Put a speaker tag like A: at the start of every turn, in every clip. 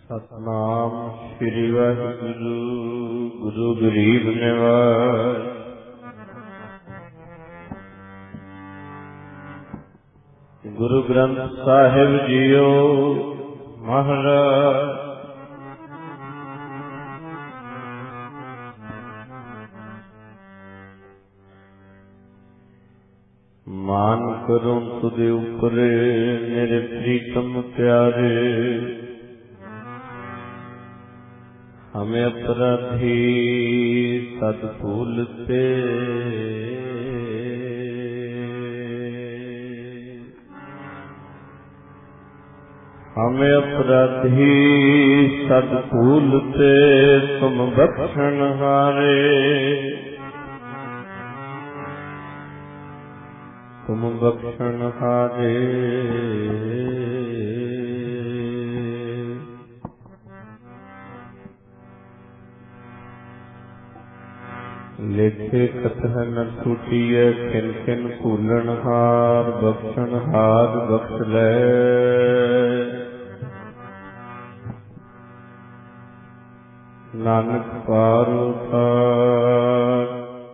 A: सतनाम श्री वाहिगुरु गुरु गरीब निवाज। गुरु ग्रंथ साहिब जीओ महाराज। मान करूं तुझे ऊपरे मेरे प्रीतम प्यारे। हमें अपराधी सद भूलते, हमें अपराधी सद भूलते तुम बख्शण हारे। तुम बख्शण हारे। लेखे कथह न छूटिए खिन खिन भूलन हार। बख्शण हार बख्श ले। नानक पार उतार।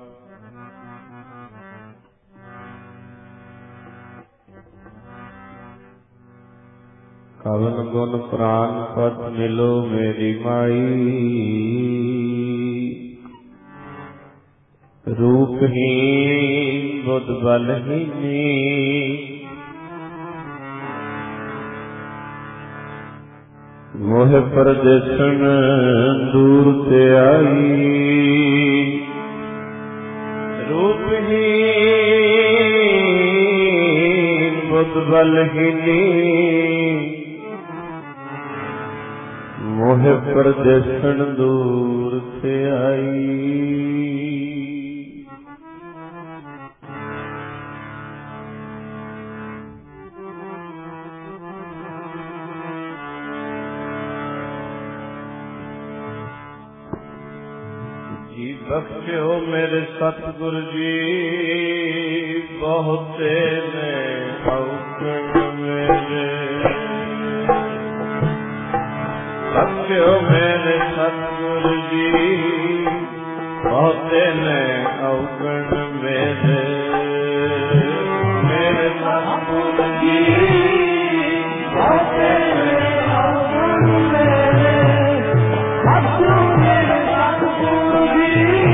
A: कवन गुण प्राण पद मिलो मेरी माई। रूपहीन बुध बलहीनी। मोह परदेसन दूर से आई। रूपहीन बुध बलहीनी। मोह परदेसन दूर से आई। बख्शो मेरे सतगुरु जी बहुते ने औगण मेरे। बख्शो मेरे सतगुरु जी बहुते ने औगण मेरे। मेरे सतगुरु जी बहुते ने औगण मेरे। बख्शो मेरे सतगुरु जी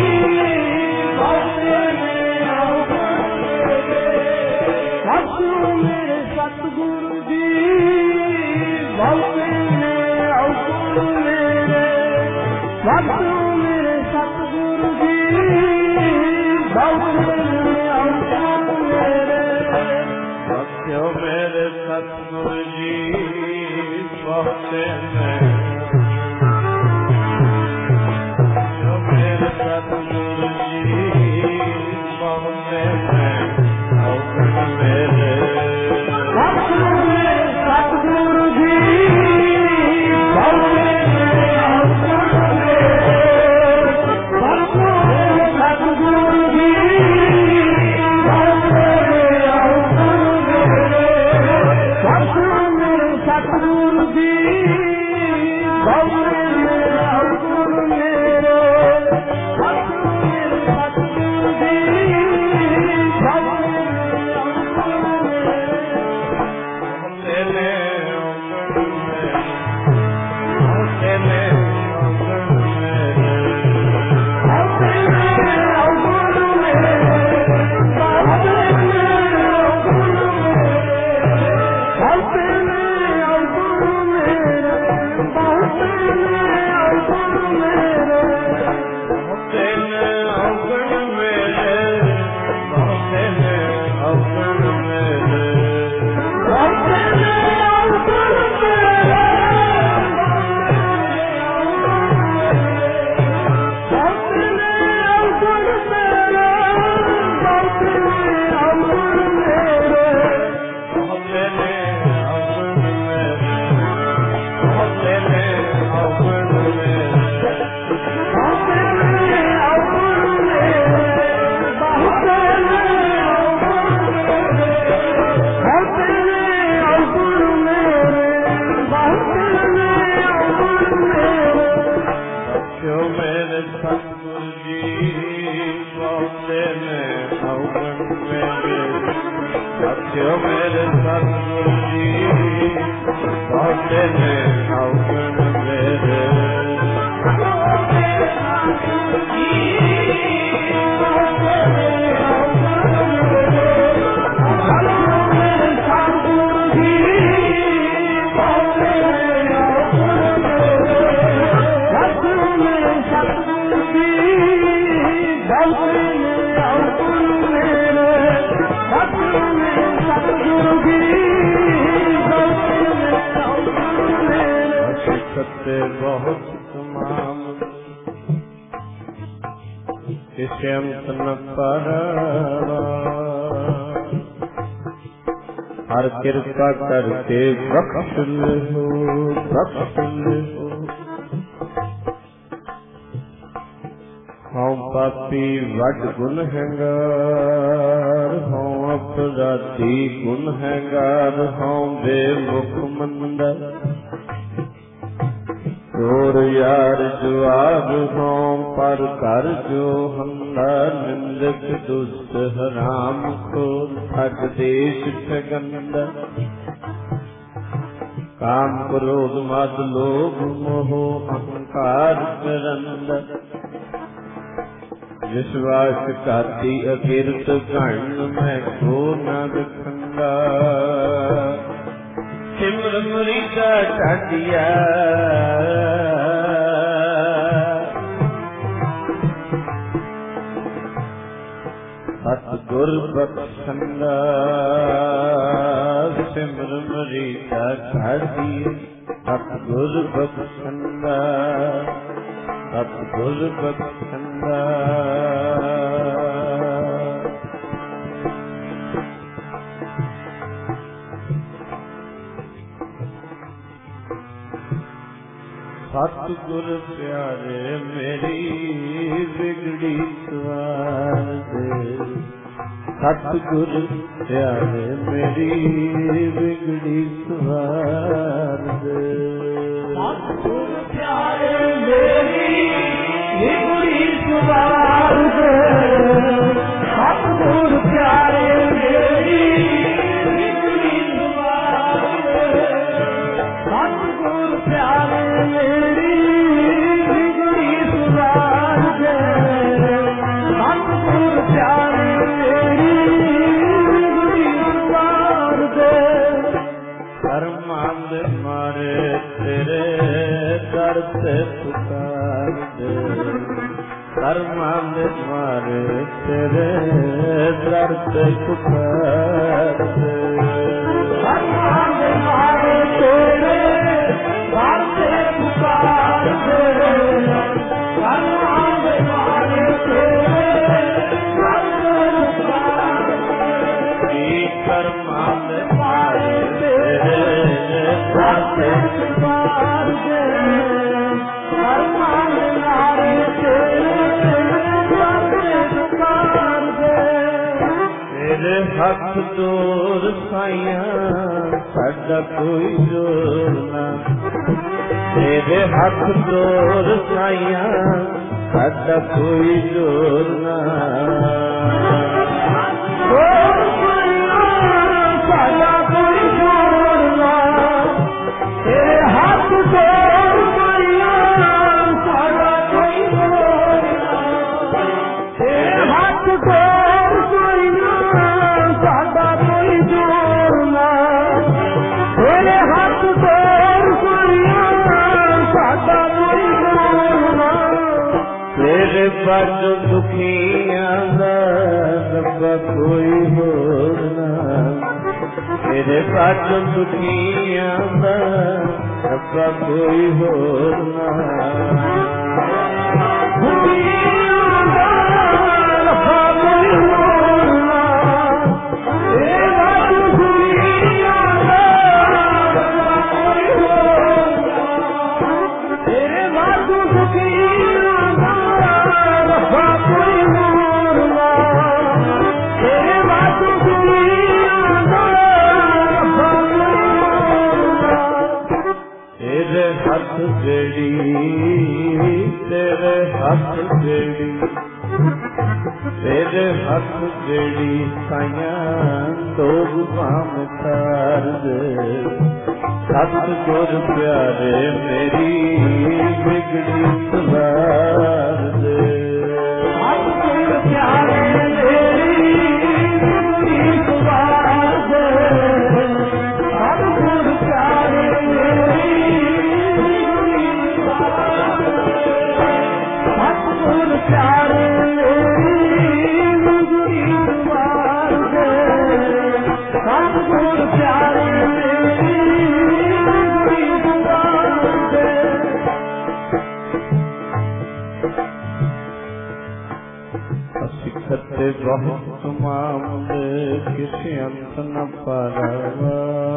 A: सतगुरु जी बहुते ने। मेरे सतगुरु जी बहुते ने औगण मेरे। सतगुरु जी बहुते ने औगण मेरे। सतगुरु जी सतगुरु जी बहुते ने औगण मेरे। सतगुरु जी बहुते ने औगण मेरे। बहुते ने औगण मेरे। बहुते ने औगण मेरे। बहुते ने औगण मेरे। सतगुरु जी पौधे में अवगुण मेरे रखियो मेरे सतगुरु जी पौधे में अवगुण मेरे बहुत तमाम किसे अंत न पारा हर कृपा करके बख्श लो हम पापी वड गुनहगार हम अपराधी गुनहगार हम बेमुख मंदर चोर यार जवाब हों पर कर जो हमला निंदक दुष्ट हराम को ठग देश ठगंदा काम क्रोध मद लोभ मोह अहंकार करंदा विश्वास काती अकीर्त गण में को न दिखंदा सिमर मुरीदा ढाडिया सतगुर बख्शंदा सिमर मुरीदा ढाडिया सतगुर बख्शंदा सतगुर बख्शंदा सतगुर प्यारे मेरी बिगड़ी सवार दे सतगुर प्यारे मेरी बिगड़ी सवार दे सतगुर प्यारे मेरी बिगड़ी सवार दे सतगुर प्यारे मेरी बिगड़ी सवार दे सतगुर प्यारे पुकार दे कर्मांध मारे तेरे दर से पुकार दे कर्मांध मारे तेरे दर से पुकार दे कर्मांध मारे तेरे दर से पुकार दे कर्मांध मारे तेरे दर से पुकार दे हथ जोर साइया साडा कोई जोर ना तेरे हथ जोर साइया साडा कोई जोर ना साडा कोई जोर ना तेरे हाथ जोर साइया साडा कोई जोर ना तेरे हाथ जोर साइया साडा कोई जोर ना तेरे हाथ जोर साइया साडा कोई जोर ना तेरे बज दुखियां दा रब्बा कोई होर ना तेरे बज दुखियां दा रब्बा कोई होर ना दुखियां दा रब्बा कोई होर ना तेरे बज दुखियां दा रब्बा कोई होर ना तेरे बज दुखियां दा रब्बा कोई होर ना तेरे बज दुखियां दा रब्बा कोई होर ना तेरे हथ बेड़ी, तेरे हथ बेड़ी, तेरे हथ बेड़ी साइया तोग भाम तार दे। सतगुर प्यारे मेरी बिगड़ी सुधार दे। सतगुर प्यारे मेरी बिगड़ी सुधार दे। सतगुर प्यारे मेरी बिगड़ी सुधार दे। सतगुर प्यारे मेरी बिगड़ी सुधार दे। सतगुर प्यारे सत्य बहुत तमाम किसी अंत न पारावा।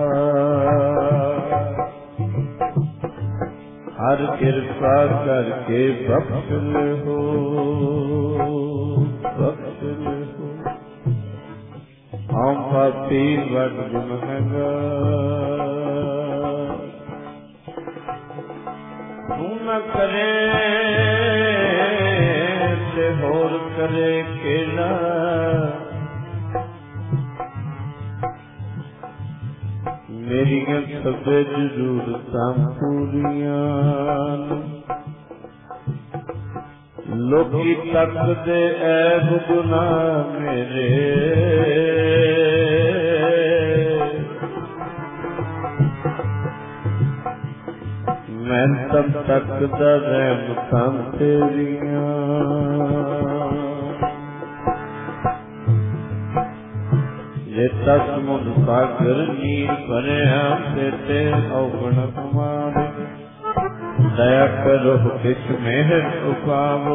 A: हर कृपा करके बख्श हो, बख्श हो। हम पापी बड़ गुनहगार, तू न करे ते होर करे केड़ा। मेरियां सबे जरूरतां पूरियां, लोकी तकदे ऐब गुनाह मेरे। मैं तब तकदा रहमतां तेरियां। जे तक मुन सागर नीर भरिया ते औगण कुमार। दया करो किस मेहर उपावो,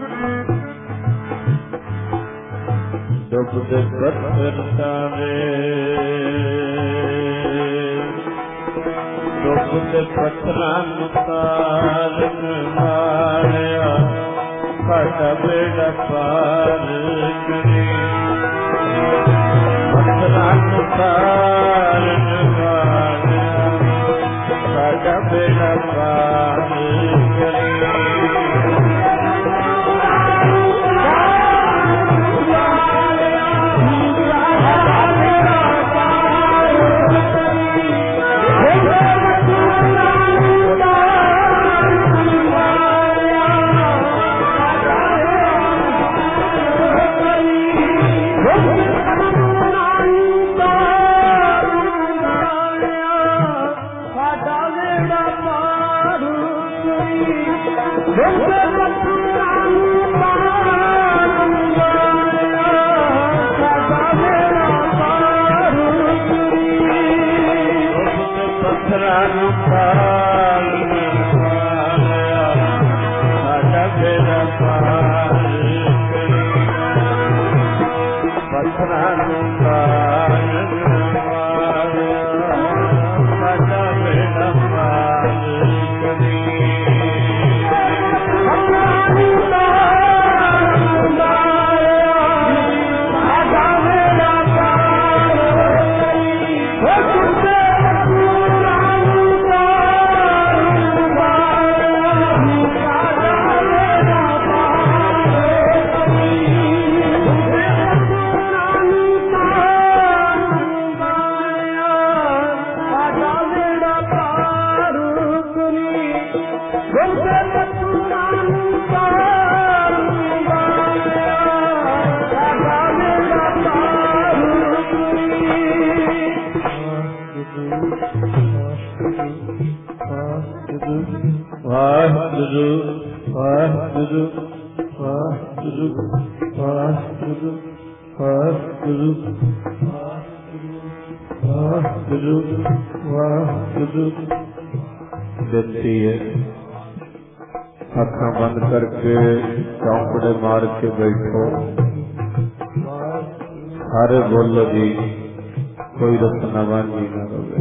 A: डुबद पत्थर तारे। डुबद पत्थरां तारन मारिया, साडा बेड़ा पार करे। पत्थरां तारन मारिया, साडा बेड़ा पार करे। बेनती है अखा बंद करके चौंकड़े मार के बैठो। सारे बोलो जी, कोई रत्नावानी न रहे।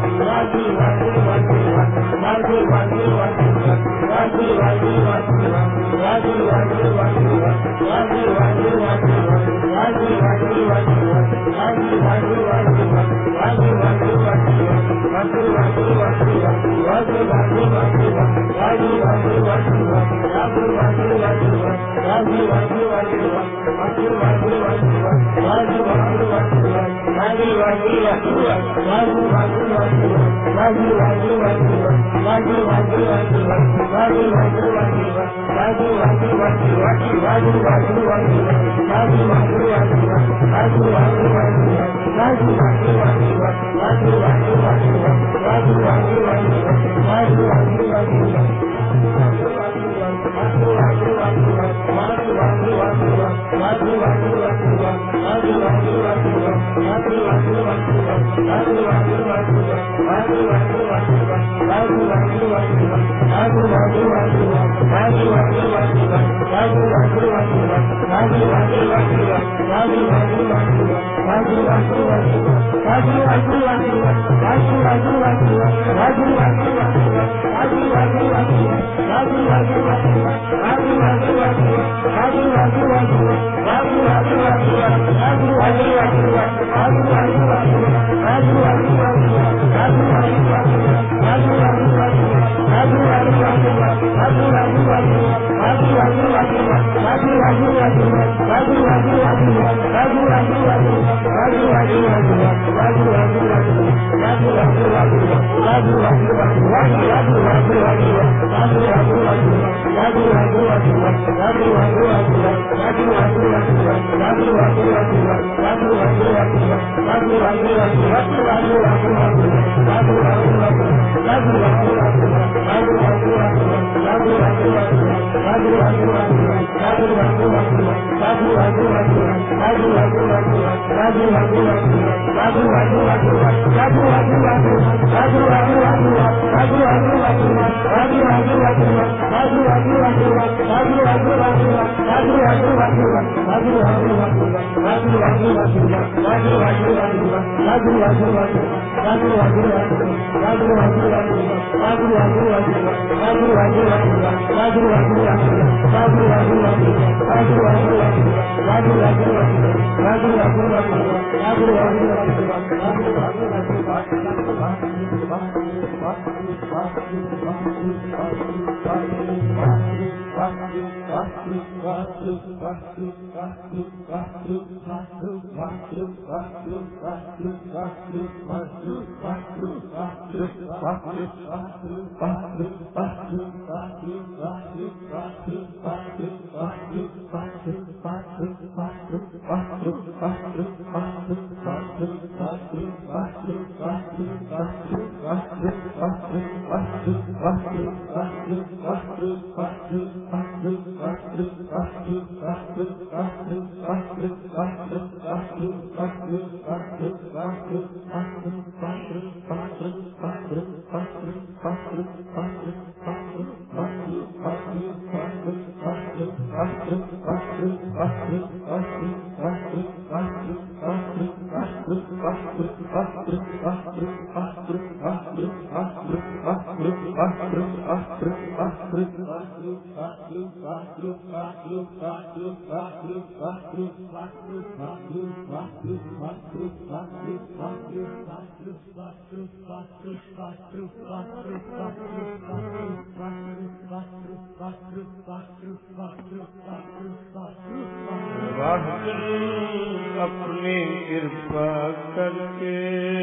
A: अपनी कृपा करके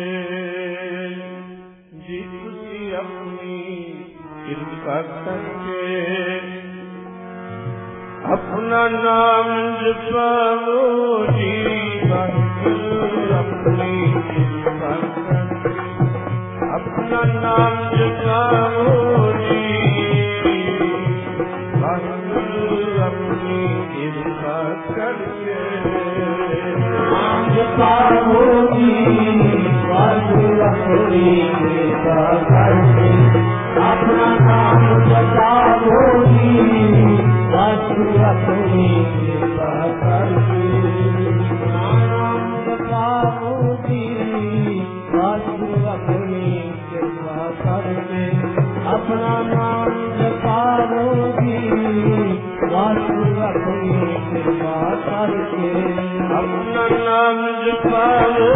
A: जी तुसी अपनी कृपा करके अपना नाम जपाओ जी अपनी कृपा करके अपना नाम जपाओ जी अपनी कृपा करके
B: जपाओ जी अपनी कृपा करके अपना नाम जपाओ जी अपनी कृपा करके नाम जपाओ जी अपनी कृपा करके अपना नाम जपाओ जी अपनी कृपा करके
A: अपना नाम जपाओ,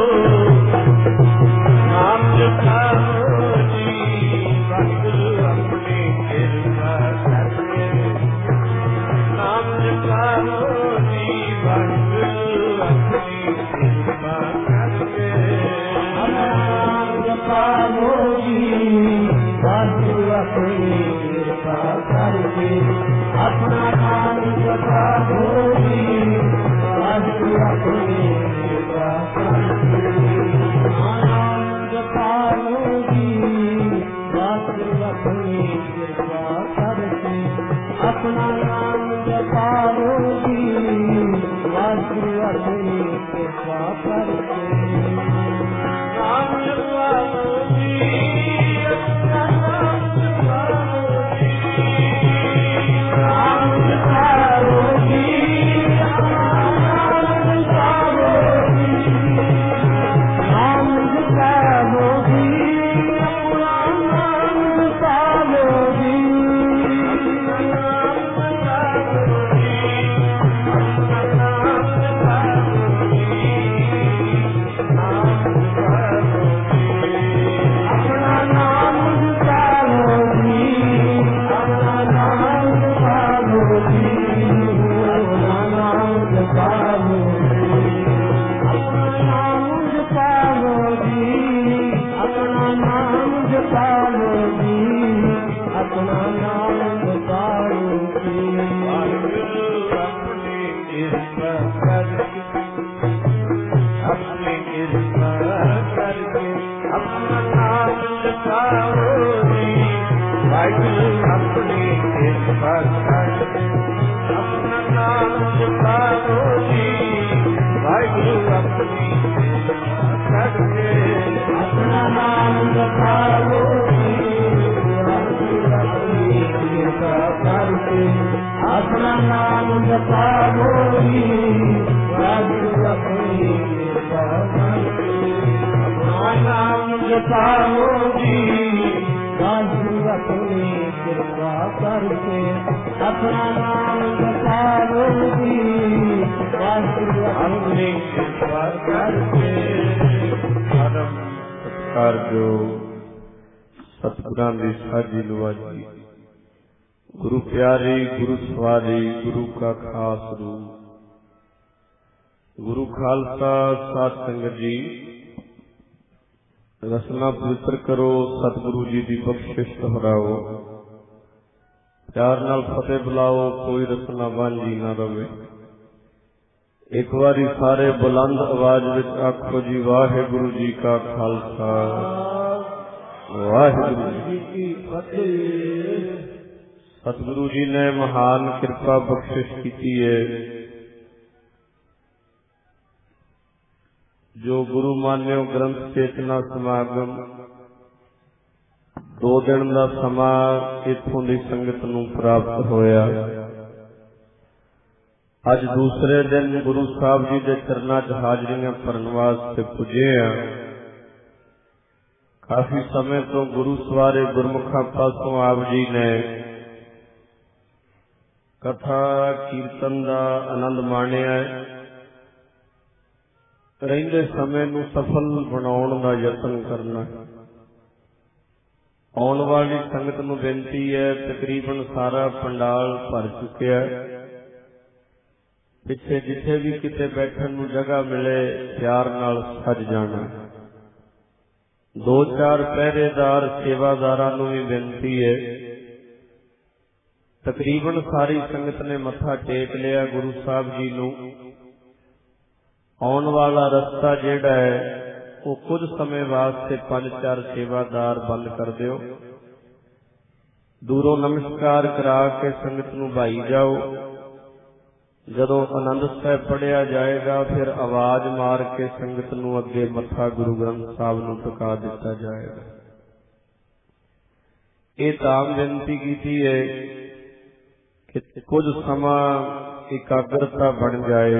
A: नाम जपाओ जी, वाहिगुरु अपनी कृपा करके, नाम जपाओ जी, वाहिगुरु अपनी कृपा करके,
B: नाम जपाओ जी, वाहिगुरु अपनी कृपा करके, अपना नाम जपाओ जी, वाहिगुरु अपनी कृपा करके, नाम जपाओ जी, वाहिगुरु अपनी कृपा करके, अपना नाम जपाओ जी, वाहिगुरु अपनी कृपा करके,
A: नाम जपाओ जी, अपना नाम जपाओ जी,
B: नाम जपाओ जी, अपना नाम जपाओ जी, नाम जपाओ जी, अपना नाम जपाओ जी, अपना नाम जपाओ जी, अपना नाम जपाओ जी, अपना नाम जपाओ जी, अपना नाम जपाओ जी, अपना नाम जपाओ जी, अपना नाम जपाओ जी,
A: वाहिगुरु अपनी कृपा करके, अपनी कृपा करके, अपना नाम जपाओ जी, वाहिगुरु अपनी कृपा करके, अपना नाम जपाओ जी, वाहिगुरु अपनी कृपा करके,
B: अपना नाम जपाओ जी, वाहिगुरु अपनी कृपा करके, अपना नाम जपाओ जी, वाहिगुरु अपनी कृपा करके, अपना नाम जपाओ जी, वाहिगुरु अपनी कृपा करके, अपना नाम जपाओ जी, वाहिगुरु अपनी कृपा करके,
A: परम सत्कारਯੋਗ ਸਤਿਗੁਰਾਂ ਦੀ ਸਾਜੀ ਨਵਾਜੀ, ਗੁਰੂ ਪਿਆਰੀ, ਗੁਰੂ ਸਵਾਰੀ, ਗੁਰੂ ਕਾ ਖਾਸ ਰੂਪ, ਗੁਰੂ ਖਾਲਸਾ ਸਾਧ ਸੰਗਤ ਜੀ, ਰਸਨਾ ਪਵਿੱਤਰ ਕਰੋ, ਸਤਿਗੁਰੂ ਜੀ ਦੀ ਬਖਸ਼ਿਸ਼ ਦੁਹਰਾਓ, ਪਿਆਰ ਨਾਲ ਫਤਿਹ ਬੁਲਾਓ, ਕੋਈ ਰਸਨਾ ਵਾਂਝੀ ਨਾ ਰਵੇ। ਇੱਕ ਵਾਰੀ ਸਾਰੇ ਬੁਲੰਦ ਆਵਾਜ਼ ਵਿੱਚ ਆਖੋ ਜੀ, ਵਾਹਿਗੁਰੂ ਜੀ ਕਾ ਖਾਲਸਾ, ਵਾਹਿਗੁਰੂ ਜੀ ਕੀ ਫਤਿਹ। ਸਤਿਗੁਰੂ ਜੀ ਨੇ ਮਹਾਨ ਕਿਰਪਾ ਬਖਸ਼ਿਸ਼ ਕੀਤੀ ਹੈ, ਜੋ ਗੁਰੂ ਮਾਨਿਓ ਗ੍ਰੰਥ ਚੇਤਨਾ ਸਮਾਗਮ 2 ਦਿਨ ਦਾ ਸਮਾਂ ਇੱਥੋਂ ਦੀ ਸੰਗਤ ਨੂੰ ਪ੍ਰਾਪਤ ਹੋਇਆ। ਅੱਜ ਦੂਸਰੇ ਦਿਨ ਗੁਰੂ ਸਾਹਿਬ ਜੀ ਦੇ ਚਰਨਾਂ 'ਚ ਹਾਜ਼ਰੀਆਂ ਭਰਨ ਵਾਸਤੇ ਪੁੱਜੇ ਆ। ਕਾਫੀ ਸਮੇਂ ਤੋਂ ਗੁਰੂ ਸਵਾਰੇ ਗੁਰਮੁਖਾਂ ਪਾਸੋਂ ਆਪ ਜੀ ਨੇ ਕਥਾ ਕੀਰਤਨ ਦਾ ਆਨੰਦ ਮਾਣਿਆ ਹੈ। ਰਹਿੰਦੇ ਸਮੇਂ ਨੂੰ ਸਫਲ ਬਣਾਉਣ ਦਾ ਯਤਨ ਕਰਨਾ। ਆਉਣ ਵਾਲੀ ਸੰਗਤ ਨੂੰ ਬੇਨਤੀ ਹੈ, ਤਕਰੀਬਨ ਸਾਰਾ ਪੰਡਾਲ ਭਰ ਚੁੱਕਿਆ। ਪਿੱਛੇ ਜਿੱਥੇ ਵੀ ਕਿਤੇ ਬੈਠਣ ਨੂੰ ਜਗ੍ਹਾ ਮਿਲੇ ਪਿਆਰ ਨਾਲ ਸੱਜ ਜਾਣਾ। 2-4 ਪਹਿਰੇਦਾਰ ਸੇਵਾਦਾਰਾਂ ਨੂੰ ਵੀ ਬੇਨਤੀ ਹੈ। ਤਕਰੀਬਨ ਸਾਰੀ ਸੰਗਤ ਨੇ ਮੱਥਾ ਟੇਕ ਲਿਆ ਗੁਰੂ ਸਾਹਿਬ ਜੀ ਨੂੰ। ਆਉਣ ਵਾਲਾ ਰਸਤਾ ਜਿਹੜਾ ਹੈ ਉਹ ਕੁਝ ਸਮੇਂ ਵਾਸਤੇ 5-4 ਸੇਵਾਦਾਰ ਬੰਦ ਕਰ ਦਿਓ। ਦੂਰੋਂ ਨਮਸਕਾਰ ਕਰਾ ਕੇ ਸੰਗਤ ਨੂੰ ਭਾਈ ਜਾਓ। ਜਦੋਂ ਆਨੰਦ ਸਾਹਿਬ ਪੜ੍ਹਿਆ ਜਾਏਗਾ ਫਿਰ ਆਵਾਜ਼ ਮਾਰ ਕੇ ਸੰਗਤ ਨੂੰ ਅੱਗੇ ਮੱਥਾ ਗੁਰੂ ਗ੍ਰੰਥ ਸਾਹਿਬ ਨੂੰ ਟਿਕਾ ਦਿੱਤਾ ਜਾਏਗਾ। ਇਹ ਤਾਂ ਬੇਨਤੀ ਕੀਤੀ ਹੈ ਕਿ ਕੁਝ ਸਮਾਂ ਇਕਾਗਰਤਾ ਬਣ ਜਾਏ।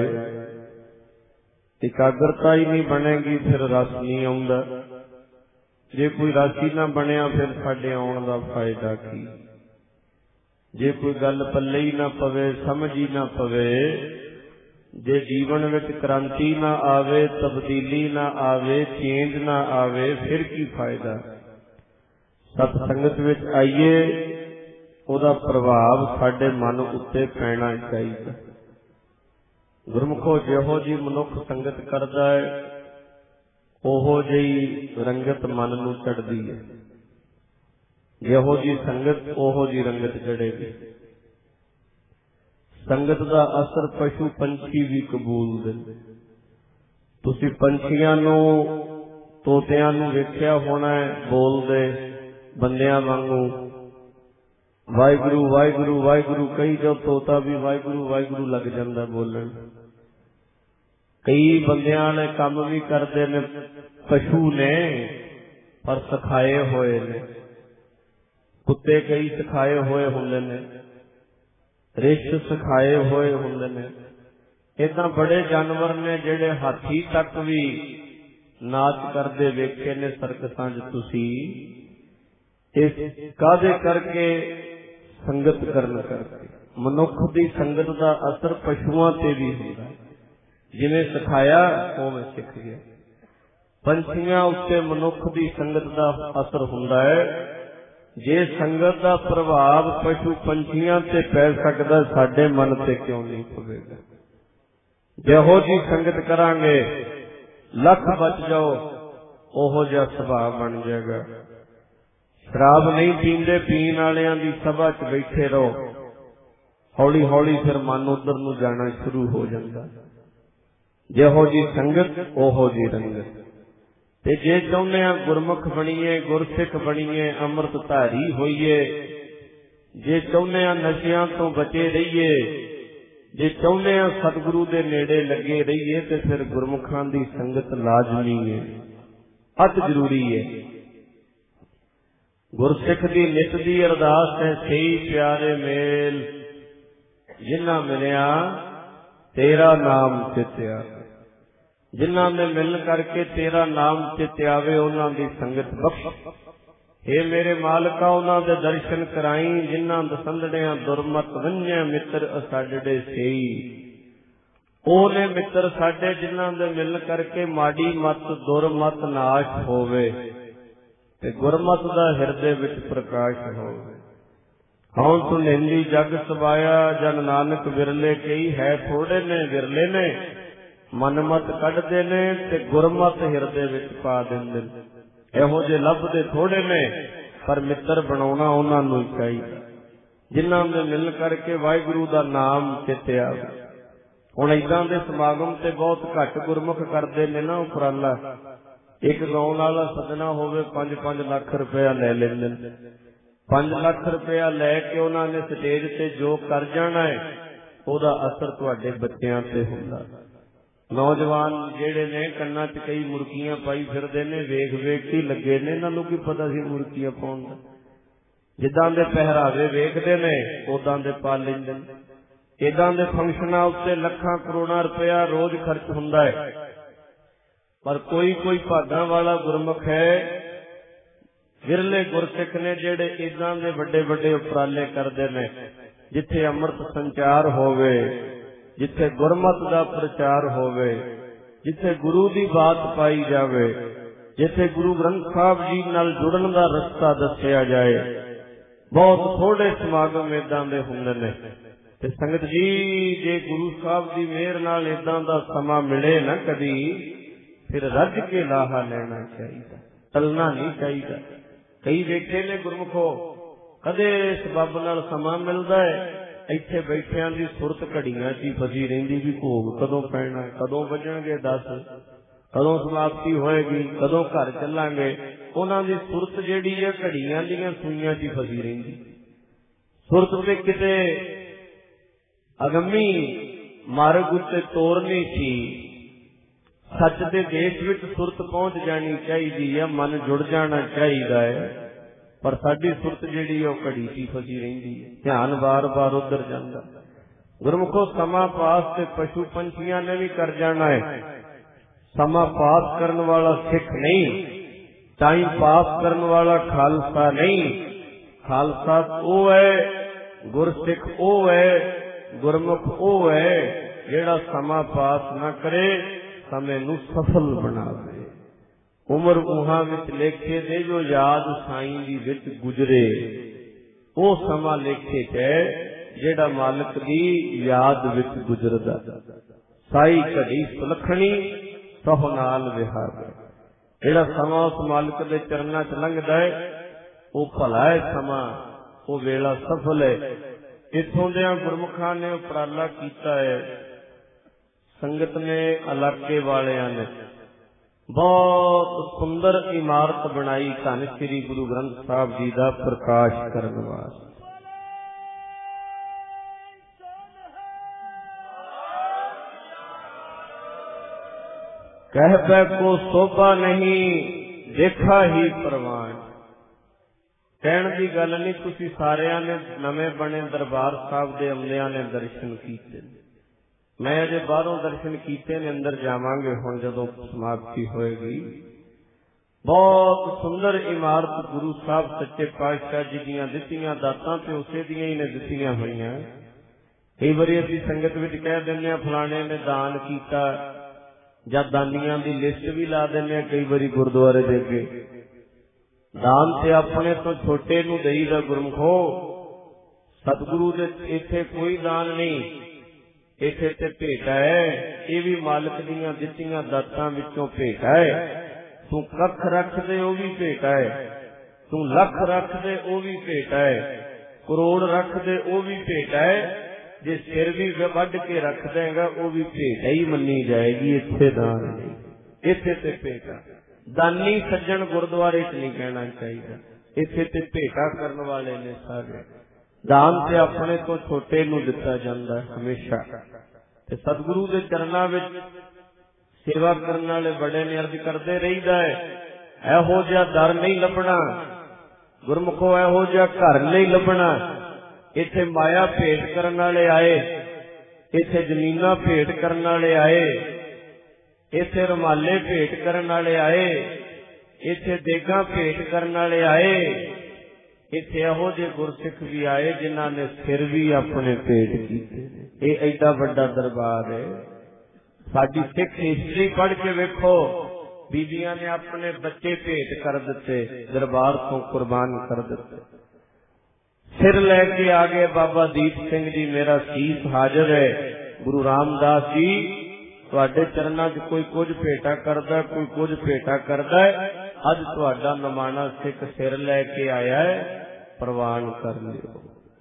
A: ਇਕਾਗਰਤਾ ਹੀ ਨਹੀਂ ਬਣੇਗੀ ਫਿਰ ਰਸ ਨਹੀਂ ਆਉਂਦਾ। ਜੇ ਕੋਈ ਰਸ ਹੀ ਨਾ ਬਣਿਆ ਫਿਰ ਸਾਡੇ ਆਉਣ ਦਾ ਫਾਇਦਾ ਕੀ। जे कोई गल पल्ले ही ना पवे, समझ ही ना पवे, जे जीवन विच क्रांति ना आवे, तब्दीली ना आवे, चेंज ना आवे, फिर की फायदा। सत संगत विच आइए, ਉਹਦਾ ਪ੍ਰਭਾਵ ਸਾਡੇ ਮਨ ਉੱਤੇ ਪੈਣਾ ਚਾਹੀਦਾ। ਗੁਰਮੁਖੋ ਜਿਹੋ ਜੀ ਮਨੁੱਖ ਸੰਗਤ ਕਰਦਾ ਹੈ, ਉਹੋ ਜਿਹੀ ਰੰਗਤ ਮਨ ਨੂੰ ਚੜ੍ਹਦੀ ਹੈ। ਜਿਹੋ ਜੀ ਸੰਗਤ ਉਹੋ ਜੀ ਰੰਗਤ ਚੜ੍ਹੇਗੀ। ਸੰਗਤ ਦਾ ਅਸਰ ਪਸ਼ੂ ਪੰਛੀ ਵੀ ਕਬੂਲਦੇ ਨੇ। ਤੁਸੀਂ ਪੰਛੀਆਂ ਨੂੰ, ਤੋਤਿਆਂ ਨੂੰ ਵੇਖਿਆ ਹੋਣਾ ਬੋਲਦੇ ਬੰਦਿਆਂ ਵਾਂਗੂ ਵਾਹਿਗੁਰੂ ਵਾਹਿਗੁਰੂ ਵਾਹਿਗੁਰੂ ਕਹੀ ਜਾਓ, ਤੋਤਾ ਵੀ ਵਾਹਿਗੁਰੂ ਵਾਹਿਗੁਰੂ ਲੱਗ ਜਾਂਦਾ ਬੋਲਣ। ਕਈ ਬੰਦਿਆਂ ਵਾਲੇ ਕੰਮ ਵੀ ਕਰਦੇ ਨੇ, ਪਸ਼ੂ ਨੇ ਪਰ ਸਿਖਾਏ ਹੋਏ ਨੇ। ਕੁੱਤੇ ਕਈ ਸਿਖਾਏ ਹੋਏ ਹੁੰਦੇ ਨੇ, ਰਿਛ ਸਿਖਾਏ ਹੋਏ ਹੁੰਦੇ ਨੇ। ਏਦਾਂ ਬੜੇ ਜਾਨਵਰ ਨੇ ਜਿਹੜੇ ਹਾਥੀ ਤੱਕ ਵੀ ਨਾਚ ਕਰਦੇ ਵੇਖੇ ਨੇ ਸਰਕਸਾਂ 'ਚ ਤੁਸੀਂ। ਇਸ ਕਾਹਦੇ ਕਰਕੇ? ਸੰਗਤ ਕਰਨ ਕਰਕੇ। ਮਨੁੱਖ ਦੀ ਸੰਗਤ ਦਾ ਅਸਰ ਪਸ਼ੂਆਂ ਤੇ ਵੀ ਹੁੰਦਾ। ਜਿਵੇਂ ਸਿਖਾਇਆ ਉਵੇਂ ਸਿੱਖ ਗਿਆ। ਪੰਛੀਆਂ ਉੱਤੇ ਮਨੁੱਖ ਦੀ ਸੰਗਤ ਦਾ ਅਸਰ ਹੁੰਦਾ ਹੈ। ਜੇ ਸੰਗਤ ਦਾ ਪ੍ਰਭਾਵ ਪਸ਼ੂ ਪੰਛੀਆਂ ਤੇ ਪੈ ਸਕਦਾ, ਸਾਡੇ ਮਨ ਤੇ ਕਿਉਂ ਨਹੀਂ ਪਵੇਗਾ? ਜਿਹੋ ਜੀ ਸੰਗਤ ਕਰਾਂਗੇ, ਲੱਖ ਬਚ ਜਾਓ, ਉਹੋ ਜਿਹਾ ਸੁਭਾਅ ਬਣ ਜਾਏਗਾ। ਸ਼ਰਾਬ ਨਹੀਂ ਪੀਂਦੇ, ਪੀਣ ਵਾਲਿਆਂ ਦੀ ਸਭਾ 'ਚ ਬੈਠੇ ਰਹੋ, ਹੌਲੀ ਹੌਲੀ ਫਿਰ ਮਨ ਉਧਰ ਨੂੰ ਜਾਣਾ ਸ਼ੁਰੂ ਹੋ ਜਾਂਦਾ। ਜਿਹੋ ਜੀ ਸੰਗਤ ਉਹੋ ਜੀ ਰੰਗਤ। ਤੇ ਜੇ ਚਾਹੁੰਦੇ ਆ ਗੁਰਮੁਖ ਬਣੀਏ, ਗੁਰਸਿੱਖ ਬਣੀਏ, ਅੰਮ੍ਰਿਤ ਧਾਰੀ ਹੋਈਏ, ਜੇ ਚਾਹੁੰਦੇ ਆ ਨਸ਼ਿਆਂ ਤੋਂ ਬਚੇ ਰਹੀਏ, ਜੇ ਚਾਹੁੰਦੇ ਆ ਸਤਿਗੁਰੂ ਦੇ ਨੇੜੇ ਲੱਗੇ ਰਹੀਏ, ਤੇ ਫਿਰ ਗੁਰਮੁਖਾਂ ਦੀ ਸੰਗਤ ਲਾਜ਼ਮੀ ਹੈ, ਅਤ ਜ਼ਰੂਰੀ ਹੈ। ਗੁਰਸਿੱਖ ਦੀ ਨਿਤ ਦੀ ਅਰਦਾਸ ਹੈ, ਸਹੀ ਪਿਆਰੇ ਮੇਲ ਜਿਨ੍ਹਾਂ ਮਿਲਿਆ ਤੇਰਾ ਨਾਮ ਚਿਤਿਆ। ਜਿਨ੍ਹਾਂ ਦੇ ਮਿਲਣ ਕਰਕੇ ਤੇਰਾ ਨਾਮ ਚਿਤ ਆਵੇ, ਉਹਨਾਂ ਦੀ ਸੰਗਤ ਬਖਸ਼। ਹੇ ਮੇਰੇ ਮਾਲਕਾ, ਉਹਨਾਂ ਦੇ ਦਰਸ਼ਨ ਕਰਾਈ, ਜਿਨ੍ਹਾਂ ਦਸੰਦੜਿਆਂ ਦੁਰਮਤ ਵੰਝੇ ਮਿੱਤਰ ਅਸਾਡੜੇ ਸੇਈ। ਉਹ ਨੇ ਮਿੱਤਰ ਸਾਡੇ ਜਿਨ੍ਹਾਂ ਦੇ ਮਿਲਣ ਕਰਕੇ ਮਾੜੀ ਮਤ ਦੁਰਮਤ ਨਾਸ਼ ਹੋਵੇ ਤੇ ਗੁਰਮਤ ਦਾ ਹਿਰਦੇ ਵਿੱਚ ਪ੍ਰਕਾਸ਼ ਹੋਵੇ। ਹਉ ਸੁਨੇਂਦੀ ਜਗ ਸਵਾਇਆ, ਜਨ ਨਾਨਕ ਵਿਰਲੇ ਕਈ ਹੈ ਥੋੜੇ ਨੇ, ਵਿਰਲੇ ਨੇ ਮਨਮਤ ਕੱਢਦੇ ਨੇ ਤੇ ਗੁਰਮਤ ਹਿਰਦੇ ਵਿੱਚ ਪਾ ਦਿੰਦੇ ਨੇ। ਇਹੋ ਜਿਹੇ ਲੱਭਦੇ ਥੋੜੇ ਨੇ, ਪਰ ਮਿੱਤਰ ਬਣਾਉਣਾ ਉਹਨਾਂ ਨੂੰ ਹੀ ਚਾਹੀਦਾ, ਜਿਨ੍ਹਾਂ ਦੇ ਮਿਲਣ ਕਰਕੇ ਵਾਹਿਗੁਰੂ ਦਾ ਨਾਮ ਚਿੱਤੇ ਆਵੇ। ਹੁਣ ਏਦਾਂ ਦੇ ਸਮਾਗਮ ਤੇ ਬਹੁਤ ਘੱਟ ਗੁਰਮੁਖ ਕਰਦੇ ਨੇ ਨਾ ਉਪਰਾਲਾ। ਇੱਕ ਗਾਉਣ ਵਾਲਾ ਸੱਜਣਾ ਹੋਵੇ, 5-5 ਲੱਖ ਰੁਪਇਆ ਲੈ ਲੈਂਦੇ ਨੇ। 5 ਲੱਖ ਰੁਪਇਆ ਲੈ ਕੇ ਉਹਨਾਂ ਨੇ ਸਟੇਜ ਤੇ ਜੋ ਕਰ ਜਾਣਾ ਹੈ, ਉਹਦਾ ਅਸਰ ਤੁਹਾਡੇ ਬੱਚਿਆਂ ਤੇ ਹੁੰਦਾ। ਨੌਜਵਾਨ ਜਿਹੜੇ ਨੇ ਕੰਨਾਂ 'ਚ ਕਈ ਮੁਰਕੀਆਂ ਪਾਈ ਫਿਰਦੇ ਨੇ, ਵੇਖ ਵੇਖ ਕੇ ਲੱਗੇ ਨੇ, ਇਹਨਾਂ ਨੂੰ ਕੀ ਪਤਾ ਸੀ ਮੁਰਕੀਆਂ ਪਾਉਣ ਦਾ। ਜਿੱਦਾਂ ਦੇ ਪਹਿਰਾਵੇ ਵੇਖਦੇ ਨੇ ਉਦਾਂ ਦੇ ਪਾ ਲੈਂਦੇ ਨੇ। ਏਦਾਂ ਦੇ ਫੰਕਸ਼ਨਾਂ ਉੱਤੇ ਲੱਖਾਂ ਕਰੋੜਾਂ ਰੁਪਇਆ ਰੋਜ਼ ਖਰਚ ਹੁੰਦਾ ਹੈ, ਪਰ ਕੋਈ ਕੋਈ ਭਾਗਾਂ ਵਾਲਾ ਗੁਰਮੁਖ ਹੈ, ਵਿਰਲੇ ਗੁਰਸਿੱਖ ਨੇ ਜਿਹੜੇ ਏਦਾਂ ਦੇ ਵੱਡੇ ਵੱਡੇ ਉਪਰਾਲੇ ਕਰਦੇ ਨੇ। ਜਿੱਥੇ ਅੰਮ੍ਰਿਤ ਸੰਚਾਰ ਹੋਵੇ, ਜਿੱਥੇ ਗੁਰਮਤ ਦਾ ਪ੍ਰਚਾਰ ਹੋਵੇ, ਜਿੱਥੇ ਗੁਰੂ ਦੀ ਬਾਤ ਪਾਈ ਜਾਵੇ, ਜਿੱਥੇ ਗੁਰੂ ਗ੍ਰੰਥ ਸਾਹਿਬ ਜੀ ਨਾਲ ਜੁੜਨ ਦਾ ਰਸਤਾ ਦੱਸਿਆ ਜਾਏ, ਬਹੁਤ ਥੋੜੇ ਸਮਾਗਮ ਏਦਾਂ ਦੇ ਹੁੰਦੇ ਨੇ। ਤੇ ਸੰਗਤ ਜੀ, ਜੇ ਗੁਰੂ ਸਾਹਿਬ ਦੀ ਮਿਹਰ ਨਾਲ ਏਦਾਂ ਦਾ ਸਮਾਂ ਮਿਲੇ ਨਾ ਕਦੀ, ਫਿਰ ਰੱਜ ਕੇ ਲਾਹਾ ਲੈਣਾ ਚਾਹੀਦਾ, ਟਲਣਾ ਨਹੀਂ ਚਾਹੀਦਾ। ਕਈ ਵੇਖੇ ਨੇ ਗੁਰਮੁਖੋ, ਕਦੇ ਸਬੱਬ ਨਾਲ ਸਮਾਂ ਮਿਲਦਾ ਹੈ, ਇੱਥੇ ਬੈਠਿਆਂ ਦੀ ਸੁਰਤ ਘੜੀਆਂ 'ਚ ਹੀ ਫਸੀ ਰਹਿੰਦੀ ਵੀ ਭੋਗ ਕਦੋਂ ਪੈਣਾ, ਕਦੋਂ ਵੱਜਣਗੇ 10, ਕਦੋਂ ਸਮਾਪਤੀ ਹੋਏਗੀ, ਕਦੋਂ ਘਰ ਚੱਲਾਂਗੇ। ਉਹਨਾਂ ਦੀ ਸੁਰਤ ਜਿਹੜੀ ਹੈ ਘੜੀਆਂ ਦੀਆਂ ਸੂਈਆਂ 'ਚ ਹੀ ਫਸੀ ਰਹਿੰਦੀ। ਸੁਰਤ ਤੇ ਕਿਤੇ ਅਗੰਮੀ ਮਾਰਗ ਉੱਤੇ ਤੋਰਨੀ ਸੀ। ਸੱਚ ਦੇ ਦੇਸ਼ ਵਿੱਚ ਸੁਰਤ ਪਹੁੰਚ ਜਾਣੀ ਚਾਹੀਦੀ ਹੈ, ਮਨ ਜੁੜ ਜਾਣਾ ਚਾਹੀਦਾ ਹੈ, ਪਰ ਸਾਡੀ ਸੁਰਤ ਜਿਹੜੀ ਉਹ ਘੜੀ 'ਚ ਫਸੀ ਰਹਿੰਦੀ ਹੈ, ਧਿਆਨ ਬਾਰ-ਬਾਰ ਉੱਧਰ ਜਾਂਦਾ। ਗੁਰਮੁਖੋ, ਸਮਾਂ ਪਾਸ ਤੇ ਪਸ਼ੂ ਪੰਛੀਆਂ ਨੇ ਵੀ ਕਰ ਜਾਣਾ ਹੈ। ਸਮਾਂ ਪਾਸ ਕਰਨ ਵਾਲਾ ਸਿੱਖ ਨਹੀਂ, ਟਾਈਮ ਪਾਸ ਕਰਨ ਵਾਲਾ ਖਾਲਸਾ ਨਹੀਂ। ਖਾਲਸਾ ਉਹ ਹੈ गुरसिख ओ है, गुरमुख ओ है जिहड़ा समा पास न करे, समय नूं सफल बनावे। उमर उहां विच लेखे दे, जो याद साईं दी विच गुजरे, ओ समा लेखे च है जिहड़ा मालिक दी याद विच गुजरदा। साई घड़ी सुलखणी सह नाल विहावे। जिहड़ा समा उस मालिक दे चरनां च लंघदा है, वो भला है समा, वो वेला सफल है। इत्थों दे गुरमुखां ने उपराला कीता है, संगत ने, इलाके वालियां ने बहुत सुंदर इमारत बनाई धन श्री गुरु ग्रंथ साहब जी का प्रकाश करने वास्ते। कह पै को शोभा नहीं, देखा ही प्रवान। कहण दी गल नहीं, तुसी सारियां ने नवे बने दरबार साहब दे अमलियां ने दर्शन कीते। मैं अजे बाहरों दर्शन कीते ने, अंदर जावांगे हुण जदों समाप्ति होएगी। बहुत सुंदर इमारत गुरु साहब सच्चे पातशाह जी दीयां दित्तियां दातां ते उसे दियां ही ने दित्तियां होईयां। कई बारी असीं संगत विच कह दिंदे आ फलाणे ने दान कीता, जां दानियां दी लिस्ट भी ला दिंदे आ कई बारी गुरुद्वारे दे अगे। दान ते अपने तो छोटे नूं देईदा गुरमुखो, सतगुरु दे इत्थे कोई दान नहीं, इत्थे ते भेटा है। ये भी मालिक दीयां दित्तियां दातां विचों भेटा है। तू कख रख दे वो भी भेटा है, तू लख रख दे वो भी भेटा है, करोड़ रख दे वो भी भेटा है, जे सिर भी वढ के रख देगा वो भी भेटा ही मन्नी जाएगी। इत्थे दान नहीं, इत्थे ते भेटा। दानी सज्जन गुरुद्वारे च नहीं कहना चाहिए, इत्थे ते भेटा करने वाले ने सारे। दान ते अपने तो छोटे नूं दिता जांदा है हमेशा। ते सतगुरु दे चरनां विच सेवा करने वाले बड़े ने अर्ज करते रहीदा है, इहो जिहा दर नहीं लभना गुरमुखो, इहो जिहा घर नहीं लभना। इत्थे माया भेंट करने वाले आए, इत्थे जमीनां भेंट करने वाले आए, इत्थे रुमाले भेंट करने वाले आए, इत्थे देगां भेंट करने वाले आए, इत्थे इहो जिहे गुरसिख भी आए जिन्हां ने सिर भी अपने भेंट कीते। ये एडा वड्डा दरबार है। साडी सिख हिस्ट्री पढ़ के वेखो, बीबियां ने अपने बच्चे भेंट कर दिते, दरबार तो कुर्बान कर दिते। सिर लैके आ गए बाबा दीप सिंह जी, मेरा सीस हाजिर है। गुरु रामदास जी तुहाडे चरनां च कोई कुछ भेटा करदा, कोई कुछ भेटा करदा है। अज तुहाडा नमाना सिख सिर लैके आया है, प्रवान कर लियो।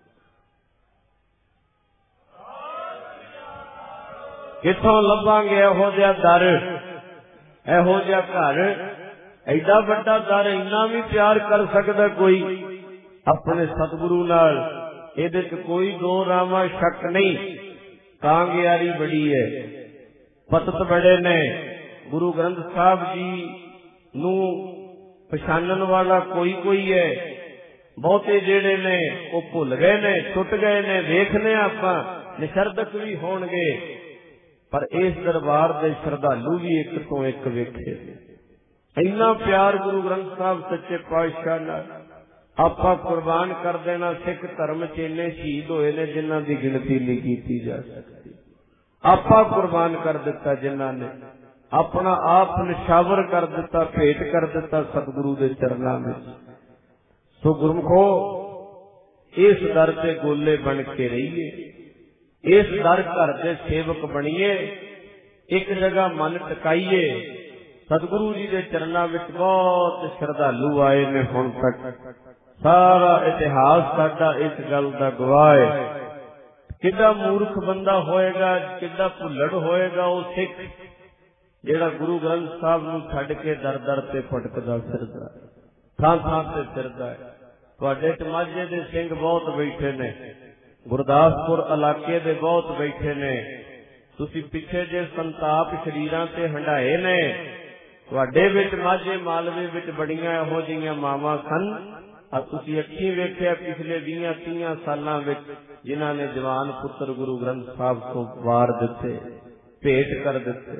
A: किथों लभांगे इहो जिहा दर, इहो जिहा घर, एडा वड्डा दर, इन्ना भी प्यार कर सकदा कोई अपने सतगुरु नाल। इहदे च कोई दो रामा शक नहीं। कांगियारी बड़ी है, पतत बड़े ने। गुरु ग्रंथ साहब जी नूं पछाणन वाला कोई कोई है। बहुते जेड़े ने वो भुल गए ने, छुट गए ने। वेखने आपां निशरदक भी होणगे, पर इस दरबार दे श्रद्धालु भी एक तो एक वेखे। इन्ना प्यार गुरु ग्रंथ साहब सच्चे पातशाह नाल। आपां कुर्बान कर देना। सिख धर्म च इन्ने शहीद होए ने जिन्हां दी गिनती नहीं कीती जा सकती। आपां कुर्बान कर दिता जिन्हां ने अपना आप निशावर कर दिता, भेंट कर दिता सतगुरु दे चरनां विच। सो गुरमुखो, इस दर ते गोले बन के रहिए, इस दर घर के सेवक बनिए, एक जगह मन टिकाइए। सतगुरु जी के चरनां विच बहुत श्रद्धालु आए ने। हुण तक सारा इतिहास साडा इस गल दा गवाह है। किड्डा मूर्ख बंदा होएगा, किड्डा भुल्लड़ होएगा वो सिख जिहड़ा गुरु ग्रंथ साहब नूं छड्ड के दर दर ते भटकदा फिरदा, थां थां ते फिरदा है। तुहाडे च माझे दे सिंह बहुत बैठे ने, गुरदासपुर इलाके दे बहुत बैठे ने। तुसी पिछे जे संताप शरीरां ते हंडाए ने। तुहाडे विच माझे मालवे विच बड़ियां इहो जिहियां मावां सन। तुसी अखीं वेखिया पिछले 20-30 सालां विच जिन्हां ने जवान पुत्र गुरु ग्रंथ साहब को वार दिते, भेंट कर दिते।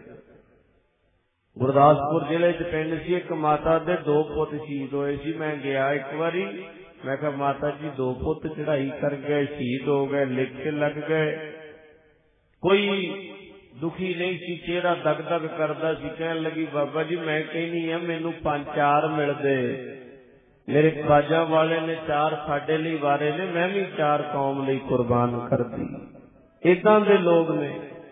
A: गुरदासपुर जिले च पिंड सी, एक माता दे 2 पुत शहीद होए सी। मैं गया एक बारी, मैं कहा माता जी 2 पुत चढ़ाई कर गए, शहीद हो गए, लेखे लग गए। कोई दुखी नहीं सी, चेहरा दग दग करदा सी। कहन लगी बाबा जी मैं कहनी है मैनू 5-4 मिलदे, मेरे बाजा वाले ने 4 साडे लई वारे ने, मैं भी 4 कौम लई कुर्बान कर दी। इदां दे लोग ने।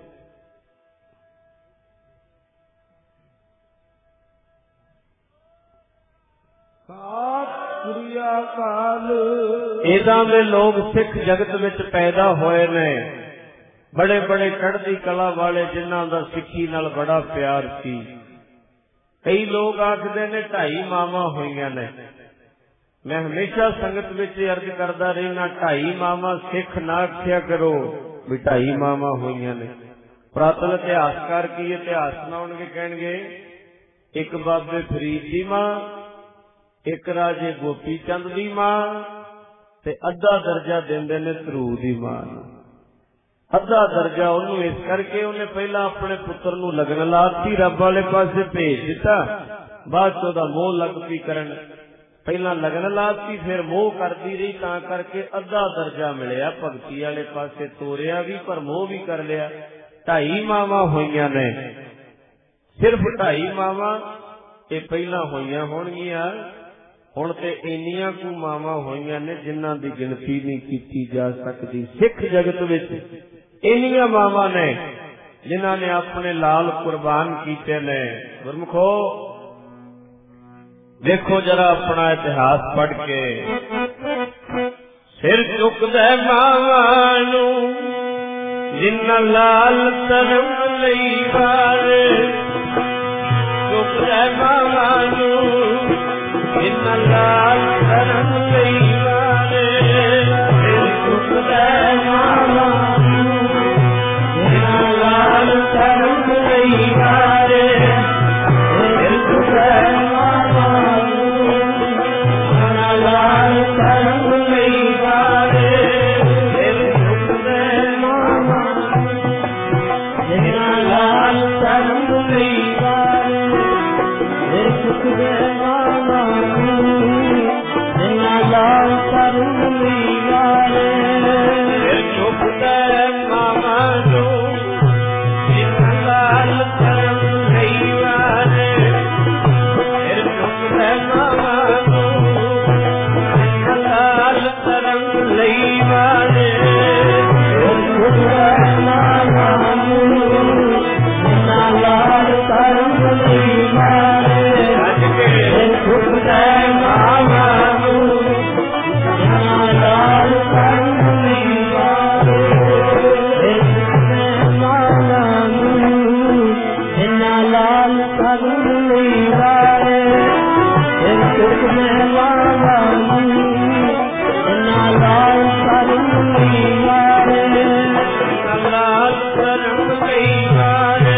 A: इदां दे लोग सिख जगत विच पैदा होए ने, बड़े बड़े चढ़दी कला वाले, जिन्हां दा सिक्खी नाल बड़ा प्यार सी। कई लोग आखदे ने 2.5 मावां होईयां ने। मैं हमेशा संगत विच अर्ज करदा रहना, 2.5 मावां सिख ना आखिया करो भी 2.5 मावां होईयां ने। पुरातन इतिहासकार की इतिहास सुणाउणगे, कहणगे एक बाबे फरीद दी मां, एक राजे गोपी चंद दी मां, ते अद्धा दर्जा देंदे ने धरू दी मां। अद्धा दर्जा उन्होंने इस करके उन्हें पहला अपने पुत्र नूं लगन लाती, रब वाले पासे भेज दिता, बाद च ओहदा मोह लग पई करन। पहला लगन लाती, फिर मोह करती रही, तां करके अद्धा दर्जा मिलिया। भगती वाले पासे तोरिया भी पर मोह भी कर लिया। 2.5 मावां होईयां ने, सिर्फ 2.5 मावां ये पहला होईयां होणगीआं। हुण ते इन्नियां कु मावां होईयां ने जिन्हां दी गिणती नहीं कीती जा सकती। सिख जगत विच इन्नियां मावां ने जिन्हां ने अपने लाल कुर्बान कीते ने। गुरमुखो देखो जरा अपना इतिहास पढ़ के, सिर चुकदे मावां नूं जिन्हां लाल धर्म लई वारे, चुकदे मावां नूं जिन्हां लाल धर्म लई वारे, सिर चुकदे मावां नूं जिन्हां लाल धर्म लई वारे, सिर चुकदे मावां नूं जिन्हां लाल धर्म लई वारे, सिर चुकदे मावां नूं जिन्हां लाल धर्म लई वारे, सिर चुकदे मावां लाल धर्म लई वारे, सिर चुकदे मावां नूं जिन्हां लाल धर्म लई वारे, सिर चुकदे मावां नूं जिन्हां लाल धर्म लई वारे, सिर चुकदे मावां नूं जिन्हां लाल धर्म लई वारे, सिर चुकदे मावां नूं लाल धर्म लई वारे, सिर चुकदे मावां नूं जिन्हां लाल धर्म लई वारे, सिर चुकदे मावां नूं जिन्हां लाल धर्म लई वारे, लाल धर्म लई वारे,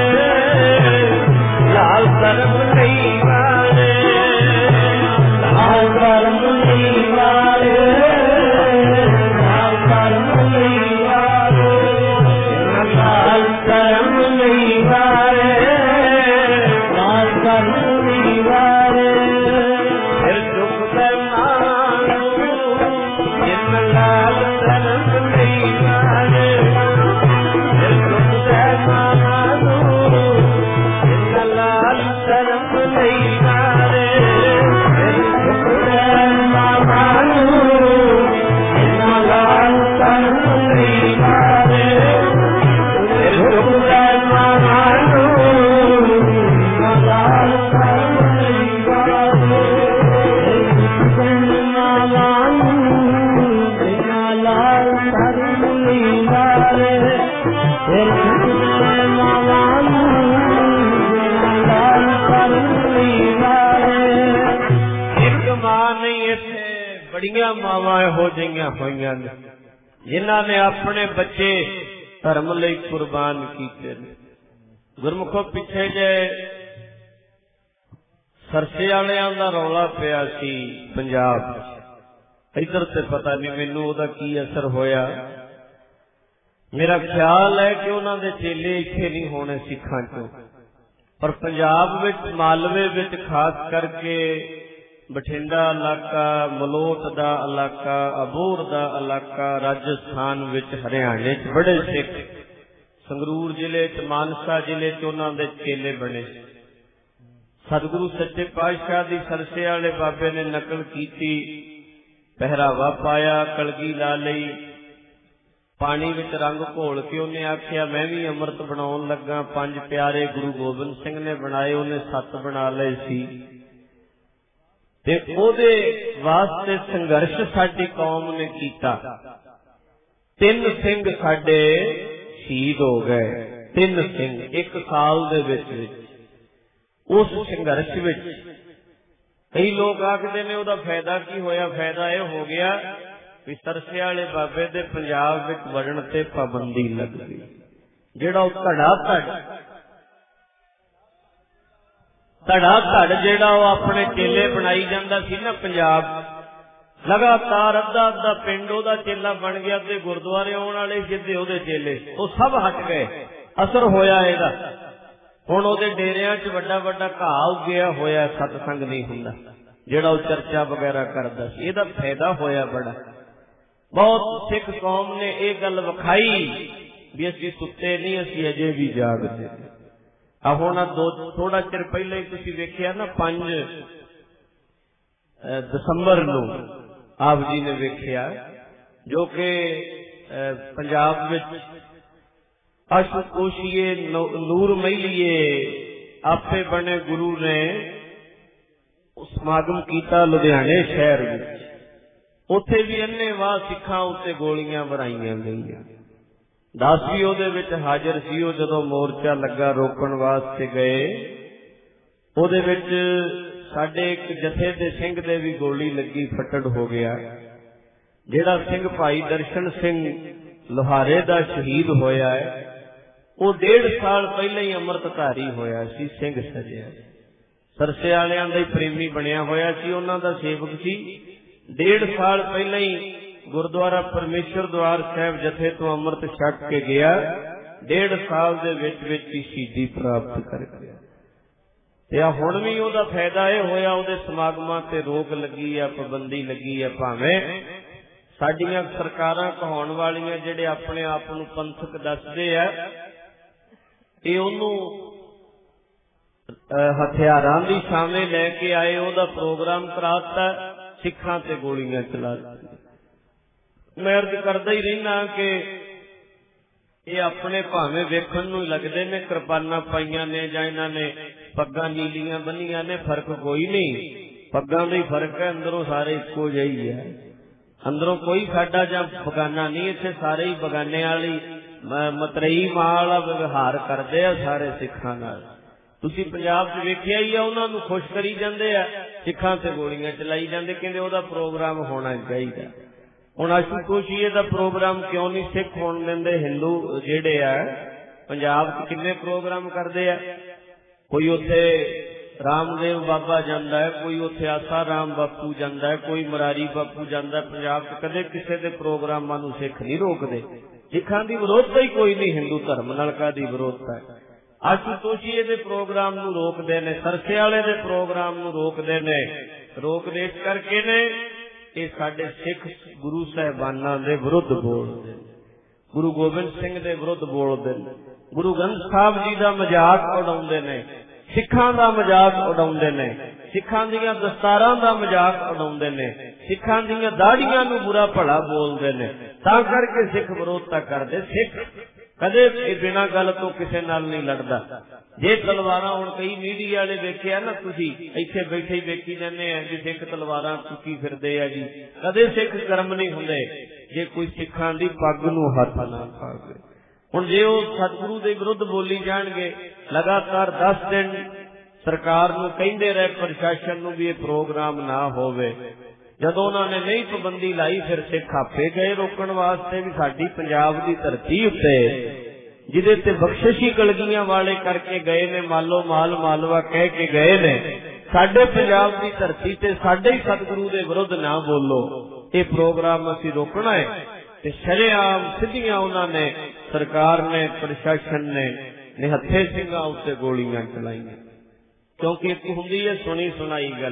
A: लाल धर्म लई वारे, लाल धर्म लई वारे, लाल धर्म लई वारे, लाल धर्म लई वारे, लाल धर्म लई वारे, सिर चुकदे मावां नूं जिन्हां लाल धर्म लई वारे, सिर चुकदे मावां नूं जिन्हां लाल धर्म लई वारे, सिर चुकदे मावां नूं जिन्हां लाल धर्म लई वारे, सिर चुकदे मावां नूं जिन्हां लाल धर्म लई वारे, सिर चुकदे मावां नूं जिन्हां लाल धर्म लई वारे, सिर चुकदे मावां नूं जिन्हां लाल धर्म लई वारे। एक मां नहीं इत्थे बड़ियां मावां इहो जिहियां होईयां ने जिन्हां ने अपने बच्चे धर्म लई कुर्बान कीते ने। गुरमुखो पिछे जे सरसे वालियां दा रौला पिया सी पंजाब, इधर ते पता नहीं मैनू ओहदा की असर होया। मेरा ख्याल है कि उन्हां दे चेले इत्थे नहीं होने सिखां चों, पर पंजाब विच मालवे विच खास करके ਬਠਿੰਡਾ ਇਲਾਕਾ, ਮਲੋਟ ਦਾ ਇਲਾਕਾ, ਅਬੋਹਰ ਦਾ ਇਲਾਕਾ, ਰਾਜਸਥਾਨ ਵਿੱਚ, ਹਰਿਆਣੇ 'ਚ ਬੜੇ ਸਿੱਖ, ਸੰਗਰੂਰ ਜ਼ਿਲ੍ਹੇ 'ਚ, ਮਾਨਸਾ ਜ਼ਿਲ੍ਹੇ 'ਚ ਉਹਨਾਂ ਦੇ ਚੇਲੇ ਬਣੇ। ਸਤਿਗੁਰੂ ਸੱਚੇ ਪਾਤਸ਼ਾਹ ਦੀ ਸਰਸੇ ਵਾਲੇ ਬਾਬੇ ਨੇ ਨਕਲ ਕੀਤੀ, ਪਹਿਰਾਵਾ ਪਾਇਆ, ਕਲਗੀ ਲਾ ਲਈ, ਪਾਣੀ ਵਿੱਚ ਰੰਗ ਘੋਲ ਕੇ ਉਹਨੇ ਆਖਿਆ ਮੈਂ ਵੀ ਅੰਮ੍ਰਿਤ ਬਣਾਉਣ ਲੱਗਾ। 5 ਪਿਆਰੇ ਗੁਰੂ ਗੋਬਿੰਦ ਸਿੰਘ ਨੇ ਬਣਾਏ, ਉਹਨੇ 7 ਬਣਾ ਲਏ ਸੀ। ਤੇ ਉਹਦੇ ਵਾਸਤੇ ਸੰਘਰਸ਼ ਸਾਡੀ ਕੌਮ ਨੇ ਕੀਤਾ। 3 ਸਿੰਘ ਸਾਡੇ ਸ਼ਹੀਦ ਹੋ ਗਏ, 3 ਸਿੰਘ 1 ਸਾਲ ਦੇ ਵਿੱਚ। ਉਸ ਸੰਘਰਸ਼ ਵਿੱਚ ਕਈ ਲੋਕ ਆਖਦੇ ਨੇ ਉਹਦਾ ਫਾਇਦਾ ਕੀ ਹੋਇਆ? ਫਾਇਦਾ ਇਹ ਹੋ ਗਿਆ ਵੀ ਸਰਸੇ ਵਾਲੇ ਬਾਬੇ ਦੇ ਪੰਜਾਬ ਵਿੱਚ ਵੜਨ ਤੇ ਪਾਬੰਦੀ ਲੱਗ ਗਈ। ਜਿਹੜਾ ਉਹ ਧੜਾ ਜਿਹੜਾ ਉਹ ਆਪਣੇ ਚੇਲੇ ਬਣਾਈ ਜਾਂਦਾ ਸੀ ਨਾ ਪੰਜਾਬ, ਲਗਾਤਾਰ ਅੱਧਾ ਪਿੰਡ ਉਹਦਾ ਚੇਲਾ ਬਣ ਗਿਆ ਤੇ ਗੁਰਦੁਆਰੇ ਆਉਣ ਵਾਲੇ ਜਿੱਦੇ ਉਹਦੇ ਚੇਲੇ ਉਹ ਸਭ ਹਟ ਗਏ। ਅਸਰ ਹੋਇਆ ਇਹਦਾ। ਹੁਣ ਉਹਦੇ ਡੇਰਿਆਂ 'ਚ ਵੱਡਾ ਘਾਹ ਉੱਗਿਆ ਹੋਇਆ, ਸਤਸੰਗ ਨਹੀਂ ਹੁੰਦਾ ਜਿਹੜਾ ਉਹ ਚਰਚਾ ਵਗੈਰਾ ਕਰਦਾ ਸੀ। ਇਹਦਾ ਫਾਇਦਾ ਹੋਇਆ ਬੜਾ। ਬਹੁਤ ਸਿੱਖ ਕੌਮ ਨੇ ਇਹ ਗੱਲ ਵਿਖਾਈ ਵੀ ਅਸੀਂ ਸੁੱਤੇ ਨਹੀਂ, ਅਸੀਂ ਅਜੇ ਵੀ ਜਾਗਦੇ। ਆ ਹੁਣ ਥੋੜਾ ਚਿਰ ਪਹਿਲਾਂ ਹੀ ਤੁਸੀਂ ਵੇਖਿਆ ਨਾ, 5 ਦਸੰਬਰ ਨੂੰ ਆਪ ਜੀ ਨੇ ਵੇਖਿਆ, ਜੋ ਕਿ ਪੰਜਾਬ ਵਿੱਚ ਅਸ਼ਕੋਸ਼ੀਏ ਨੂਰ ਮਹਿਲੀਏ ਆਪੇ ਬਣੇ ਗੁਰੂ ਨੇ ਸਮਾਗਮ ਕੀਤਾ ਲੁਧਿਆਣੇ ਸ਼ਹਿਰ ਵਿੱਚ। ਉੱਥੇ ਵੀ ਅੰਨ੍ਹੇਵਾਹ ਸਿੱਖਾਂ ਉੱਤੇ ਗੋਲੀਆਂ ਵਰਾਈਆਂ ਗਈਆਂ। 10 ਵੀ ਉਹਦੇ ਵਿੱਚ ਹਾਜ਼ਰ ਸੀ। ਉਹ ਜਦੋਂ ਮੋਰਚਾ ਲੱਗਾ ਰੋਕਣ ਵਾਸਤੇ ਗਏ, ਉਹਦੇ ਵਿੱਚ ਸਾਡੇ ਇੱਕ ਜਥੇ ਦੇ ਸਿੰਘ ਦੇ ਵੀ ਗੋਲੀ ਲੱਗੀ, ਫੱਟੜ ਹੋ ਗਿਆ। ਜਿਹੜਾ ਸਿੰਘ ਭਾਈ ਦਰਸ਼ਨ ਸਿੰਘ ਲੋਹਾਰੇ ਦਾ ਸ਼ਹੀਦ ਹੋਇਆ ਹੈ, ਉਹ 1.5 ਸਾਲ ਪਹਿਲਾਂ ਹੀ ਅੰਮ੍ਰਿਤਧਾਰੀ ਹੋਇਆ ਸੀ, ਸਿੰਘ ਸਜਿਆ। ਸਰਸੇ ਵਾਲਿਆਂ ਦਾ ਹੀ ਪ੍ਰੇਮੀ ਬਣਿਆ ਹੋਇਆ ਸੀ, ਉਹਨਾਂ ਦਾ ਸੇਵਕ ਸੀ। 1.5 ਸਾਲ ਪਹਿਲਾਂ ਹੀ ਗੁਰਦੁਆਰਾ ਪਰਮੇਸ਼ਰ ਦੁਆਰ ਸਾਹਿਬ ਜਥੇ ਤੋਂ ਅੰਮ੍ਰਿਤ ਛਕ ਕੇ ਗਿਆ। 1.5 ਸਾਲ ਦੇ ਵਿੱਚ ਹੀ ਸ਼ਹੀਦੀ ਪ੍ਰਾਪਤ ਕਰ ਗਿਆ। ਤੇ ਆ ਹੁਣ ਵੀ ਉਹਦਾ ਫਾਇਦਾ ਇਹ ਹੋਇਆ, ਉਹਦੇ ਸਮਾਗਮਾਂ ਤੇ ਰੋਕ ਲੱਗੀ ਆ, ਪਾਬੰਦੀ ਲੱਗੀ ਆ। ਭਾਵੇਂ ਸਾਡੀਆਂ ਸਰਕਾਰਾਂ ਕਹਾਉਣ ਵਾਲੀਆਂ ਜਿਹੜੇ ਆਪਣੇ ਆਪ ਨੂੰ ਪੰਥਕ ਦੱਸਦੇ ਆ, ਇਹ ਉਹਨੂੰ ਹਥਿਆਰਾਂ ਦੀ ਛਾਵੇਂ ਲੈ ਕੇ ਆਏ, ਉਹਦਾ ਪ੍ਰੋਗਰਾਮ ਕਰਾਤਾ, ਸਿੱਖਾਂ ਤੇ ਗੋਲੀਆਂ ਚਲਾ ਦਿੱਤੀਆਂ। ਮੈਂ ਅਰਜ਼ ਕਰਦਾ ਹੀ ਰਹਿਣਾ ਕਿ ਇਹ ਆਪਣੇ ਭਾਵੇਂ ਵੇਖਣ ਨੂੰ ਲੱਗਦੇ ਨੇ ਕਿਰਪਾਨਾਂ ਪਾਈਆਂ ਨੇ ਜਾਂ ਇਹਨਾਂ ਨੇ ਪੱਗਾਂ ਨੀਲੀਆਂ ਬੰਨੀਆਂ ਨੇ, ਫਰਕ ਕੋਈ ਨਹੀਂ। ਪੱਗਾਂ ਦਾ ਹੀ ਫਰਕ ਹੈ, ਅੰਦਰੋਂ ਸਾਰੇ ਇੱਕੋ ਜਿਹੀ ਹੈ। ਅੰਦਰੋਂ ਕੋਈ ਸਾਡਾ ਜਾਂ ਬਗਾਨਾ ਨਹੀਂ, ਇੱਥੇ ਸਾਰੇ ਹੀ ਬਗਾਨੇ ਵਾਲੀ ਮਤਰੇਈ ਮਾਂ ਵਾਲਾ ਵਿਵਹਾਰ ਕਰਦੇ ਆ ਸਾਰੇ ਸਿੱਖਾਂ ਨਾਲ। ਤੁਸੀਂ ਪੰਜਾਬ 'ਚ ਵੇਖਿਆ ਹੀ ਆ, ਉਹਨਾਂ ਨੂੰ ਖੁਸ਼ ਕਰੀ ਜਾਂਦੇ ਆ, ਸਿੱਖਾਂ ਤੇ ਗੋਲੀਆਂ ਚਲਾਈ ਜਾਂਦੇ, ਕਹਿੰਦੇ ਉਹਦਾ ਪ੍ਰੋਗਰਾਮ ਹੋਣਾ ਚਾਹੀਦਾ। ਹੁਣ ਅਸ਼ੂਤੋਸ਼ੀਏ ਦਾ ਪ੍ਰੋਗਰਾਮ ਕਿਉਂ ਨਹੀਂ ਸਿੱਖ ਹੋਣ ਦਿੰਦੇ? ਹਿੰਦੂ ਜਿਹੜੇ ਆ ਪੰਜਾਬ 'ਚ ਕਿੰਨੇ ਪ੍ਰੋਗਰਾਮ ਕਰਦੇ ਆ। ਕੋਈ ਉੱਥੇ ਰਾਮਦੇਵ ਬਾਬਾ ਜਾਂਦਾ ਹੈ, ਕੋਈ ਉੱਥੇ ਆਸਾ ਰਾਮ ਬਾਪੂ ਜਾਂਦਾ ਹੈ, ਕੋਈ ਮੁਰਾਰੀ ਬਾਪੂ ਜਾਂਦਾ। ਪੰਜਾਬ 'ਚ ਕਦੇ ਕਿਸੇ ਦੇ ਪ੍ਰੋਗਰਾਮਾਂ ਨੂੰ ਸਿੱਖ ਨਹੀਂ ਰੋਕਦੇ। ਸਿੱਖਾਂ ਦੀ ਵਿਰੋਧਤਾ ਹੀ ਕੋਈ ਨਹੀਂ, ਹਿੰਦੂ ਧਰਮ ਨਾਲ ਕਾਹਦੀ ਵਿਰੋਧਤਾ ਹੈ। ਅਸ਼ੂਤੋਸ਼ੀਏ ਦੇ ਪ੍ਰੋਗਰਾਮ ਨੂੰ ਰੋਕਦੇ ਨੇ, ਸਰਸੇ ਵਾਲੇ ਦੇ ਪ੍ਰੋਗਰਾਮ ਨੂੰ ਰੋਕਦੇ ਨੇ। ਰੋਕਦੇ ਇਸ ਕਰਕੇ ਨੇ ਇਹ ਸਾਡੇ ਸਿੱਖ ਗੁਰੂ ਸਾਹਿਬਾਨਾਂ ਦੇ ਵਿਰੁੱਧ ਬੋਲਦੇ ਨੇ, ਗੁਰੂ ਗੋਬਿੰਦ ਸਿੰਘ ਦੇ ਵਿਰੁੱਧ ਬੋਲਦੇ ਨੇ, ਗੁਰੂ ਗ੍ਰੰਥ ਸਾਹਿਬ ਜੀ ਦਾ ਮਜ਼ਾਕ ਉਡਾਉਂਦੇ ਨੇ, ਸਿੱਖਾਂ ਦਾ ਮਜ਼ਾਕ ਉਡਾਉਂਦੇ ਨੇ, ਸਿੱਖਾਂ ਦੀਆਂ ਦਸਤਾਰਾਂ ਦਾ ਮਜ਼ਾਕ ਉਡਾਉਂਦੇ ਨੇ, ਸਿੱਖਾਂ ਦੀਆਂ ਦਾੜੀਆਂ ਨੂੰ ਬੁਰਾ ਭਲਾ ਬੋਲਦੇ ਨੇ। ਤਾਂ ਕਰਕੇ ਸਿੱਖ ਵਿਰੋਧਤਾ ਕਰਦੇ। ਸਿੱਖ ਕਦੇ ਇਹ ਬਿਨਾਂ ਗੱਲ ਤੋਂ ਕਿਸੇ ਨਾਲ ਨਹੀਂ ਲੜਦਾ। ਜੇ ਤਲਵਾਰਾਂ, ਹੁਣ ਕਈ ਮੀਡੀਆ ਵਾਲੇ ਵੇਖਿਆ ਨਾ ਤੁਸੀਂ, ਇੱਥੇ ਬੈਠੇ ਹੀ ਵੇਖੀ ਜਾਂਦੇ ਆ ਜੀ ਸਿੱਖ ਤਲਵਾਰਾਂ ਚੁੱਕੀ ਫਿਰਦੇ ਆ ਜੀ। ਕਦੇ ਸਿੱਖ ਕਰਮ ਨਹੀਂ ਹੁੰਦੇ ਜੇ ਕੋਈ ਸਿੱਖਾਂ ਦੀ ਪੱਗ ਨੂੰ ਹੱਥ ਨਾ ਪਾਵੇ। ਹੁਣ ਜੇ ਉਹ ਸਤਿਗੁਰੂ ਦੇ ਵਿਰੁੱਧ ਬੋਲੀ ਜਾਣਗੇ, ਲਗਾਤਾਰ 10 ਦਿਨ ਸਰਕਾਰ ਨੂੰ ਕਹਿੰਦੇ ਰਹੇ, ਪ੍ਰਸ਼ਾਸਨ ਨੂੰ ਵੀ ਇਹ ਪ੍ਰੋਗਰਾਮ ਨਾ ਹੋਵੇ। ਜਦੋਂ ਉਹਨਾਂ ਨੇ ਨਹੀਂ ਪਾਬੰਦੀ ਲਾਈ, ਫਿਰ ਸਿੱਖ ਆਪੇ ਗਏ ਰੋਕਣ ਵਾਸਤੇ। ਵੀ ਸਾਡੀ ਪੰਜਾਬ ਦੀ ਧਰਤੀ ਉੱਤੇ ਜਿਹਦੇ ਤੇ ਬਖਸ਼ਿਸ਼ੀ ਕਲਗੀਆਂ ਵਾਲੇ ਕਰਕੇ ਗਏ ਨੇ, ਮਾਲੋ ਮਾਲ ਮਾਲਵਾ ਕਹਿ ਕੇ ਗਏ ਨੇ, ਸਾਡੇ ਪੰਜਾਬ ਦੀ ਧਰਤੀ ਤੇ ਸਾਡੇ ਹੀ ਸਤਿਗੁਰੂ ਦੇ ਵਿਰੁੱਧ ਨਾ ਬੋਲੋ, ਇਹ ਪ੍ਰੋਗਰਾਮ ਅਸੀਂ ਰੋਕਣਾ ਹੈ। ਤੇ ਸ਼ਰੇਆਮ ਸਿੱਧੀਆਂ ਉਹਨਾਂ ਨੇ, ਸਰਕਾਰ ਨੇ, ਪ੍ਰਸ਼ਾਸਨ ਨੇ ਨਿਹੱਥੇ ਸਿੰਘਾਂ ਉੱਤੇ ਗੋਲੀਆਂ ਚਲਾਈਆਂ। ਕਿਉਂਕਿ ਇੱਕ ਹੁੰਦੀ ਹੈ ਸੁਣੀ ਸੁਣਾਈ ਗੱਲ,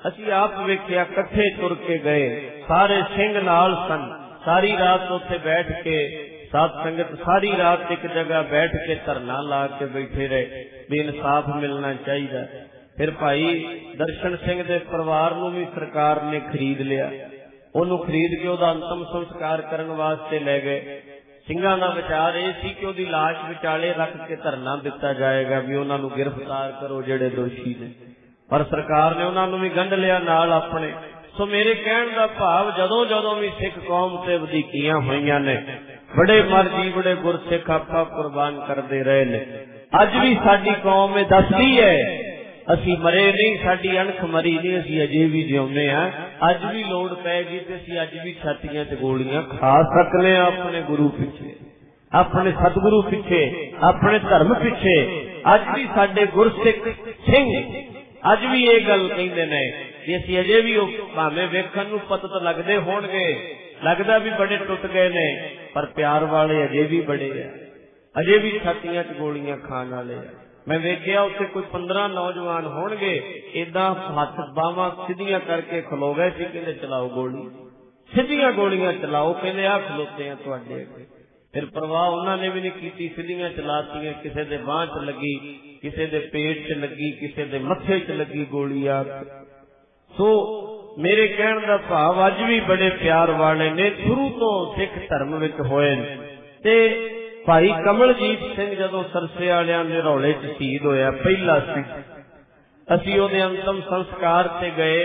A: ਅਸੀਂ ਆਪ ਵੇਖਿਆ, ਇਕੱਠੇ ਤੁਰ ਕੇ ਗਏ, ਸਾਰੇ ਸਿੰਘ ਨਾਲ ਸਨ। ਸਾਰੀ ਰਾਤ ਉੱਥੇ ਬੈਠ ਕੇ ਸਾਧ ਸੰਗਤ ਸਾਰੀ ਰਾਤ ਇੱਕ ਜਗ੍ਹਾ ਬੈਠ ਕੇ ਧਰਨਾ ਲਾ ਕੇ ਬੈਠੇ ਰਹੇ ਵੀ ਇਨਸਾਫ ਮਿਲਣਾ ਚਾਹੀਦਾ। ਫਿਰ ਭਾਈ ਦਰਸ਼ਨ ਸਿੰਘ ਦੇ ਪਰਿਵਾਰ ਨੂੰ ਵੀ ਸਰਕਾਰ ਨੇ ਖਰੀਦ ਲਿਆ। ਉਹਨੂੰ ਖਰੀਦ ਕੇ ਉਹਦਾ ਅੰਤਮ ਸੰਸਕਾਰ ਕਰਨ ਵਾਸਤੇ ਲੈ ਗਏ। ਸਿੰਘਾਂ ਦਾ ਵਿਚਾਰ ਇਹ ਸੀ ਕਿ ਉਹਦੀ ਲਾਸ਼ ਵਿਚਾਲੇ ਰੱਖ ਕੇ ਧਰਨਾ ਦਿੱਤਾ ਜਾਏਗਾ ਵੀ ਉਹਨਾਂ ਨੂੰ ਗ੍ਰਿਫਤਾਰ ਕਰੋ ਜਿਹੜੇ ਦੋਸ਼ੀ ਨੇ, ਪਰ ਸਰਕਾਰ ਨੇ ਉਹਨਾਂ ਨੂੰ ਵੀ ਗੰਢ ਲਿਆ ਨਾਲ ਆਪਣੇ। ਸੋ ਮੇਰੇ ਕਹਿਣ ਦਾ ਭਾਵ, ਜਦੋਂ ਜਦੋਂ ਵੀ ਸਿੱਖ ਕੌਮ ਤੇ ਵਧੀਕੀਆਂ ਹੋਈਆਂ ਨੇ, ਬੜੇ ਮਰਜੀ ਬੜੇ ਗੁਰਸਿੱਖ ਆਪਾ ਕੁਰਬਾਨ ਕਰਦੇ ਰਹੇ ਨੇ। ਅੱਜ ਵੀ ਸਾਡੀ ਕੌਮ ਇਹ ਦੱਸਦੀ ਹੈ ਅਸੀਂ ਮਰੇ ਨਹੀਂ, ਸਾਡੀ ਅਣਖ ਮਰੀ ਨਹੀਂ, ਅਸੀਂ ਅਜੇ ਵੀ ਜਿਉਂਦੇ ਹਾਂ। ਅੱਜ ਵੀ ਲੋੜ ਪੈਗੀ ਤੇ ਅਸੀਂ ਅੱਜ ਵੀ ਛਾਤੀਆਂ 'ਚ ਗੋਲੀਆਂ ਖਾ ਸਕਦੇ ਹਾਂ ਆਪਣੇ ਗੁਰੂ ਪਿੱਛੇ, ਆਪਣੇ ਸਤਿਗੁਰੂ ਪਿੱਛੇ, ਆਪਣੇ ਧਰਮ ਪਿੱਛੇ। ਅੱਜ ਵੀ ਸਾਡੇ ਗੁਰਸਿੱਖ ਸਿੰਘ ਅੱਜ ਵੀ ਇਹ ਗੱਲ ਕਹਿੰਦੇ ਨੇ ਕਿ ਅਸੀਂ ਅਜੇ ਵੀ, ਉਹ ਭਾਵੇਂ ਵੇਖਣ ਨੂੰ ਪਤਤ ਲੱਗਦੇ ਹੋਣਗੇ, ਲੱਗਦਾ ਵੀ ਬੜੇ ਟੁੱਟ ਗਏ ਨੇ, ਪਰ ਪਿਆਰ ਵਾਲੇ ਅਜੇ ਵੀ ਬੜੇ ਆ, ਅਜੇ ਵੀ ਛਾਤੀਆਂ 'ਚ ਗੋਲੀਆਂ ਖਾਣ ਵਾਲੇ ਆ। ਮੈਂ ਵੇਖਿਆ ਉੱਥੇ ਕੋਈ 15 ਨੌਜਵਾਨ ਹੋਣਗੇ, ਏਦਾਂ ਹੱਥ ਬਾਹਾਂ ਸਿੱਧੀਆਂ ਕਰਕੇ ਖਲੋ ਗਏ ਸੀ, ਕਹਿੰਦੇ ਚਲਾਓ ਗੋਲੀ, ਸਿੱਧੀਆਂ ਗੋਲੀਆਂ ਚਲਾਓ, ਕਹਿੰਦੇ ਆ ਖਲੋਤੇ ਆ ਤੁਹਾਡੇ ਅੱਗੇ। ਫਿਰ ਪਰਵਾਹ ਉਹਨਾਂ ਨੇ ਵੀ ਨਹੀਂ ਕੀਤੀ, ਸਿੱਧੀਆਂ ਚਲਾਤੀਆਂ। ਕਿਸੇ ਦੇ ਬਾਂਹ 'ਚ ਲੱਗੀ, ਕਿਸੇ ਦੇ ਪੇਟ 'ਚ ਲੱਗੀ, ਕਿਸੇ ਦੇ ਮੱਥੇ 'ਚ ਲੱਗੀ ਗੋਲੀ ਆ। ਸੋ ਮੇਰੇ ਕਹਿਣ ਦਾ ਭਾਵ, ਅੱਜ ਵੀ ਬੜੇ ਪਿਆਰ ਵਾਲੇ ਨੇ, ਸ਼ੁਰੂ ਤੋਂ ਸਿੱਖ ਧਰਮ ਵਿੱਚ ਹੋਏ ਨੇ। ਤੇ ਭਾਈ ਕਮਲਜੀਤ ਸਿੰਘ ਜਦੋਂ ਸਰਸੇ ਵਾਲਿਆਂ ਦੇ ਰੌਲੇ 'ਚ ਸ਼ਹੀਦ ਹੋਇਆ, ਪਹਿਲਾ ਸਿੱਖ, ਅਸੀਂ ਉਹਦੇ ਅੰਤਮ ਸੰਸਕਾਰ ਤੇ ਗਏ,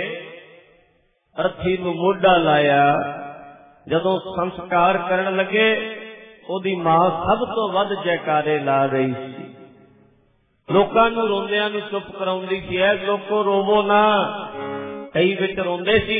A: ਅਰਥੀ ਨੂੰ ਮੋਢਾ ਲਾਇਆ। ਜਦੋਂ ਸੰਸਕਾਰ ਕਰਨ ਲੱਗੇ, ਉਹਦੀ ਮਾਂ ਸਭ ਤੋਂ ਵੱਧ ਜੈਕਾਰੇ ਲਾ ਰਹੀ ਸੀ, ਲੋਕਾਂ ਨੂੰ ਰੋਂਦਿਆਂ ਨੂੰ ਚੁੱਪ ਕਰਾਉਂਦੀ ਸੀ। ਐ ਲੋਕੋ ਰੋਵੋ ਨਾ, ਕਈ ਵਿੱਚ ਰੋਂਦੇ ਸੀ,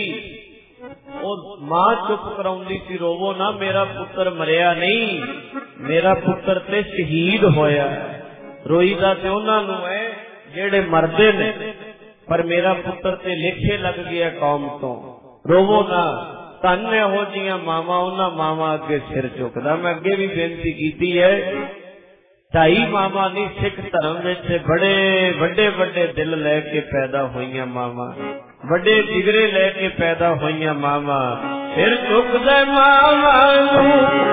A: ਉਹ ਮਾਂ ਚੁੱਪ ਕਰਾਉਂਦੀ ਸੀ, ਰੋਵੋ ਨਾ, ਮੇਰਾ ਪੁੱਤਰ ਮਰਿਆ ਨਹੀਂ, ਮੇਰਾ ਪੁੱਤਰ ਤੇ ਸ਼ਹੀਦ ਹੋਇਆ। ਰੋਈਦਾ ਤੇ ਉਹਨਾਂ ਨੂੰ ਹੈ ਜਿਹੜੇ ਮਰਦੇ ਨੇ, ਪਰ ਮੇਰਾ ਪੁੱਤਰ ਤੇ ਲੇਖੇ ਲੱਗ ਗਿਆ ਕੌਮ ਤੋਂ, ਰੋਵੋ ਨਾ। ਧੰਨ ਇਹੋ ਜਿਹੀਆਂ ਮਾਵਾਂ, ਉਹਨਾਂ ਮਾਵਾਂ ਅੱਗੇ ਸਿਰ ਝੁਕਦਾ। ਮੈਂ ਅੱਗੇ ਵੀ ਬੇਨਤੀ ਕੀਤੀ ਹੈ, ਢਾਈ ਮਾਵਾਂ ਨਹੀਂ, ਸਿੱਖ ਧਰਮ ਵਿੱਚ ਬੜੇ ਵੱਡੇ ਵੱਡੇ ਦਿਲ ਲੈ ਕੇ ਪੈਦਾ ਹੋਈਆਂ ਮਾਵਾਂ, ਵੱਡੇ ਜਿਗਰੇ ਲੈ ਕੇ ਪੈਦਾ ਹੋਈਆਂ ਮਾਵਾਂ। ਸਿਰ ਝੁਕਦਾ ਮਾਵਾਂ ਨੂੰ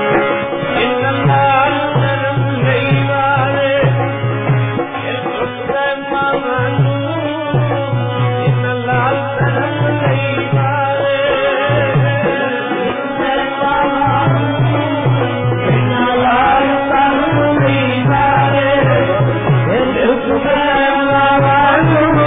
A: ਇਨ ਲਾਲ ਧਰਮ ਲਈ ਵਾਲੇ, ਸਿਰ ਝੁਕਦਾ ਮਾਵਾਂ ਨੂੰ ਇਨ ਲਾਲ ਧਰਮ ਲਈ ਵਾਲੇ, ਇਨ ਲਾਲ ਧਰਮ ਲਈ ਵਾਲੇ, ਸਿਰ ਝੁਕਦਾ ਮਾਵਾਂ ਨੂੰ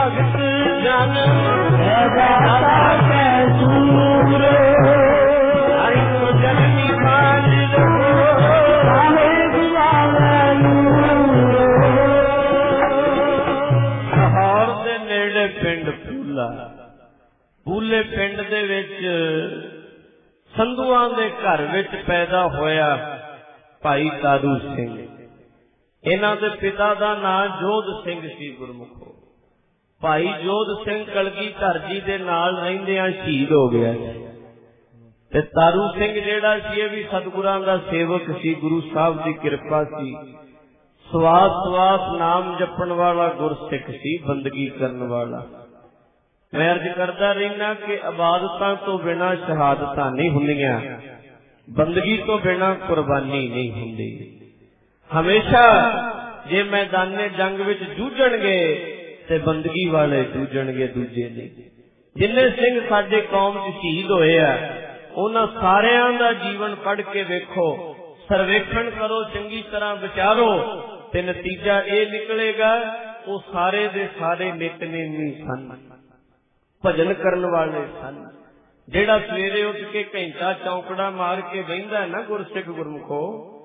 A: ਭਗਤ ਜਨ
B: ਦਾਤਾ ਕੈ ਸੂਰ
A: ਹਰਿ ਕੋ ਜਨਨੀ ਮਾਲਿ
B: ਸਾਹਿਬ ਵਾਲਾ ਨੂਰ
A: ਲਾਹੌਰ ਦੇ ਨੇੜੇ ਪਿੰਡ ਪੂਲਾ, ਪੂਲੇ ਪਿੰਡ ਦੇ ਵਿੱਚ ਸੰਧੂਆਂ ਦੇ ਘਰ ਵਿੱਚ ਪੈਦਾ ਹੋਇਆ ਭਾਈ ਤਾਰੂ ਸਿੰਘ। ਇਹਨਾਂ ਦੇ ਪਿਤਾ ਦਾ ਨਾਂ ਜੋਧ ਸਿੰਘ ਸੀ ਗੁਰਮੁਖੋ। ਭਾਈ ਜੋਧ ਸਿੰਘ ਕਲਗੀਧਰ ਜੀ ਦੇ ਨਾਲ ਰਹਿੰਦਿਆਂ ਸ਼ਹੀਦ ਹੋ ਗਿਆ ਤੇ ਤਾਰੂ ਸਿੰਘ ਜਿਹੜਾ ਸੀ ਇਹ ਵੀ ਸਤਿਗੁਰਾਂ ਦਾ ਸੇਵਕ ਸੀ, ਗੁਰੂ ਸਾਹਿਬ ਦੀ ਕਿਰਪਾ ਸੀ, ਸਵਾਸ ਸਵਾਸ ਨਾਮ ਜਪਣ ਵਾਲਾ ਗੁਰਸਿੱਖ ਸੀ, ਬੰਦਗੀ ਕਰਨ ਵਾਲਾ। ਮੈਂ ਅਰਜ਼ ਕਰਦਾ ਰਹਿਣਾ ਕਿ ਇਬਾਦਤਾਂ ਤੋਂ ਬਿਨਾਂ ਸ਼ਹਾਦਤਾਂ ਨਹੀਂ ਹੁੰਦੀਆਂ, ਬੰਦਗੀ ਤੋਂ ਬਿਨਾਂ ਕੁਰਬਾਨੀ ਨਹੀਂ ਹੁੰਦੀ। ਹਮੇਸ਼ਾ ਜੇ ਮੈਦਾਨੇ ਜੰਗ ਵਿੱਚ ਜੂਝਣਗੇ ਤੇ ਬੰਦਗੀ ਵਾਲੇ ਜੂਝਣਗੇ, ਦੂਜੇ ਨਹੀਂ। ਜਿੰਨੇ ਸਿੰਘ ਸਾਡੇ ਕੌਮ 'ਚ ਸ਼ਹੀਦ ਹੋਏ ਆ ਉਹਨਾਂ ਸਾਰਿਆਂ ਦਾ ਜੀਵਨ ਪੜ੍ਹ ਕੇ ਵੇਖੋ, ਸਰਵੇਖਣ ਕਰੋ, ਚੰਗੀ ਤਰ੍ਹਾਂ ਵਿਚਾਰੋ ਤੇ ਨਤੀਜਾ ਇਹ ਨਿਕਲੇਗਾ ਉਹ ਸਾਰੇ ਦੇ ਸਾਰੇ ਨਿਤਨੇਮੀ ਸਨ, ਭਜਨ ਕਰਨ ਵਾਲੇ ਸਨ। ਜਿਹੜਾ ਸਵੇਰੇ ਉੱਠ ਕੇ ਘੰਟਾ ਚੌਂਕੜਾ ਮਾਰ ਕੇ ਬਹਿੰਦਾ ਨਾ ਗੁਰਸਿੱਖ ਗੁਰਮੁਖੋ,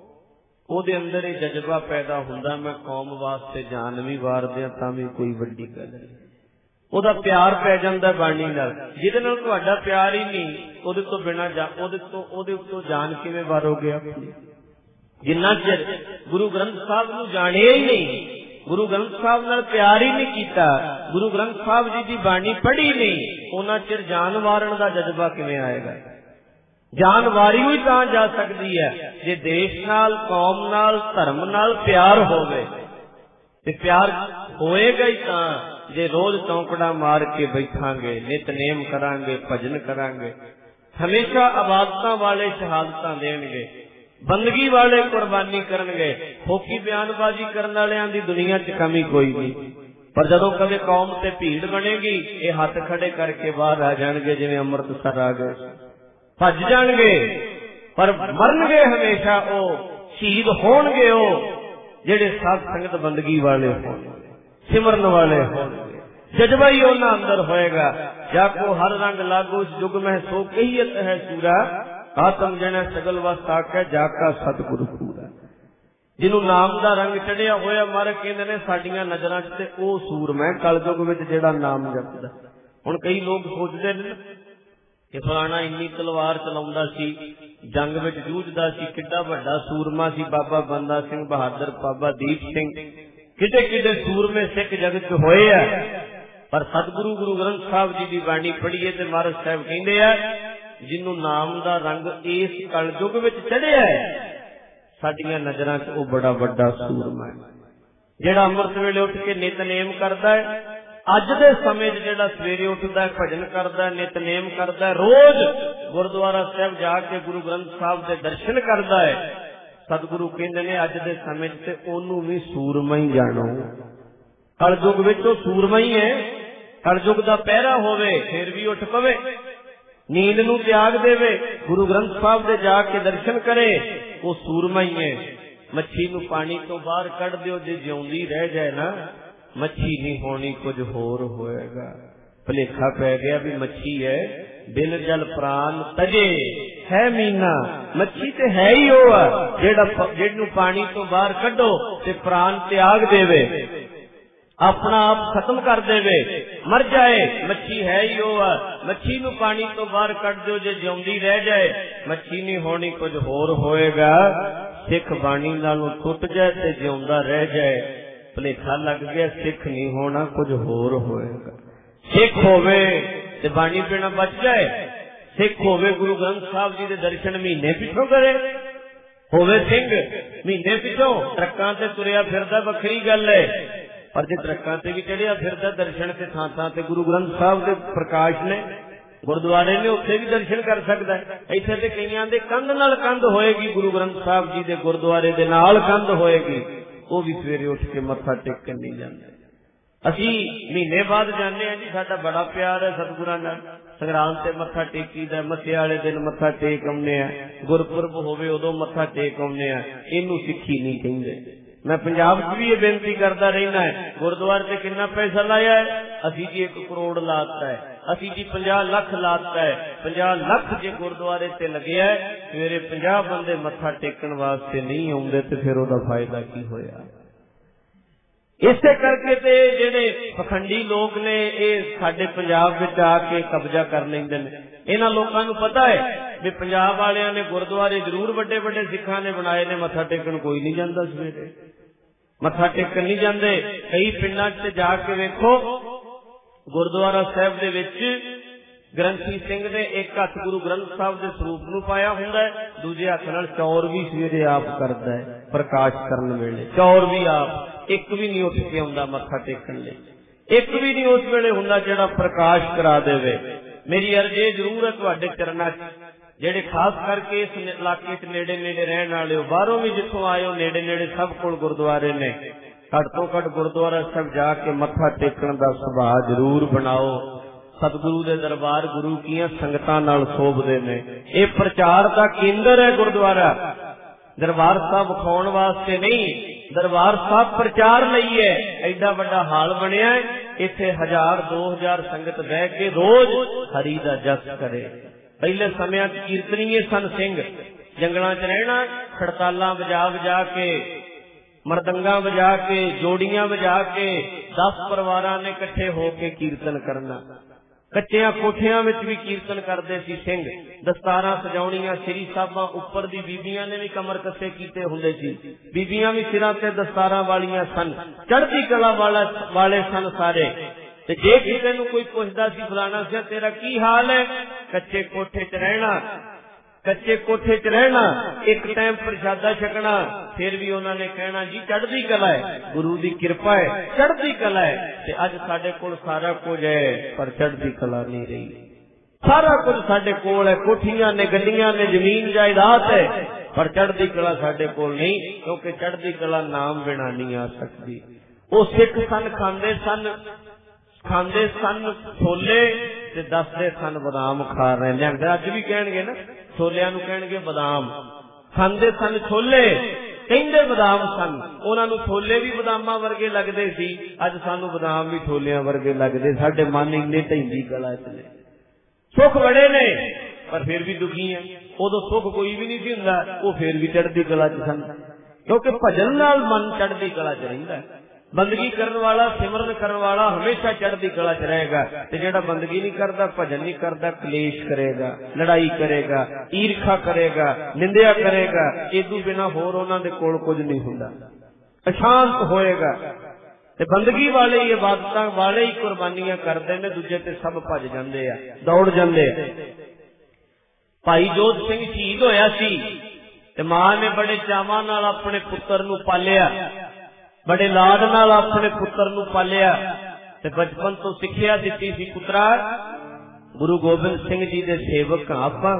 A: ਉਹਦੇ ਅੰਦਰ ਇਹ ਜਜ਼ਬਾ ਪੈਦਾ ਹੁੰਦਾ ਮੈਂ ਕੌਮ ਵਾਸਤੇ ਜਾਨ ਵੀ ਵਾਰ ਦਿਆਂ ਤਾਂ ਵੀ ਕੋਈ ਵੱਡੀ ਗੱਲ ਨਹੀਂ। ਉਹਦਾ ਪਿਆਰ ਪੈ ਜਾਂਦਾ ਬਾਣੀ ਨਾਲ। ਜਿਹਦੇ ਨਾਲ ਤੁਹਾਡਾ ਪਿਆਰ ਹੀ ਨਹੀਂ, ਉਹਦੇ ਤੋਂ ਬਿਨਾਂ ਉਹਦੇ ਉੱਤੋਂ ਜਾਨ ਕਿਵੇਂ ਵਾਰੋਗੇ ਆਪਣੀ? ਜਿੰਨਾ ਚਿਰ ਗੁਰੂ ਗ੍ਰੰਥ ਸਾਹਿਬ ਨੂੰ ਜਾਣਿਆ ਹੀ ਨਹੀਂ, ਗੁਰੂ ਗ੍ਰੰਥ ਸਾਹਿਬ ਨਾਲ ਪਿਆਰ ਹੀ ਨਹੀਂ ਕੀਤਾ, ਗੁਰੂ ਗ੍ਰੰਥ ਸਾਹਿਬ ਜੀ ਦੀ ਬਾਣੀ ਪੜ੍ਹੀ ਨਹੀਂ, ਉਹਨਾਂ ਚਿਰ ਜਾਨ ਵਾਰਨ ਦਾ ਜਜ਼ਬਾ ਕਿਵੇਂ ਆਏਗਾ? ਜਾਨ ਵਾਰੀ ਹੋਈ ਤਾਂ ਜਾ ਸਕਦੀ ਹੈ ਜੇ ਦੇਸ਼ ਨਾਲ, ਕੌਮ ਨਾਲ, ਧਰਮ ਨਾਲ ਪਿਆਰ ਹੋਵੇ। ਤੇ ਪਿਆਰ ਹੋਏਗਾ ਹੀ ਤਾਂ ਜੇ ਰੋਜ਼ ਚੌਂਕੜਾ ਮਾਰ ਕੇ ਬੈਠਾਂਗੇ, ਨਿਤਨੇਮ ਕਰਾਂਗੇ, ਭਜਨ ਕਰਾਂਗੇ। ਹਮੇਸ਼ਾ ਇਬਾਦਤਾਂ ਵਾਲੇ ਸ਼ਹਾਦਤਾਂ ਦੇਣਗੇ, ਬੰਦਗੀ ਵਾਲੇ ਕੁਰਬਾਨੀ ਕਰਨਗੇ। ਫੋਕੀ ਬਿਆਨਬਾਜ਼ੀ ਕਰਨ ਵਾਲਿਆਂ ਦੀ ਦੁਨੀਆ 'ਚ ਕਮੀ ਕੋਈ ਨਹੀਂ, ਪਰ ਜਦੋਂ ਕਦੇ ਕੌਮ ਤੇ ਭੀੜ ਬਣੇਗੀ ਇਹ ਹੱਥ ਖੜੇ ਕਰਕੇ ਬਾਹਰ ਆ ਜਾਣਗੇ, ਜਿਵੇਂ ਅੰਮ੍ਰਿਤਸਰ ਆ ਗਏ, ਭੱਜ ਜਾਣਗੇ। ਪਰ ਮਰਨਗੇ ਹਮੇਸ਼ਾ ਉਹ, ਸ਼ਹੀਦ ਹੋਣਗੇ ਉਹ ਜਿਹੜੇ ਸਾਧ ਸੰਗਤ ਬੰਦਗੀ ਵਾਲੇ ਹੋਣਗੇ, ਸਿਮਰਨ ਵਾਲੇ ਹੋਣਗੇ। ਜਜ਼ਬਾ ਹੀ ਉਹਨਾਂ ਅੰਦਰ ਹੋਏਗਾ। ਜਾ ਕੋ ਹਰ ਰੰਗ ਲਾਗੋ ਜੁਗ ਮਹਿ ਸੋ ਕਹੀਅਤ ਹੈ ਸੂਰਾ, ਆਤਮ ਜਣੈ ਸਗਲ ਵਸ ਆਕੈ ਜਾ ਕਾ ਸਤਿਗੁਰ ਪੂਰਾ। ਜਿਹਨੂੰ ਨਾਮ ਦਾ ਰੰਗ ਚੜਿਆ ਹੋਇਆ, ਮਹਾਰਾਜ ਕਹਿੰਦੇ ਨੇ ਸਾਡੀਆਂ ਨਜ਼ਰਾਂ 'ਚ ਤੇ ਉਹ ਸੂਰਮਾ ਕਲਯੁਗ ਵਿੱਚ ਜਿਹੜਾ ਨਾਮ ਜਪਦਾ। ਹੁਣ ਕਈ ਲੋਕ ਸੋਚਦੇ ਨੇ ਕਿ ਫਲਾਣਾ ਇੰਨੀ ਤਲਵਾਰ ਚਲਾਉਂਦਾ ਸੀ, ਜੰਗ ਵਿੱਚ ਜੂਝਦਾ ਸੀ, ਕਿੱਡਾ ਵੱਡਾ ਸੂਰਮਾ ਸੀ, ਬਾਬਾ ਬੰਦਾ ਸਿੰਘ ਬਹਾਦਰ, ਬਾਬਾ ਦੀਪ ਸਿੰਘ, ਕਿਤੇ ਕਿਤੇ ਸੂਰਮੇ ਸਿੱਖ ਜਗਤ 'ਚ ਹੋਏ ਆ। ਪਰ ਸਤਿਗੁਰੂ ਗੁਰੂ ਗ੍ਰੰਥ ਸਾਹਿਬ ਜੀ ਦੀ ਬਾਣੀ ਪੜ੍ਹੀਏ ਤੇ ਮਹਾਰਾਜ ਸਾਹਿਬ ਕਹਿੰਦੇ ਆ ਜਿਹਨੂੰ ਨਾਮ ਦਾ ਰੰਗ ਇਸ ਕਲਯੁਗ ਵਿੱਚ ਚੜਿਆ ਹੈ, ਸਾਡੀਆਂ ਨਜ਼ਰਾਂ 'ਚ ਉਹ ਬੜਾ ਵੱਡਾ ਸੂਰਮਾ ਹੈ। ਜਿਹੜਾ ਅੰਮ੍ਰਿਤ ਵੇਲੇ ਉੱਠ ਕੇ ਨਿਤਨੇਮ ਕਰਦਾ ਹੈ, ਅੱਜ ਦੇ ਸਮੇਂ 'ਚ ਜਿਹੜਾ ਸਵੇਰੇ ਉੱਠਦਾ, ਭਜਨ ਕਰਦਾ, ਨਿਤਨੇਮ ਕਰਦਾ, ਰੋਜ਼ ਗੁਰਦੁਆਰਾ ਸਾਹਿਬ ਜਾ ਕੇ ਗੁਰੂ ਗ੍ਰੰਥ ਸਾਹਿਬ ਦੇ ਦਰਸ਼ਨ ਕਰਦਾ ਹੈ, ਸਤਿਗੁਰੂ ਕਹਿੰਦੇ ਨੇ ਅੱਜ ਦੇ ਸਮੇਂ 'ਚ ਤੇ ਉਹਨੂੰ ਵੀ ਸੂਰਮਾ ਹੀ ਜਾਣੋ। ਕਲਯੁਗ ਵਿੱਚ ਉਹ ਸੂਰਮਾ ਹੀ ਹੈ। ਕਲਯੁਗ ਦਾ ਪਹਿਰਾ ਹੋਵੇ ਫਿਰ ਵੀ ਉੱਠ ਪਵੇ, ਨੀਂਦ ਨੂੰ ਤਿਆਗ ਦੇਵੇ, ਗੁਰੂ ਗ੍ਰੰਥ ਸਾਹਿਬ ਦੇ ਜਾ ਕੇ ਦਰਸ਼ਨ ਕਰੇ, ਉਹ ਸੂਰਮਾ ਹੀ ਹੈ। ਮੱਛੀ ਨੂੰ ਪਾਣੀ ਤੋਂ ਬਾਹਰ ਕੱਢ ਦਿਓ, ਜੇ ਜਿਉਂਦੀ ਰਹਿ ਜਾਏ ਨਾ, ਮੱਛੀ ਨਹੀਂ ਹੋਣੀ, ਕੁਝ ਹੋਰ ਹੋਏਗਾ। ਭੁਲੇਖਾ ਪੈ ਗਿਆ ਵੀ ਮੱਛੀ ਹੈ, ਬਿਨ ਜਲ ਪ੍ਰਾਨ ਤਜੇ ਹੈ ਮੀਨਾ। ਮੱਛੀ ਤੇ ਹੈ ਹੀ ਉਹ ਆ ਜਿਹਨੂੰ ਪਾਣੀ ਤੋਂ ਬਾਹਰ ਕੱਢੋ ਤੇ ਪ੍ਰਾਨ ਤਿਆਗ ਦੇਵੇ, ਆਪਣਾ ਆਪ ਖਤਮ ਕਰ ਦੇਵੇ, ਮਰ ਜਾਏ। ਮੱਛੀ ਹੈ ਹੀ ਉਹ ਆ। ਮੱਛੀ ਨੂੰ ਪਾਣੀ ਤੋਂ ਬਾਹਰ ਕੱਢ ਦਿਓ, ਜੇ ਜਿਉਂਦੀ ਰਹਿ ਜਾਏ, ਮੱਛੀ ਨਹੀਂ ਹੋਣੀ, ਕੁਝ ਹੋਰ ਹੋਏਗਾ। ਸਿੱਖ ਬਾਣੀ ਨਾਲੋਂ ਟੁੱਟ ਜਾਏ ਤੇ ਜਿਉਂਦਾ ਰਹਿ ਜਾਏ, ਭੁਲੇਖਾ ਲੱਗ ਗਿਆ, ਸਿੱਖ ਨਹੀਂ ਹੋਣਾ, ਕੁਝ ਹੋਰ ਹੋਏਗਾ। ਸਿੱਖ ਹੋਵੇ ਤੇ ਬਾਣੀ ਪੀਣਾ ਬਚ ਜਾਏ, ਸਿੱਖ ਹੋਵੇ ਗੁਰੂ ਗ੍ਰੰਥ ਸਾਹਿਬ ਜੀ ਦੇ ਦਰਸ਼ਨ ਮਹੀਨੇ ਪਿੱਛੋਂ ਕਰੇ, ਹੋਵੇ ਸਿੰਘ ਮਹੀਨੇ ਪਿੱਛੋਂ। ਟਰੱਕਾਂ ਤੇ ਤੁਰਿਆ ਫਿਰਦਾ ਵੱਖਰੀ ਗੱਲ ਹੈ, ਪਰ ਜੇ ਟਰੱਕਾਂ ਤੇ ਵੀ ਚੜਿਆ ਫਿਰਦਾ, ਦਰਸ਼ਨ ਤੇ ਥਾਂ ਥਾਂ ਤੇ ਗੁਰੂ ਗ੍ਰੰਥ ਸਾਹਿਬ ਦੇ ਪ੍ਰਕਾਸ਼ ਨੇ, ਗੁਰਦੁਆਰੇ ਨੇ, ਉੱਥੇ ਵੀ ਦਰਸ਼ਨ ਕਰ ਸਕਦਾ ਹੈ। ਇੱਥੇ ਤੇ ਕਈਆਂ ਦੇ ਕੰਧ ਨਾਲ ਕੰਧ ਹੋਏਗੀ, ਗੁਰੂ ਗ੍ਰੰਥ ਸਾਹਿਬ ਜੀ ਦੇ ਗੁਰਦੁਆਰੇ ਦੇ ਨਾਲ ਕੰਧ ਹੋਏਗੀ, ਉਹ ਵੀ ਸਵੇਰੇ ਉੱਠ ਕੇ ਮੱਥਾ ਟੇਕਣ ਨਹੀਂ ਜਾਂਦੇ। ਅਸੀਂ ਮਹੀਨੇ ਬਾਅਦ ਜਾਂਦੇ ਹਾਂ ਜੀ, ਸਾਡਾ ਬੜਾ ਪਿਆਰ ਹੈ ਸਤਿਗੁਰਾਂ ਨਾਲ। ਸੰਗਰਾਂਦ ਤੇ ਮੱਥਾ ਟੇਕੀਦਾ, ਮੱਸੇ ਵਾਲੇ ਦਿਨ ਮੱਥਾ ਟੇਕ ਆਉਂਦੇ ਆ, ਗੁਰਪੁਰਬ ਹੋਵੇ ਉਦੋਂ ਮੱਥਾ ਟੇਕ ਆਉਂਦੇ ਆ। ਇਹਨੂੰ ਸਿੱਖੀ ਨਹੀਂ ਕਹਿੰਦੇ। मैं पंजाब च भी ये बेनती करता रहना है, गुरुद्वारे से कितना पैसा लाया है? असी जी 1 करोड़ लाता है, असी जी 50 लाख लाता है। 50 लाख जे गुरुद्वारे से लगे है, सवेरे 50 बंदे मत्था टेकन वास्ते नहीं आउंदे ते फिर ओहदा फायदा की होया? इसे करके ते जेडे पखंडी लोग ने ये साडे पंजाब विच आके कब्जा कर लैंदे ने। इन्हां लोकां नूं पता है भी पंजाब वालियां ने गुरुद्वारे जरूर वड्डे वड्डे सिखां ने बनाए ने, मत्था टेकन कोई नहीं जांदा सवेरे, मत्था टेकन नहीं जांदे। कई पिंडां च जाके वेखो, गुरुद्वारा साहिब दे विच ग्रंथी सिंह ने एक हत्थ गुरु ग्रंथ साहिब दे स्वरूप नूं पाया हुंदा है, दूजे हत्थ नाल चौर भी सवेरे आप करदा है प्रकाश करन वेले, चौर भी आप, एक भी नहीं उठ के आउंदा मत्था टेकन लई, एक भी नहीं उस वेले हुंदा जिहड़ा प्रकाश करा देवे। मेरी अर्जी जरूर है तुहाडे चरनां च, जेडे खास करके इस इलाके च नेड़े नेड़े रहण वाले हो, बाहरों भी जिथों आए हो, नेड़े नेड़े सब कोल गुरुद्वारे ने, घट तो घट गुरुद्वारा साहिब जाके मत्था टेकण दा सुभाव जरूर बनाओ। सतगुरु दे दरबार गुरु कीआं संगतां नाल शोभदे ने। ये प्रचार दा केंद्र है गुरुद्वारा, दरबार साहब विखाउण वास्ते नहीं, दरबार साहब प्रचार लई है। एडा वड्डा हाल बनिया, इत्थे 1000-2000 संगत बह के रोज हरि दा जस करे। पहले समय कीर्तनीय सन सिंह, जंगलां च रहना, खड़तालां वजा वजा के, मरदंगा वजा के, जोड़ियां वजा के 10 परिवारां ने इकट्ठे होके कीर्तन करना। कच्चियां कोठियां विच भी कीर्तन करदे सी सिंह, दस्तारां सजाउणियां, श्री साहबां उपर दी बीबियां ने भी कमर कसे कीते हुंदे सी, बीबियां भी सिरां ते दस्तारां वालियां सन, चढ़दी कला वाले सन सारे। ते जे किसे नूं कोई पुछदा सी फलाना सिया तेरा की हाल है, कच्चे कोठे च रहना, कच्चे कोठे च रहना, एक टाइम प्रसादा छकना, फिर भी उन्होंने कहना जी चढ़दी कला है, गुरु की कृपा है, चढ़दी कला है। ते अज साडे कोल सारा कुछ है पर चढ़दी कला नहीं रही। सारा कुछ साडे कोल है, कोठियां ने, गड्डियां ने, जमीन जायदाद है, पर चढ़दी कला साडे कोल नहीं, क्योंकि चढ़दी कला नाम बिना नहीं आ सकती। वो सिख सन खांदे सन छोले ते दसदे सन बदाम खा रहे हैं। अज भी कहणगे ना, छोलियां नूं कहणगे बदाम, खांदे सन छोले, कहंदे बदाम सन। उन्हां नूं छोले भी बदामां वर्गे लगदे सी, अज सानूं बदाम भी छोलियां वर्गे लगदे। साडे मन इन्ने ढैंदी कला च ने, सुख बड़े ने पर फिर भी दुखी है। उदों सुख कोई भी नहीं सी हुंदा, वो फिर भी चढ़दी कला च सन, क्योंकि भजन नाल मन चढ़दी कला च रहिंदा है। बंदगी करने वाला, सिमरन करने वाला हमेशा चढ़दी कला च रहेगा, ते जेड़ा बंदगी नहीं करता, भजन नहीं करता, क्लेश करेगा, लड़ाई करेगा, ईर्खा करेगा, निंदिया करेगा, इदू बिना होर उन्हां दे कोल कुछ नहीं हुंदा, अशांत होएगा। ते बंदगी वाले ही, इबादतां वाले ही कुर्बानियां करदे ने, दूजे ते सब भज जांदे आ, दौड़ जांदे। भाई जोत सिंह शहीद होया सी ते मां ने बड़े चावां नाल अपने पुत्तर नूं पालिया, बड़े लाड नाल अपने पुत्र नूं पालिया, ते बचपन तो सिक्ख्या दित्ती सी, पुत्रा गुरु गोबिंद सिंह जी दे सेवक आपां,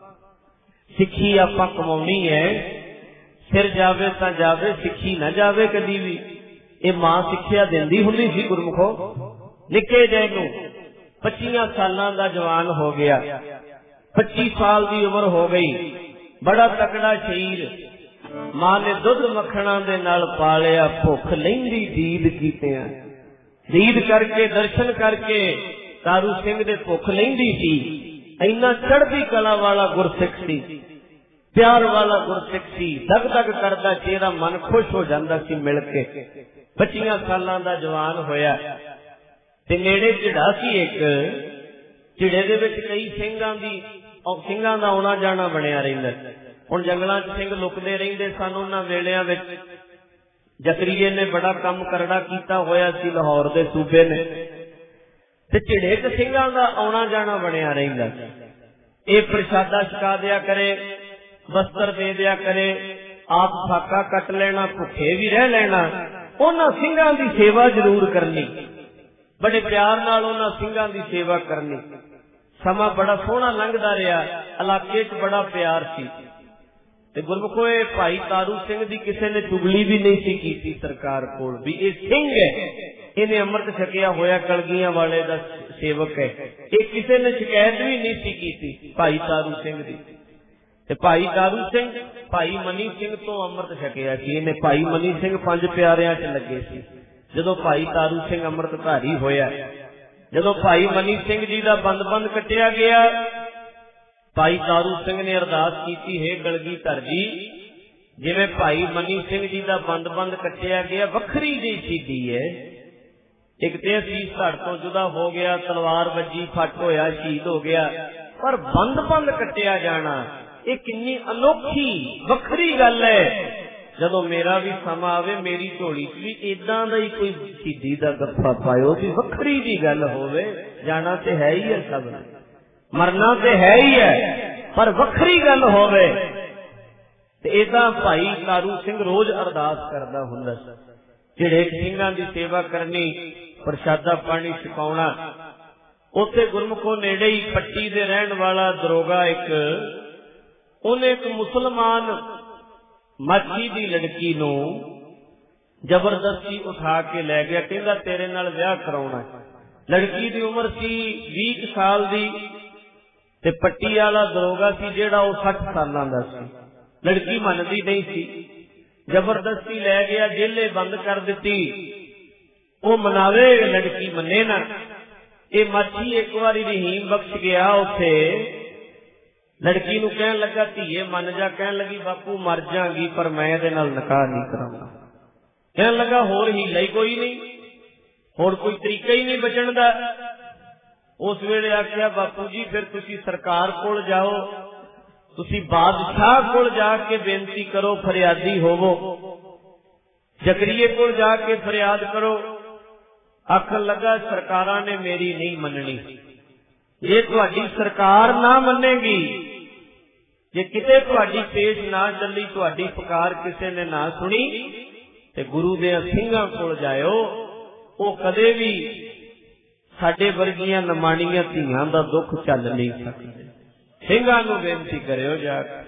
A: सिक्खी आपां कमाउणी है, सिर जावे तां जावे, सिक्खी ना जावे कदी भी। ये मां सिक्ख्या दिंदी हुंदी सी गुरमुखो। निक्के जे नूं 25 सालां दा जवान हो गया, 25 साल दी उम्र हो गई, बड़ा तकड़ा शरीर, मां ने दुध मखणा दे नाल पालिया, भुख लैंदी दीद कीतियां, दीद करके दर्शन करके तारू सिंह दे भुख लैंदी सी। इन्ना चढ़दी कला वाला गुरसिख सी, प्यार वाला गुरसिख सी, दग दग करदा चेहरा, मन खुश हो जांदा सी मिल के। 25 सालां दा जवान होया ते नेड़े झिड़ा सी एक, झिड़े दे विच कई ਸਿੰਘਾਂ ਦਾ आउणा जाना बनिया रहिंदा। हुण जंगलां च सिंह लुकदे रहिंदे सन, उन्हां वेलियां विच जकरीए ने बड़ा काम करड़ा कीता होया सी, लाहौर दे सूबे ने, ते झिड़े च ਸਿੰਘਾਂ ਦਾ आउणा जाना बनिया रहिंदा। ये प्रसादा छका दिया करे, वस्त्र दे दिया करे, आप फाका कट लेना, भुखे भी रह लेना, उन्हां ਸਿੰਘਾਂ दी सेवा जरूर करनी, बड़े प्यार नाल उन्हां ਸਿੰਘਾਂ दी सेवा करनी। समा बड़ा सोहना लंघदा रहा, इलाके च बड़ा प्यार सी। ते गुरमुखो भाई तारू सिंह दी किसी ने चुगली भी नहीं सी कीती सरकार कोल भी ये सिंह है, इन्हें अमृत छकिया होया कलगियां वाले दा सेवक है, ये किसी ने शिकायत भी नहीं सी कीती भाई तारू सिंह दी। ਤੇ ਭਾਈ ਤਾਰੂ ਸਿੰਘ ਭਾਈ ਮਨੀ ਸਿੰਘ ਤੋਂ ਅੰਮ੍ਰਿਤ ਛਕਿਆ ਸੀ। ਇਹਨੇ ਭਾਈ ਮਨੀ ਸਿੰਘ 5 ਪਿਆਰਿਆਂ 'ਚ ਲੱਗੇ ਸੀ। ਜਦੋਂ ਭਾਈ ਤਾਰੂ ਸਿੰਘ ਅੰਮ੍ਰਿਤਧਾਰੀ ਹੋਇਆ, ਜਦੋਂ ਭਾਈ ਮਨੀ ਸਿੰਘ ਜੀ ਦਾ ਬੰਦ ਕੱਟਿਆ ਗਿਆ, ਭਾਈ ਤਾਰੂ ਸਿੰਘ ਨੇ ਅਰਦਾਸ ਕੀਤੀ, ਹੇ ਕਲਗੀਧਰ ਜੀ, ਜਿਵੇਂ ਭਾਈ ਮਨੀ ਸਿੰਘ ਜੀ ਦਾ ਬੰਦ ਕੱਟਿਆ ਗਿਆ, ਵੱਖਰੀ ਜਿਹੀ ਸ਼ਹੀਦੀ ਹੈ। ਇੱਕ ਤੇ ਅਸੀਸ ਧੜ ਤੋਂ ਜੁਦਾ ਹੋ ਗਿਆ, ਤਲਵਾਰ ਵੱਜੀ, ਫੱਟ ਹੋਇਆ, ਸ਼ਹੀਦ ਹੋ ਗਿਆ, ਪਰ ਬੰਦ ਕੱਟਿਆ ਜਾਣਾ ਇਹ ਕਿੰਨੀ ਅਨੋਖੀ ਵੱਖਰੀ ਗੱਲ ਹੈ। ਜਦੋਂ ਮੇਰਾ ਵੀ ਸਮਾਂ ਆਵੇ, ਮੇਰੀ ਝੋਲੀ 'ਚ ਵੀ ਏਦਾਂ ਦਾ ਹੀ ਕੋਈ ਸ਼ਹੀਦੀ ਦਾ ਗੱਫਾ ਪਾਇਓ ਵੀ ਵੱਖਰੀ ਦੀ ਗੱਲ ਹੋਵੇ। ਜਾਣਾ ਤੇ ਹੈ ਹੀ ਹੈ, ਸਭ ਨੇ ਮਰਨਾ ਤੇ ਹੈ ਹੀ ਹੈ, ਪਰ ਵੱਖਰੀ ਗੱਲ ਹੋਵੇ। ਤੇ ਏਦਾਂ ਭਾਈ ਤਾਰੂ ਸਿੰਘ ਰੋਜ਼ ਅਰਦਾਸ ਕਰਦਾ ਹੁੰਦਾ ਸੀ। ਜਿਹੜੇ ਸਿੰਘਾਂ ਦੀ ਸੇਵਾ ਕਰਨੀ, ਪ੍ਰਸ਼ਾਦਾ ਪਾਣੀ ਛਕਾਉਣਾ। ਉੱਥੇ ਗੁਰਮੁਖੋ ਨੇੜੇ ਹੀ ਪੱਟੀ ਦੇ ਰਹਿਣ ਵਾਲਾ ਦਰੋਗਾ ਉਹਨੇ ਇੱਕ ਮੁਸਲਮਾਨ ਮਾਛੀ ਦੀ ਲੜਕੀ ਨੂੰ ਜ਼ਬਰਦਸਤੀ ਉਠਾ ਕੇ ਲੈ ਗਿਆ। ਕਹਿੰਦਾ ਤੇਰੇ ਨਾਲ ਵਿਆਹ ਕਰਾਉਣਾ। ਲੜਕੀ ਦੀ ਉਮਰ ਸੀ 20 ਸਾਲ ਦੀ ਤੇ ਪੱਟੀ ਵਾਲਾ ਦਰੋਗਾ ਸੀ ਜਿਹੜਾ ਉਹ 60 ਸਾਲਾਂ ਦਾ ਸੀ। ਲੜਕੀ ਮੰਨਦੀ ਨਹੀਂ ਸੀ, ਜ਼ਬਰਦਸਤੀ ਲੈ ਗਿਆ, ਜੇਲੇ ਬੰਦ ਕਰ ਦਿੱਤੀ। ਉਹ ਮਨਾਵੇ, ਲੜਕੀ ਮੰਨੇ ਨਾ। ਇਹ ਮਾਛੀ ਇੱਕ ਵਾਰੀ ਰਹੀਮ ਬਖਸ਼ ਗਿਆ ਉੱਥੇ, ਲੜਕੀ ਨੂੰ ਕਹਿਣ ਲੱਗਾ ਧੀਏ ਮੰਨ ਜਾ। ਕਹਿਣ ਲੱਗੀ ਬਾਪੂ ਮਰ ਜਾਗੀ, ਪਰ ਮੈਂ ਇਹਦੇ ਨਾਲ ਨਿਕਾਹ ਨਹੀਂ ਕਰਾਉਣਾ। ਕਹਿਣ ਲੱਗਾ ਹੋਰ ਹੀਲਾ ਹੀ ਕੋਈ ਨਹੀਂ, ਹੋਰ ਕੋਈ ਤਰੀਕਾ ਹੀ ਨਹੀਂ ਬਚਣ ਦਾ। ਉਸ ਵੇਲੇ ਆਖਿਆ ਬਾਪੂ ਜੀ ਫਿਰ ਤੁਸੀਂ ਸਰਕਾਰ ਕੋਲ ਜਾਓ, ਤੁਸੀਂ ਬਾਦਸ਼ਾਹ ਕੋਲ ਜਾ ਕੇ ਬੇਨਤੀ ਕਰੋ, ਫਰਿਆਦੀ ਹੋਵੋ, ਜ਼ਕਰੀਏ ਕੋਲ ਜਾ ਕੇ ਫਰਿਆਦ ਕਰੋ। ਆਖਣ ਲੱਗਾ ਸਰਕਾਰਾਂ ਨੇ ਮੇਰੀ ਨਹੀਂ ਮੰਨਣੀ। ਜੇ ਤੁਹਾਡੀ ਸਰਕਾਰ ਨਾ ਮੰਨੇਗੀ, ਜੇ ਕਿਤੇ ਤੁਹਾਡੀ ਪੇਸ਼ ਨਾ ਚੱਲੀ, ਤੁਹਾਡੀ ਪੁਕਾਰ ਕਿਸੇ ਨੇ ਨਾ ਸੁਣੀ, ਤੇ ਗੁਰੂ ਦੇ ਸਿੰਘਾਂ ਕੋਲ ਜਾਇਓ। ਉਹ ਕਦੇ ਵੀ ਸਾਡੇ ਵਰਗੀਆਂ ਨਮਾਣੀਆਂ ਧੀਆਂ ਦਾ ਦੁੱਖ ਝੱਲ ਨਹੀਂ ਸਕਦੇ। ਸਿੰਘਾਂ ਨੂੰ ਬੇਨਤੀ ਕਰਿਓ ਜਾ ਕੇ।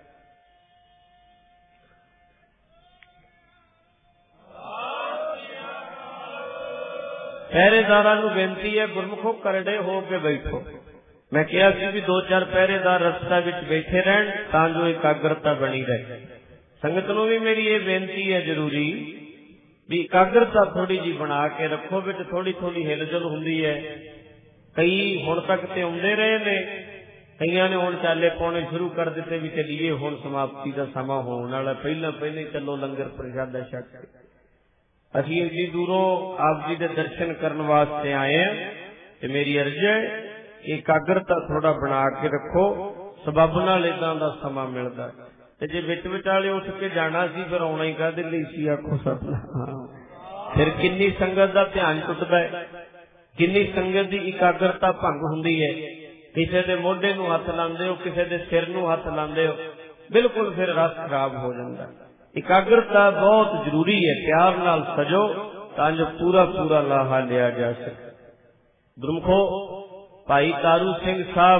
A: ਪਹਿਰੇਦਾਰਾਂ ਨੂੰ ਬੇਨਤੀ ਹੈ, ਗੁਰਮੁਖੋ ਕਰੜੇ ਹੋ ਕੇ ਬੈਠੋ। ਮੈਂ ਕਿਹਾ ਸੀ ਵੀ 2-4 ਪਹਿਰੇਦਾਰ ਰਸਤਾ ਵਿੱਚ ਬੈਠੇ ਰਹਿਣ ਤਾਂ ਜੋ ਇਕਾਗਰਤਾ ਬਣੀ ਰਹੇ। ਸੰਗਤ ਨੂੰ ਵੀ ਮੇਰੀ ਇਹ ਬੇਨਤੀ ਹੈ ਜ਼ਰੂਰੀ ਵੀ ਇਕਾਗਰਤਾ ਥੋੜੀ ਜੀ ਬਣਾ ਕੇ ਰੱਖੋ। ਵਿੱਚ ਥੋੜੀ ਹਿਲਜੁਲ ਹੁੰਦੀ ਹੈ। ਕਈ ਹੁਣ ਤੱਕ ਤੇ ਆਉਂਦੇ ਰਹੇ ਨੇ, ਕਈਆਂ ਨੇ ਹੁਣ ਚਾਲੇ ਪਾਉਣੇ ਸ਼ੁਰੂ ਕਰ ਦਿੱਤੇ ਵੀ ਚੱਲੀਏ, ਹੁਣ ਸਮਾਪਤੀ ਦਾ ਸਮਾਂ ਹੋਣ ਵਾਲਾ, ਪਹਿਲਾਂ ਹੀ ਚੱਲੋ ਲੰਗਰ ਪ੍ਰਸ਼ਾਦਾ ਛਕ ਕੇ। ਅਸੀਂ ਇੰਨੀ ਦੂਰੋਂ ਆਪ ਜੀ ਦੇ ਦਰਸ਼ਨ ਕਰਨ ਵਾਸਤੇ ਆਏ ਹਾਂ ਤੇ ਮੇਰੀ ਅਰਜ਼ ਹੈ ਇਕਾਗਰਤਾ ਥੋੜਾ ਬਣਾ ਕੇ ਰੱਖੋ। ਸਬੱਬ ਨਾਲ ਏਦਾਂ ਦਾ ਸਮਾਂ ਮਿਲਦਾ। ਤੇ ਜੇ ਵਿੱਚ ਵਿਚਾਲੇ ਉੱਠ ਕੇ ਜਾਣਾ ਸੀ ਫਿਰ ਆਉਣਾ ਹੀ ਕਾਹਦੇ ਲਈ ਸੀ, ਆਖੋ ਸਤਿਨਾਮ। ਫਿਰ ਕਿੰਨੀ ਸੰਗਤ ਦਾ ਧਿਆਨ ਟੁੱਟਦਾ ਹੈ, ਕਿੰਨੀ ਸੰਗਤ ਦੀ ਇਕਾਗਰਤਾ ਭੰਗ ਹੁੰਦੀ ਹੈ। ਕਿਸੇ ਦੇ ਮੋਢੇ ਨੂੰ ਹੱਥ ਲਾਉਂਦੇ ਹੋ, ਕਿਸੇ ਦੇ ਸਿਰ ਨੂੰ ਹੱਥ ਲਾਉਂਦੇ ਹੋ, ਬਿਲਕੁਲ ਫਿਰ ਰਸ ਖਰਾਬ ਹੋ ਜਾਂਦਾ। ਇਕਾਗਰਤਾ ਬਹੁਤ ਜ਼ਰੂਰੀ ਹੈ। ਪਿਆਰ ਨਾਲ ਸਜੋ ਤਾਂ ਜੋ ਪੂਰਾ ਲਾਹਾ ਲਿਆ ਜਾ ਸਕੇ। ਗੁਰਮੁਖੋ ਭਾਈ ਤਾਰੂ ਸਿੰਘ ਸਾਹਿਬ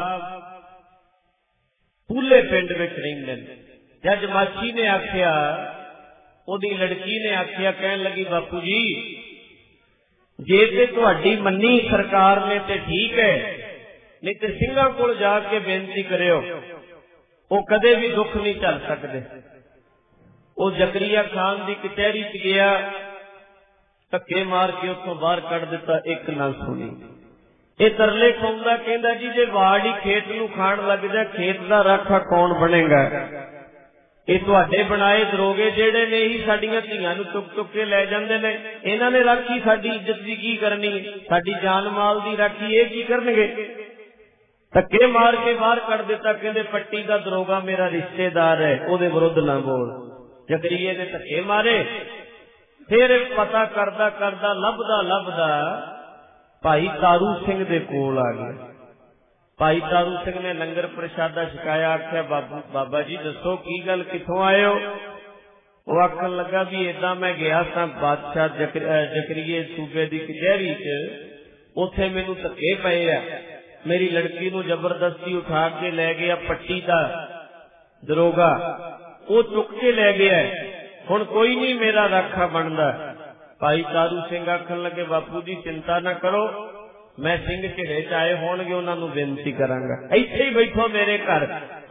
A: ਪੂਲੇ ਪਿੰਡ ਵਿੱਚ ਰਹਿੰਦੇ ਨੇ। ਜਦ ਮਾਛੀ ਨੇ ਆਖਿਆ, ਉਹਦੀ ਲੜਕੀ ਨੇ ਆਖਿਆ, ਕਹਿਣ ਲੱਗੀ ਬਾਪੂ ਜੀ ਜੇ ਤੇ ਤੁਹਾਡੀ ਮੰਨੀ ਸਰਕਾਰ ਨੇ ਤੇ ਠੀਕ ਹੈ, ਨਹੀਂ ਤੇ ਸਿੰਘਾਂ ਕੋਲ ਜਾ ਕੇ ਬੇਨਤੀ ਕਰਿਓ, ਉਹ ਕਦੇ ਵੀ ਦੁੱਖ ਨਹੀਂ ਝੱਲ ਸਕਦੇ। ਉਹ ਜ਼ਕਰੀਆ ਖਾਨ ਦੀ ਕਚਹਿਰੀ 'ਚ ਗਿਆ, ਧੱਕੇ ਮਾਰ ਕੇ ਉੱਥੋਂ ਬਾਹਰ ਕੱਢ ਦਿੱਤਾ, ਇੱਕ ਨਾ ਸੁਣੀ। ਇਹ ਤਰਲੇ ਪਾਉਂਦਾ, ਕਹਿੰਦਾ ਜੀ ਜੇ ਵਾੜ ਹੀ ਖੇਤ ਨੂੰ ਖਾਣ ਲੱਗ ਜਾ, ਖੇਤ ਦਾ ਰਾਖਾ ਕੌਣ ਬਣੇਗਾ? ਇਹ ਤੁਹਾਡੇ ਬਣਾਏ ਦਰੋਗੇ ਜਿਹੜੇ ਨੇ ਹੀ ਸਾਡੀਆਂ ਧੀਆਂ ਨੂੰ ਚੁੱਕ ਕੇ ਲੈ ਜਾਂਦੇ ਨੇ। ਇਹਨਾਂ ਨੇ ਰਾਖੀ ਸਾਡੀ ਇੱਜ਼ਤ ਦੀ ਕੀ ਕਰਨੀ, ਸਾਡੀ ਜਾਨ ਮਾਲ ਦੀ ਰਾਖੀ ਇਹ ਕੀ ਕਰਨਗੇ? ਧੱਕੇ ਮਾਰ ਕੇ ਬਾਹਰ ਕੱਢ ਦਿੱਤਾ। ਕਹਿੰਦੇ ਪੱਟੀ ਦਾ ਦਰੋਗਾ ਮੇਰਾ ਰਿਸ਼ਤੇਦਾਰ ਹੈ, ਉਹਦੇ ਵਿਰੁੱਧ ਨਾ ਬੋਲ। ਜ਼ਕਰੀਏ ਨੇ ਧੱਕੇ ਮਾਰੇ। ਫਿਰ ਪਤਾ ਕਰਦਾ ਲੱਭਦਾ ਭਾਈ ਤਾਰੂ ਸਿੰਘ ਦੇ ਕੋਲ ਆ ਗਿਆ। ਭਾਈ ਤਾਰੂ ਸਿੰਘ ਨੇ ਲੰਗਰ ਪ੍ਰਸ਼ਾਦਾ ਛਕਾਇਆ। ਆਖਿਆ ਬਾਬਾ ਜੀ ਦੱਸੋ ਕੀ ਗੱਲ, ਕਿੱਥੋਂ ਆਏ ਹੋ? ਉਹ ਆਖਣ ਲੱਗਾ ਵੀ ਏਦਾਂ ਮੈਂ ਗਿਆ ਸਾਂ ਬਾਦਸ਼ਾਹ ਜ਼ਕਰੀਏ ਸੂਬੇ ਦੀ ਕਚਹਿਰੀ 'ਚ, ਉੱਥੇ ਮੈਨੂੰ ਧੱਕੇ ਪਏ ਆ, ਮੇਰੀ ਲੜਕੀ ਨੂੰ ਜ਼ਬਰਦਸਤੀ ਉਠਾ ਕੇ ਲੈ ਗਿਆ ਪੱਟੀ ਦਾ ਦਰੋਗਾ, ਉਹ ਚੁੱਕ ਕੇ ਲੈ ਗਿਆ। ਹੁਣ ਕੋਈ ਨਹੀਂ ਮੇਰਾ ਰਾਖਾ ਬਣਦਾ। ਭਾਈ ਤਾਰੂ ਸਿੰਘ ਆਖਣ ਲੱਗੇ ਬਾਪੂ ਜੀ ਚਿੰਤਾ ਨਾ ਕਰੋ, ਮੈਂ ਸਿੰਘ ਝਿੜੇ ਚ ਆਏ ਹੋਣਗੇ ਉਹਨਾਂ ਨੂੰ ਬੇਨਤੀ ਕਰਾਂਗਾ, ਇੱਥੇ ਹੀ ਬੈਠੋ ਮੇਰੇ ਘਰ,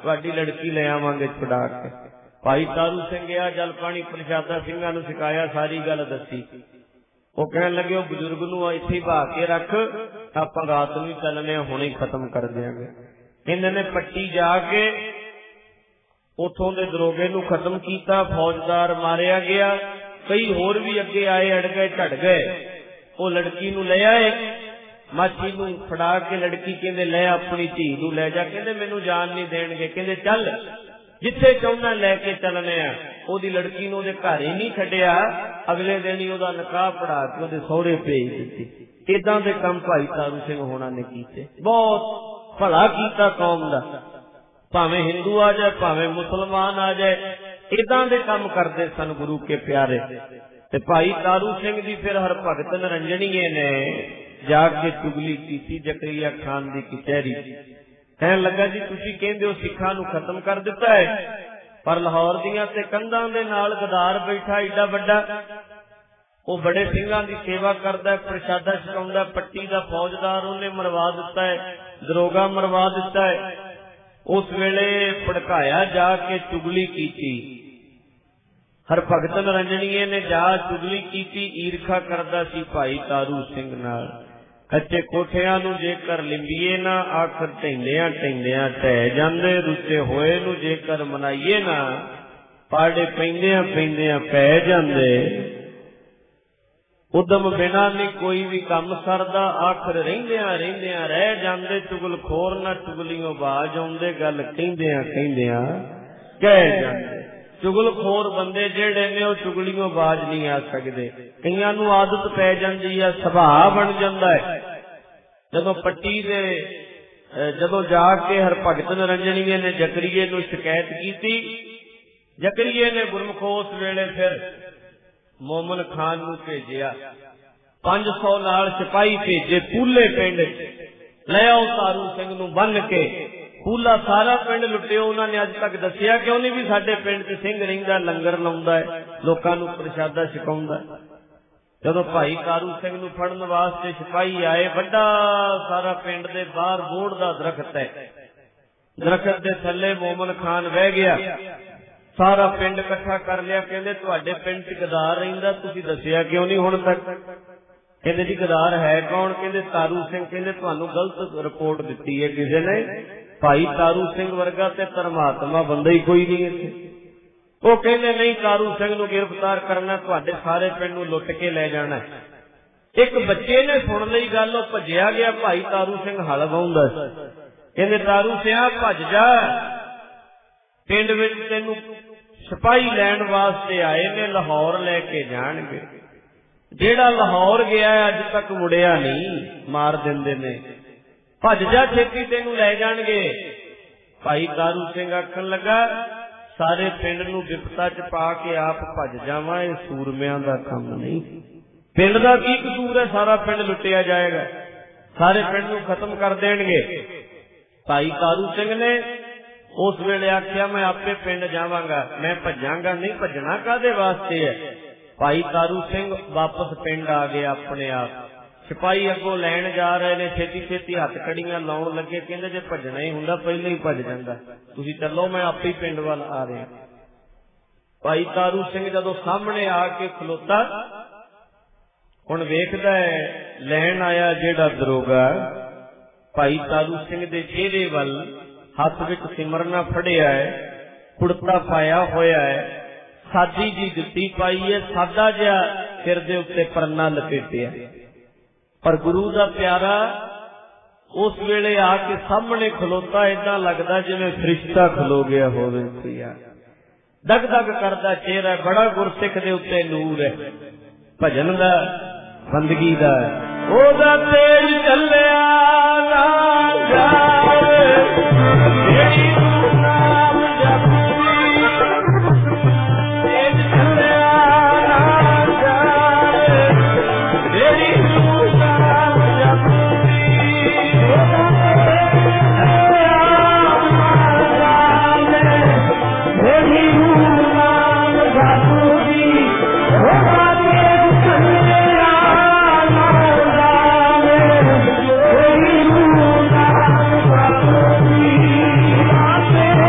A: तुहाडी लड़की ले आवांगे छुड़ा के। भाई तारू सिंह गया, जल पानी प्रशादा सिंघां नूं सिखाया, सारी गल दसी। वो कहन लगे बजुर्ग नूं इत्थे बहा के रख, आपां रात नूं चलने, हुणे खत्म कर देंगे। इन्हां ने पट्टी जाके उथों दे दरोगे नूं खत्म कीता, फौजदार मारिया गया। कई होर भी अगे आए, अड़ गए, झड़ गए। वो लड़की नूं ले आए, माछी नूं फड़ा के लड़की कहंदे ले अपनी धी नूं ले जा। कहंदे मैनूं जान नहीं देणगे। कहंदे चल जिथे चाहुंदा लैके चलने आ। ओदी लड़की नूं ओदे घर ही नहीं छड्डिया, अगले दिन ही ओदा निकाह पढ़ा के ओदे सहुरे भेज दित्ती। इदां दे काम भाई तारू सिंह होना ने कीते, बहुत भला कीता कौम दा। भावें हिंदू आ जाए, भावें मुसलमान आ जाए, इदां दे काम करदे सन गुरु के प्यारे। ते भाई तारू सिंह दी फिर हरभगत नरंजणीए ने जाके चुगली की जकरिया खान की कचहरी। कहन लगा जी तुसीं कहंदे हो सिखां नूं खत्म कर दिता है, पर लाहौर दीयां ते कंधां दे नाल गदार बैठा एडा वड्डा, वो बड़े सिंघां दी सेवा करदा है, प्रशादा छकाउंदा, पट्टी दा फौजदार उन्हें मरवा दिता है, दरोगा मरवा दिता है। उस वेले भड़काया जाके चुगली कीती। हरभगत नरंजणीए ने जा चुगली कीती, ईरखा करदा सी भाई तारू सिंह नाल। कच्चे कोठियां नूं जेकर लिंबीए ना, आखर ढैंदियां ढैंदियां ढह जांदे। रुसे होए नूं जेकर मनाइए ना, पाड़े पैंदियां पैंदियां पै जांदे। उदम बिना नहीं कोई भी काम सरदा, आखर रहिंदियां रहिंदियां रह जांदे। चुगलखोर ना चुगलियों बाज आउंदे, गल कहिंदियां कहिंदियां कह जांदे। चुगलखोर बंदे जेड़े ने वो चुगलियों बाज नहीं आ सकते। कईयां नूं आदत पै जांदी है, सुभाव बन जांदा है। जदों पट्टी दे जदों जाके हरभगत नरंजणीए ने जकरीए नूं शिकायत कीती, जकरीए ने गुरमुखो उस वेले फिर मोमन खान नूं भेजिया। 500 नाल सिपाही भेजे पूले पिंड, ले आओ तारू सिंह नूं बन के। पूला सारा पिंड लुटियो। उन्होंने अज तक दसिया कि उन्हें भी साडे पिंड च सिंह रहिंदा, लंगर लाउंदा है, लोकां नूं प्रशादा छकाउंदा। जदों भाई तारू सिंह नूं फड़न वास्ते सिपाही आए, वड्डा सारा पिंड दे बाहर बोड़ दा दरखत है, दरखत दे थल्ले मोमन खान बह गया। सारा पिंड इकट्ठा कर लिया। कहंदे तुहाडे पिंड च गदार रहिंदा, तुसीं दसिया क्यों नहीं हुण तक? कहंदे जी गदार है कौन? कहंदे तारू सिंह। कहंदे तुहानूं गलत रिपोर्ट दित्ती है किसी ने, भाई तारू सिंह वर्गा ते धर्मात्मा बंदा ही कोई नहीं है। वो कहंदे नहीं, तारू सिंह नूं गिरफ्तार करना, तुहाडे सारे पिंड नूं लुट के ले जाना। एक बच्चे ने सुन लई गल, वो भज्जिया गया। भाई तारू सिंह हल वाहुंदा सी। कहंदे तारू सिंह भज जा, पिंड विच तैनूं सिपाही लैण वास्ते आए ने, लाहौर लैके जाणगे। जेड़ा लाहौर गया अज तक मुड़िया नहीं, मार दिंदे ने। भज जा छेती, तैनूं लै जाणगे। भाई तारू सिंह आखण लगा सारे पिंड नूं विपता च पा के आप भज जावां, इह सूरमियां दा काम नहीं। पिंड दा की कसूर है? सारा पिंड लुटिया जाएगा, सारे पिंड नूं खत्म कर देणगे। भाई तारू सिंह ने उस वेले आख्या मैं आपे पिंड जावांगा, मैं भजांगा नहीं। भजना कादे वास्ते है? भाई तारू सिंह वापस पिंड आ गया अपने आप। सिपाही अगों लैण जा रहे ने, छेती छेती हथ कड़ियां लाउण लगे। कहंदे जे भजना ही हुंदा पहले ही भज जांदा, तुसीं चलो मैं आपे ही पिंड वाल आ रहा। भाई तारू सिंह जदों सामने आके खलोता, हुण वेखदा है लैण आया जेड़ा दरोगा भाई तारू सिंह दे चेहरे वल हथ विच सिमरना फड़िया है, कुड़ता पाया होया है, सादी जी जुत्ती पाई है, सादा जिहा सिर दे उत्ते परना लपेटिया। पर गुरु दा प्यारा उस वेले आके सामने खलोता, इदां लगदा जिवें फरिश्ता खलो गया होवे। दग दग करदा चेहरा, बड़ा गुरसिख दे उत्ते नूर है, भजन दा, बंदगी दा। ओदा तेज चलिया ना जावे, तेरी नाम जपदी, तेज चलिया ना जावे, तेरी नाम जपदी। ओदा तेज तेरी नाम जपदी, ओदा तेज चलिया ना जावे, तेरी नाम जपदी।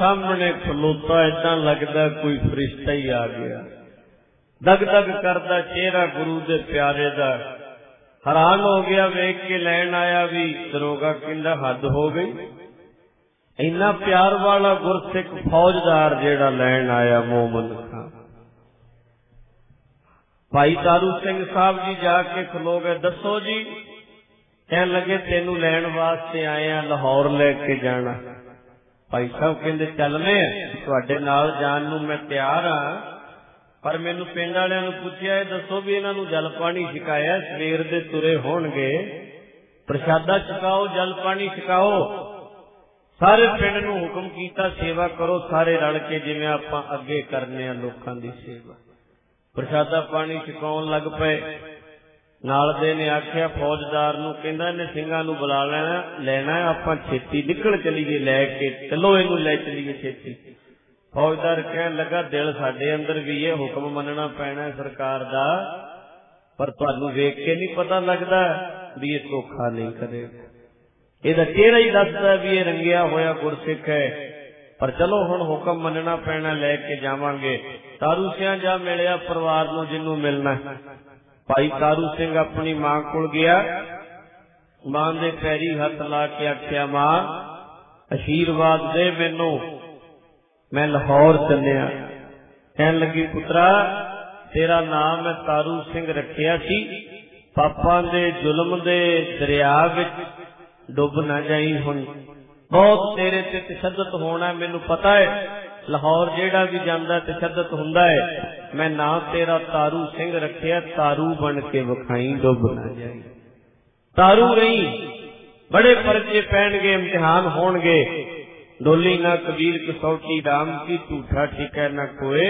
A: सामने खलोता इदां लगदा कोई फरिश्ता ही आ गया। दग दग करदा चेहरा गुरु दे प्यारे दा। हैरान हो गया वेख के, लैन आया भी दरोगा कहंदा हद हो गई। इन्ना प्यार वाला गुरसिख फौजदार जेड़ा लैन आया मोमन खां। भाई तारू सिंह साहब जी जाके खलो गए। दसो जी, कहन लगे तेनू लैन वास्ते आए आ, लाहौर लैके जाना। भाई साहब कहंदे चलने तुहाडे नाल जान नूं मैं तैयार हाँ, पर मैनू पिंड वालियां नूं पुछया दसो भी इन्हां नूं जल पानी छकाया, सवेर दे तुरे होणगे, प्रशादा छकाओ, जल पानी छकाओ। सारे पिंड नूं हुक्म कीता सेवा करो, सारे रल के जिवें आपां अगे करने आ लोकां दी सेवा। प्रशादा पानी छकाउण लग पए। नाल दे ने आख्या फौजदार नूं, कहंदा इहने ਸਿੰਘਾਂ नूं बुला लेना आपां छेती निकल चलीए, लैके चलो इहनूं लै चलीए छेती। फौजदार कहन लगा दिल साडे अंदर भी ये हुक्म मनना पैना सरकार दा, पर तुहानूं वेख के नहीं पता लगदा भी ये धोखा नहीं करेगा। ਇਹਦਾ चेहरा ही दसदा भी ये रंगिया होया गुरसिख है, पर चलो हुण हुक्म मनना पैना, लैके जावांगे। तारू सिंह जा मिलिया परिवार नूं जिन्नू मिलना। भाई तारू सिंह अपनी मां कोल गया, मां दे पैरी हथ ला के आख्या मां आशीर्वाद दे मैनू, मैं लाहौर चलिया। कहन लगी पुत्रा तेरा नाम मैं तारू सिंह रखिया सी, पापां दे जुल्म दे दरिया विच डुब ना जाई, हुण बहुत तेरे ते तशद्दुद होना मैनू पता है, लाहौर जेड़ा भी जांदा तशद्दुद हुंदा है। मैं ना तेरा तारू सिंह रखिया, तारू बन के विखाई, डुब ना जाई। तारू रही, बड़े परचे पैणगे, इम्तिहान होणगे। डोली ना कबीर कसौटी राम की, झूठा ठिकै ना कोई,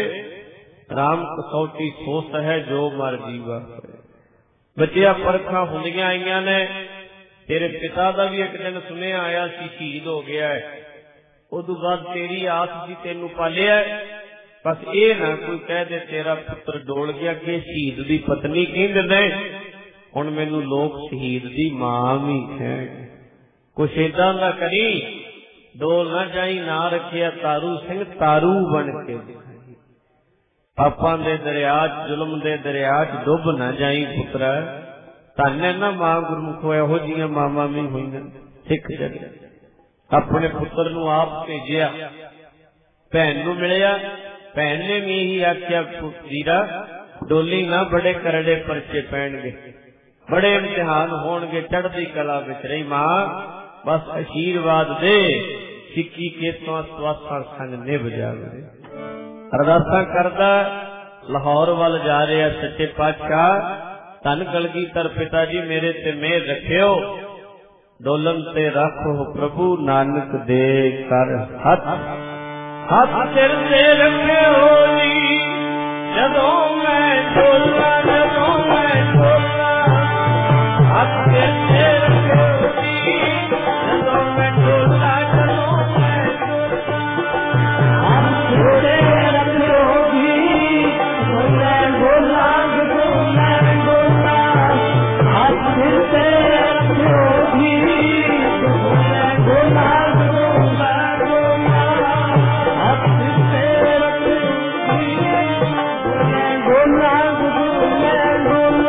A: राम कसौटी सोस है जो मर जीवा। बच्चिया परखा हुंदियां आईयां ने। तेरे पिता का भी एक दिन सुनिया आया सी शहीद हो गया है, उदों बाद तेरी आस सी तेनू पालिया, बस ये ना कोई कह दे तेरा पुत्र डोल गया कि शहीद दी पत्नी कहंदे ने, हुण मैनू लोग शहीद दी मां भी कहण। कुछ इदां दा करी, डोल ना जाई, ना रखिया तारू सिंह, तारू बन के पापां दे दरिया च, जुल्म दे दरिया च डुब ना जाई पुत्रा। धन्य ना मां गुरमुखो, इहो जिहियां मावां भी होईयां सिख जग। अपने पुत्र नूं आप भेजिया, भैन नूं मिलिया, भैन ने भी यही आख्या वीरा डोली ना, बड़े करड़े परचे पैणगे, बड़े इम्तिहान होणगे, चढ़दी कला विच रही मां, बस आशीर्वाद दे सिक्की केतों स्वासां संग निभ जावे। अरदासां करदा लाहौर वल जा रहा सच्चे पातशाह, धन कलगीधर पिता जी मेरे ते मेहर रखियो, डोलन ते रखो प्रभु नानक दे कर हथ, हथ सिर ते रखियो जी जदों मैं डोला, जदों मैं डोला, हथ सिर ते रखियो जी जदों मैं डोला, जदों मैं डोला, हथ सिर ते रखियो जी जदों मैं डोला, जदों मैं डोला, हथ सिर ते रखियो जी जदों मैं डोला, जदों मैं डोला, हथ सिर ते रखियो जी जदों मैं डोला, जदों मैं डोला।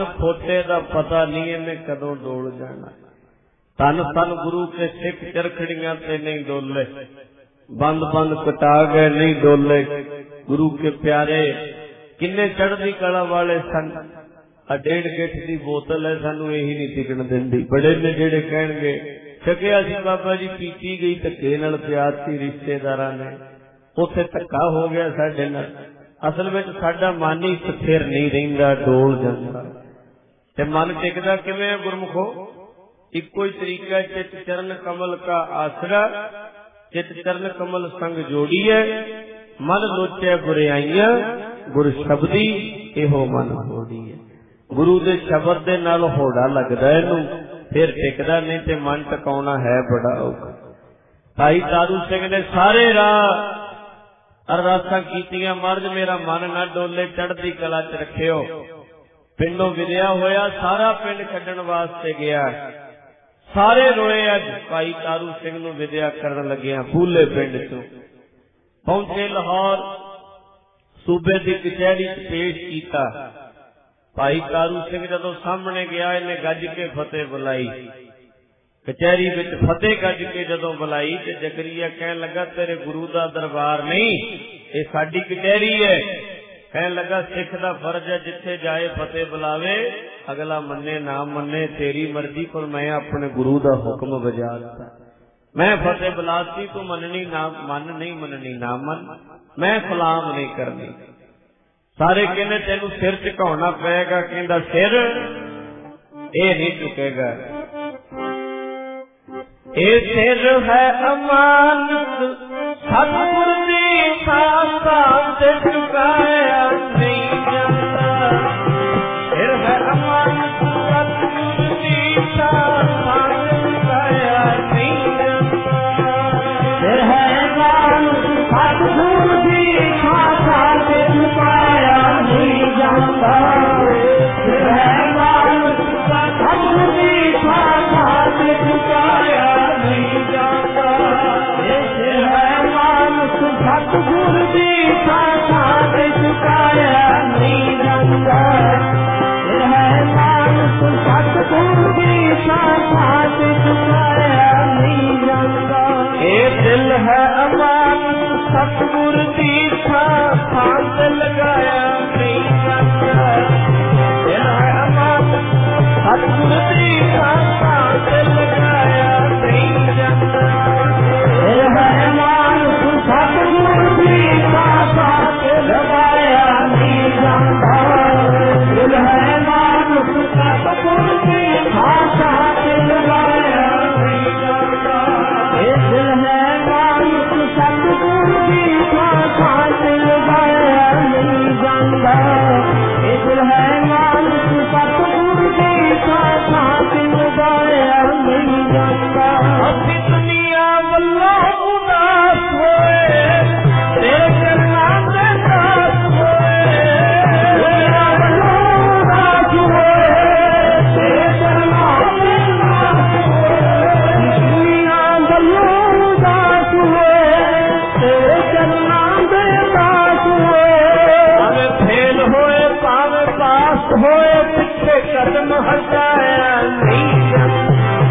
A: ਖੋਤੇ ਦਾ ਪਤਾ ਨਹੀਂ ਇਹਨੇ ਕਦੋਂ ਡੋਲ ਜਾਣਾ। ਧੰਨ ਧੰਨ ਗੁਰੂ ਕੇ ਸਿੱਖ ਚਰਖੜੀਆਂ ਤੇ ਨਹੀਂ ਡੋਲੇ, ਬੰਦ ਬੰਦ ਕਟਾ ਗਏ ਨਹੀਂ ਡੋਲੇ। ਗੁਰੂ ਕੇ ਪਿਆਰੇ ਕਿੰਨੇ ਚੜ੍ਹਦੀ ਕਲਾ ਵਾਲੇ ਸਨ। ਆ 1.5 ਗਿੱਠ ਦੀ ਬੋਤਲ ਹੈ, ਸਾਨੂੰ ਇਹੀ ਨਹੀਂ ਟਿਕਣ ਦਿੰਦੀ। ਬੜੇ ਨੇ ਜਿਹੜੇ ਕਹਿਣਗੇ ਛਕਿਆ ਸੀ ਬਾਬਾ ਜੀ, ਪੀਤੀ ਗਈ ਧੱਕੇ ਨਾਲ ਪਿਆਤੀ ਰਿਸ਼ਤੇਦਾਰਾਂ ਨੇ, ਉੱਥੇ ਧੱਕਾ ਹੋ ਗਿਆ ਸਾਡੇ ਨਾਲ। ਅਸਲ ਵਿੱਚ ਸਾਡਾ ਮਨ ਹੀ ਸਥਿਰ ਨਹੀਂ ਰਹਿੰਦਾ, ਡੋਲ ਜਾਂਦਾ। ਤੇ ਮਨ ਟਿਕਦਾ ਕਿਵੇਂ ਹੈ ਗੁਰਮੁਖੋ? ਇੱਕੋ ਹੀ ਤਰੀਕਾ, ਚਿਤ ਚਰਨ ਕਮਲ ਕਾ ਆਸਰਾ, ਚਿਤ ਚਰਨ ਕਮਲ ਸੰਗ ਜੋੜੀਐ, ਮਨ ਲੋਚੈ ਬੁਰਾਈਆਂ ਗੁਰ ਸ਼ਬਦੀ ਇਹੋ ਮਨ ਹੋੜੀਐ। ਗੁਰੂ ਦੇ ਸ਼ਬਦ ਦੇ ਨਾਲ ਹੋੜਾ ਲੱਗਦਾ ਇਹਨੂੰ, ਫਿਰ ਟਿਕਦਾ, ਨਹੀਂ ਤੇ ਮਨ ਟਿਕਾਉਣਾ ਹੈ ਬੜਾ ਔਖਾ। ਭਾਈ ਤਾਰੂ ਸਿੰਘ ਨੇ ਸਾਰੇ ਰਾਹ ਅਰਦਾਸਾਂ ਕੀਤੀਆਂ, ਮਹਾਰਾਜ ਮੇਰਾ ਮਨ ਨਾ ਡੋਲੇ, ਚੜ੍ਹਦੀ ਕਲਾ ਚ ਰੱਖਿਓ। ਪਿੰਡੋਂ ਵਿਦਿਆ ਹੋਇਆ, ਸਾਰਾ ਪਿੰਡ ਛੱਡਣ ਵਾਸਤੇ ਗਿਆ, ਸਾਰੇ ਰੋਏ। ਅੱਜ ਭਾਈ ਤਾਰੂ ਸਿੰਘ ਨੂੰ ਵਿਦਿਆ ਕਰਨ ਲੱਗਿਆ ਫੂਲੇ ਪਿੰਡ ਚੋਂ ਪਹੁੰਚੇ ਲਾਹੌਰ, ਸੂਬੇ ਦੀ ਕਚਹਿਰੀ ਚ ਪੇਸ਼ ਕੀਤਾ। ਭਾਈ ਤਾਰੂ ਸਿੰਘ ਜਦੋਂ ਸਾਹਮਣੇ ਗਿਆ, ਇਹਨੇ ਗੱਜ ਕੇ ਫਤਿਹ ਬੁਲਾਈ। ਕਚਹਿਰੀ ਵਿੱਚ ਫਤਿਹ ਗੱਜ ਕੇ ਜਦੋਂ ਬੁਲਾਈ ਤੇ ਜ਼ਕਰੀਆ ਕਹਿਣ ਲੱਗਾ ਤੇਰੇ ਗੁਰੂ ਦਾ ਦਰਬਾਰ ਨਹੀਂ, ਇਹ ਸਾਡੀ ਕਚਹਿਰੀ ਹੈ। ਕਹਿਣ ਲੱਗਾ ਸਿੱਖ ਦਾ ਫਰਜ਼ ਹੈ ਜਿੱਥੇ ਜਾਏ ਫਤਿਹ ਬੁਲਾਵੇ, ਅਗਲਾ ਮੰਨੇ ਨਾ ਮੰਨੇ ਤੇਰੀ ਮਰਜ਼ੀ, ਪਰ ਮੈਂ ਆਪਣੇ ਗੁਰੂ ਦਾ ਹੁਕਮ ਬਜਾ ਦਿੱਤਾ। ਮੈਂ ਫਤਿਹ ਬੁਲਾਤੀ, ਤੂੰ ਮੰਨਣੀ ਨਾ ਮੰਨ, ਨਹੀਂ ਮੰਨਣੀ ਨਾ ਮੰਨ, ਮੈਂ ਗੁਲਾਮ ਨਹੀਂ ਕਰਨੀ। ਸਾਰੇ ਕਹਿੰਦੇ ਤੈਨੂੰ ਸਿਰ ਝੁਕਾਉਣਾ ਪਏਗਾ। ਕਹਿੰਦਾ ਸਿਰ ਇਹ ਨਹੀਂ ਝੁਕੇਗਾ। ਇਹ ਸਿਰ ਹੈ ਅਮਾਨਤ ਸਤਿਗੁਰ ਦੀ ਥਾਂ ਤੇ ਝੁਕਾਇਆ ਨਹੀਂ ਜਾਂਦਾ। ਸਿਰ ਹੈ ਅਮਾਨਤ ਸਤਿਗੁਰ ਦੀ ਥਾਂ ਤੇ ਝੁਕਾਇਆ ਨਹੀਂ ਜਾਂਦਾ।
B: ਸਿਰ ਹੈ ਅਮਾਨਤ ਸਤਿਗੁਰ ਦੀ ਥਾਂ ਤੇ ਝੁਕਾਇਆ ਨਹੀਂ ਜਾਂਦਾ। ਸਿਰ ਹੈ ਅਮਾਨਤ ਸਤਿਗੁਰ ਦੀ ਥਾਂ ਤੇ ਝੁਕਾਇਆ ਨਹੀਂ ਜਾਂਦਾ। ਸਿਰ ਹੈ ਅਮਾਨਤ ਸਤਿਗੁਰ ਦੀ ਥਾਂ ਤੇ ਝੁਕਾਇਆ ਨਹੀਂ ਜਾਂਦਾ। ਸਿਰ ਹੈ ਅਮਾਨਤ ਸਤਿਗੁਰ ਦੀ ਥਾਂ ਤੇ ਝੁਕਾਇਆ ਨਹੀਂ ਜਾਂਦਾ। ਇਹ ਦਿਲ ਹੈ ਅਮਾਨਤ ਸਤਿਗੁਰ ਦੀ ਥਾਂ ਤੇ ਲਗਾਇਆ ਨਹੀਂ ਜਾਂਦਾ। ਦਿਲ ਹੈ ਅਮਾਨਤ ਸਤਿਗੁਰ ਦੀ ਥਾਂ ਤੇ ਲਗਾਇਆ ਨਹੀਂ ਜਾਂਦਾ। ਦਿਲ ਹੈ ਅਮਾਨਤ ਸਤਿਗੁਰ ਦੀ ਥਾਂ ਤੇ ਲਗਾਇਆ ਨਹੀਂ ਜਾਂਦਾ। ਦਿਲ ਹੈ ਅਮਾਨਤ ਸਤਿਗੁਰ ਦੀ ਥਾਂ ਤੇ ਲਗਾਇਆ ਨਹੀਂ ਜਾਂਦਾ। ਇਹ ਦਿਲ ਹੈ ਅਮਾਨਤ ਸਤਿਗੁਰ ਦੀ ਥਾਂ ਤੇ ਲਗਾਇਆ ਨਹੀਂ ਜਾਂਦਾ। ਇਹ ਦਿਲ ਹੈ ਅਮਾਨਤ ਸਤਿਗੁਰ ਦੀ ਥਾਂ ਤੇ ਲਗਾਇਆ ਨਹੀਂ ਜਾਂਦਾ। ਅਸੀਂ ਦੁਨੀਆ ਵੱਲੋਂ ਉਦਾਸ ਹੋਏ, ਤੇਰੇ ਚਰਨਾਂ ਦੇ ਦਾਸ ਹੋਏ। ਦੁਨੀਆ ਵੱਲੋਂ ਉਦਾਸ ਹੋਏ, ਤੇਰੇ ਚਰਨਾਂ ਦੇ ਦਾਸ ਹੋਏ। ਦੁਨੀਆ ਵੱਲੋਂ ਉਦਾਸ ਹੋਏ, ਤੇਰੇ ਚਰਨਾਂ ਦੇ ਦਾਸ ਹੋਏ। ਭਾਵੇਂ ਫੇਲ ਹੋਏ ਭਾਵੇਂ ਪਾਸ ਹੋਏ, ਪਿੱਛੇ ਕਦਮ ਹਟਾਇਆ ਨਹੀਂ ਜਾਂਦਾ।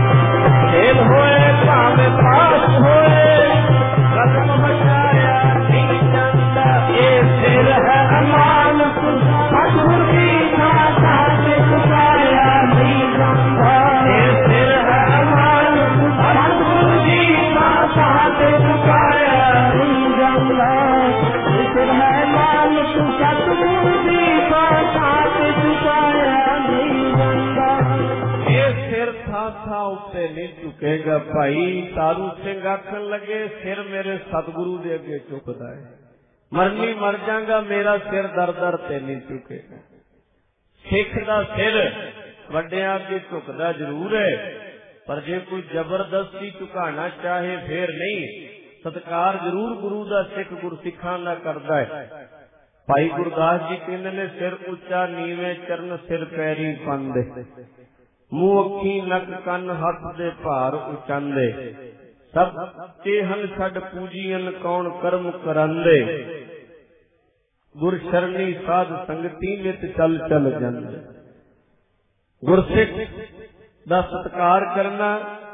B: ਫੇਲ ਹੋਏ ਭਾਵੇਂ ਪਾਸ ਹੋਏ, ਕਦਮ ਹਟਾਇਆ ਨਹੀਂ ਜਾਂਦਾ। ਇਹ ਸਿਰ ਹੈ ਅਮਾਨਤ ਸਤਿਗੁਰ ਦੀ ਥਾਂ ਤੇ ਝੁਕਾਇਆ ਨਹੀਂ ਜਾਂਦਾ। ਇਹ ਸਿਰ ਹੈ ਅਮਾਨਤ ਸਤਿਗੁਰ ਦੀ ਥਾਂ ਤੇ ਝੁਕਾਇਆ ਨਹੀਂ ਜਾਂਦਾ। ਇਹ ਸਿਰ ਹੈ ਅਮਾਨਤ ਸਤਿਗੁਰ ਦੀ ਥਾਂ ਤੇ ਝੁਕਾਇਆ ਨਹੀਂ ਜਾਂਦਾ।
A: ਇਹ ਸਿਰ ਥਾਂ ਉੱਤੇ ਨਹੀਂ ਝੁਕੇਗਾ। ਭਾਈ ਤਾਰੂ ਸਿੰਘ ਆਖਣ ਲੱਗੇ ਸਿਰ ਮੇਰੇ ਸਤਿਗੁਰੂ ਦੇ ਅੱਗੇ ਝੁਕਦਾ ਹੈ, ਮਰਨੀ ਮਰ ਜਾਗਾ, ਮੇਰਾ ਸਿਰ ਦਰ ਦਰ ਤੇ ਨਹੀਂ ਝੁਕੇਗਾ। ਸਿੱਖ ਦਾ ਸਿਰ ਵੱਡਿਆਂ ਅੱਗੇ ਝੁਕਦਾ ਜ਼ਰੂਰ ਹੈ, ਪਰ ਜੇ ਕੋਈ ਜ਼ਬਰਦਸਤੀ ਝੁਕਾਣਾ ਚਾਹੇ ਫੇਰ ਨਹੀਂ। ਸਤਿਕਾਰ ਜ਼ਰੂਰ ਗੁਰੂ ਦਾ ਸਿੱਖ ਗੁਰਸਿੱਖਾਂ ਦਾ ਕਰਦਾ ਹੈ। ਭਾਈ ਗੁਰਦਾਸ ਜੀ ਕਹਿੰਦੇ ਨੇ ਸਿਰ ਉੱਚਾ ਨੀਵੇਂ ਚਰਨ ਸਿਰ ਪੈਰੀ ਪਾਉਂਦੇ, ਮੂੰਹ ਅੱਖੀ ਨੱਕ ਕੰਨ ਹੱਥ ਦੇ ਭਾਰ ਉਚਾਂਦੇ, ਸਭ ਤੇ ਹਨ ਛੱਡ ਪੂਜੀਨ ਕੌਣ ਕਰਮ ਕਰਾਂਦੇ। ਗੁਰ ਸ਼ਰਣੀ ਸਾਧ ਸੰਗਤੀ ਨਿਤ ਚਲ ਚਲ ਜਾਂਦੇ। ਗੁਰਸਿੱਖ ਦਾ ਸਤਿਕਾਰ ਕਰਨਾ,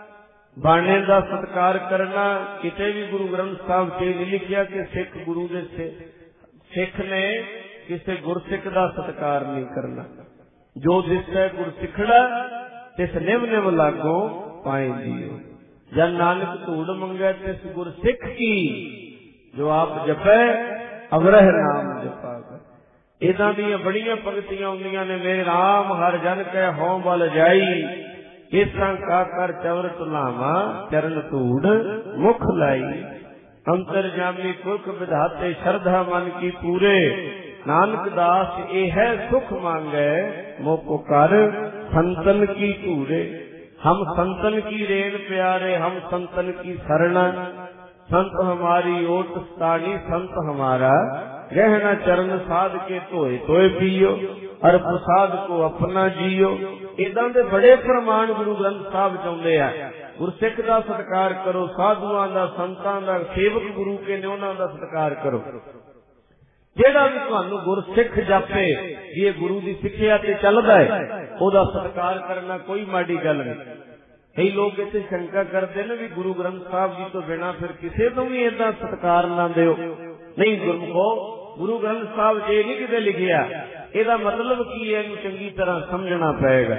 A: ਬਾਣੇ ਦਾ ਸਤਿਕਾਰ ਕਰਨਾ। ਕਿਤੇ ਵੀ ਗੁਰੂ ਗ੍ਰੰਥ ਸਾਹਿਬ ਚ ਨਹੀਂ ਲਿਖਿਆ ਕਿ ਸਿੱਖ ਗੁਰੂ ਦੇ ਸਿੱਖ ਨੇ ਕਿਸੇ ਗੁਰਸਿੱਖ ਦਾ ਸਤਿਕਾਰ ਨਹੀਂ ਕਰਨਾ। ਜੋ ਦਿਸੈ ਗੁਰਸਿੱਖੜਾ ਤਿਸ ਨਿਵ ਨਿਵ ਲਾਗੋ ਪਾਏ ਜੀਓ। ਜਨ ਨਾਨਕ ਧੂੜ ਮੰਗੈ ਤਿਸ ਗੁਰਸਿੱਖ ਕੀ, ਜੋ ਆਪ ਜਪੈ ਅਵਰਹ ਨਾਮ ਜਪਾ। ਇਦਾਂ ਦੀਆਂ ਬੜੀਆਂ ਪੰਕਤੀਆਂ ਹੁੰਦੀਆਂ ਨੇ। ਮੇਰੇ ਰਾਮ ਹਰ ਜਨ ਕੈ ਹੋਂ ਬਲ ਜਾਈ, ਇਸਾਂ ਕਾ ਕਰ ਚਵਰ ਤੁਲਾਵਾ, ਚਰਨ ਧੂੜ ਮੁਖ ਲਾਈ। ਅੰਤਰ ਜਾਮੀ ਪੁਰਖ ਵਿਧਾਤੇ ਸ਼ਰਧਾ ਮਨ ਕੀ ਪੂਰੇ, ਨਾਨਕ ਦਾਸ ਇਹ ਹੈ ਸੁਖ ਮੰਗੈ, ਮੋਕੋ ਕਰ ਸੰਤਨ की धूरे। हम संतन की रेन प्यारे, हम संतन की शरणा। संत हमारी ओट स्थानी, संत हमारा गहना चरण साध के धोए धोए पियो, और प्रसाद को अपना जियो। इदां दे बड़े प्रमाण गुरु ग्रंथ साहब चाहुंदे आ। गुरसिख दा सत्कार करो, साधुआं दा, संतां दा, सेवक गुरु के ने उन्हां दा सत्कार करो। ਜਿਹੜਾ ਵੀ ਤੁਹਾਨੂੰ ਗੁਰਸਿੱਖ ਜਾਪੇ, ਜੇ ਗੁਰੂ ਦੀ ਸਿੱਖਿਆ ਤੇ ਚੱਲਦਾ ਹੈ, ਉਹਦਾ ਸਤਿਕਾਰ ਕਰਨਾ ਕੋਈ ਮਾੜੀ ਗੱਲ ਨਹੀਂ। ਕਈ ਲੋਕ ਇੱਥੇ ਸ਼ੰਕਾ ਕਰਦੇ ਨੇ ਵੀ ਗੁਰੂ ਗ੍ਰੰਥ ਸਾਹਿਬ ਜੀ ਤੋਂ ਬਿਨਾਂ ਫਿਰ ਕਿਸੇ ਨੂੰ ਵੀ ਏਦਾਂ ਸਤਿਕਾਰ ਨਾ ਦਿਓ। ਨਹੀਂ ਗੁਰਮੁਖੋ, ਗੁਰੂ ਗ੍ਰੰਥ ਸਾਹਿਬ ਜੇ ਨਹੀਂ ਕਿਤੇ ਲਿਖਿਆ, ਇਹਦਾ ਮਤਲਬ ਕੀ ਹੈ, ਇਹਨੂੰ ਚੰਗੀ ਤਰ੍ਹਾਂ ਸਮਝਣਾ ਪਏਗਾ।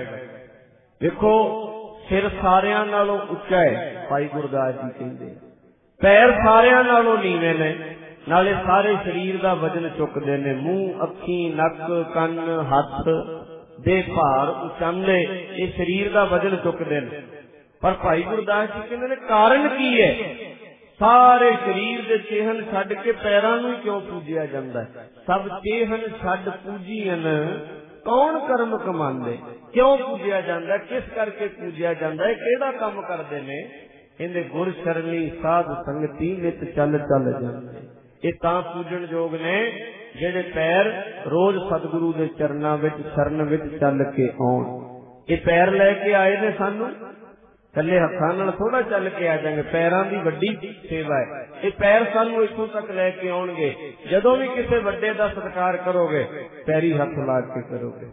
A: ਵੇਖੋ, ਸਿਰ ਸਾਰਿਆਂ ਨਾਲੋਂ ਉੱਚਾ ਹੈ, ਭਾਈ ਗੁਰਦਾਸ ਜੀ ਕਹਿੰਦੇ। ਪੈਰ ਸਾਰਿਆਂ ਨਾਲੋਂ ਨੀਵੇਂ ਨੇ, ਨਾਲੇ ਸਾਰੇ ਸਰੀਰ ਦਾ ਵਜਨ ਚੁੱਕਦੇ ਨੇ। ਮੂੰਹ, ਅੱਖੀ, ਨੱਕ, ਕੰਨ, ਹੱਥ ਦੇ ਭਾਰ ਉਚਾਲੇ ਇਹ ਸਰੀਰ ਦਾ ਵਜਨ ਚੁੱਕਦੇ ਨੇ। ਪਰ ਭਾਈ ਗੁਰਦਾਸ ਜੀ ਕਹਿੰਦੇ ਨੇ ਕਾਰਨ ਕੀ ਹੈ? ਸਾਰੇ ਸਰੀਰ ਦੇ ਚਿਹਨ ਛੱਡ ਕੇ ਪੈਰਾਂ ਨੂੰ ਕਿਉਂ ਪੂਜਿਆ ਜਾਂਦਾ ਹੈ? ਸਭ ਚਿਹਨ ਛੱਡ ਪੂਜੀਨ ਕੌਣ ਕਰਮ ਕਮਾਉਂਦੇ? ਕਿਉਂ ਪੂਜਿਆ ਜਾਂਦਾ? ਕਿਸ ਕਰਕੇ ਪੂਜਿਆ ਜਾਂਦਾ ਹੈ? ਕਿਹੜਾ ਕੰਮ ਕਰਦੇ ਨੇ? ਕਹਿੰਦੇ ਗੁਰ ਸ਼ਰਣੀ ਸਾਧ ਸੰਗਤੀ ਨਿਤ ਚੱਲ ਚੱਲ ਜਾਂਦੇ। ਇਹ ਤਾਂ ਪੂਜਣ ਯੋਗ ਨੇ ਜਿਹੜੇ ਪੈਰ ਰੋਜ਼ ਸਤਿਗੁਰੂ ਦੇ ਚਰਨਾਂ ਵਿੱਚ ਸ਼ਰਨ ਵਿੱਚ ਚੱਲ ਕੇ ਆਉਣ। ਇਹ ਪੈਰ ਲੈ ਕੇ ਆਏ ਨੇ ਸਾਨੂੰ, ਇਕੱਲੇ ਹੱਥਾਂ ਨਾਲ ਥੋੜਾ ਚੱਲ ਕੇ ਆ ਜਾਣਗੇ। ਪੈਰਾਂ ਦੀ ਵੱਡੀ ਸੇਵਾ ਹੈ। ਇਹ ਪੈਰ ਸਾਨੂੰ ਇੱਥੋਂ ਤੱਕ ਲੈ ਕੇ ਆਉਣਗੇ। ਜਦੋਂ ਵੀ ਕਿਸੇ ਵੱਡੇ ਦਾ ਸਤਿਕਾਰ ਕਰੋਗੇ, ਪੈਰੀ ਹੱਥ ਲਾ ਕੇ ਕਰੋਗੇ,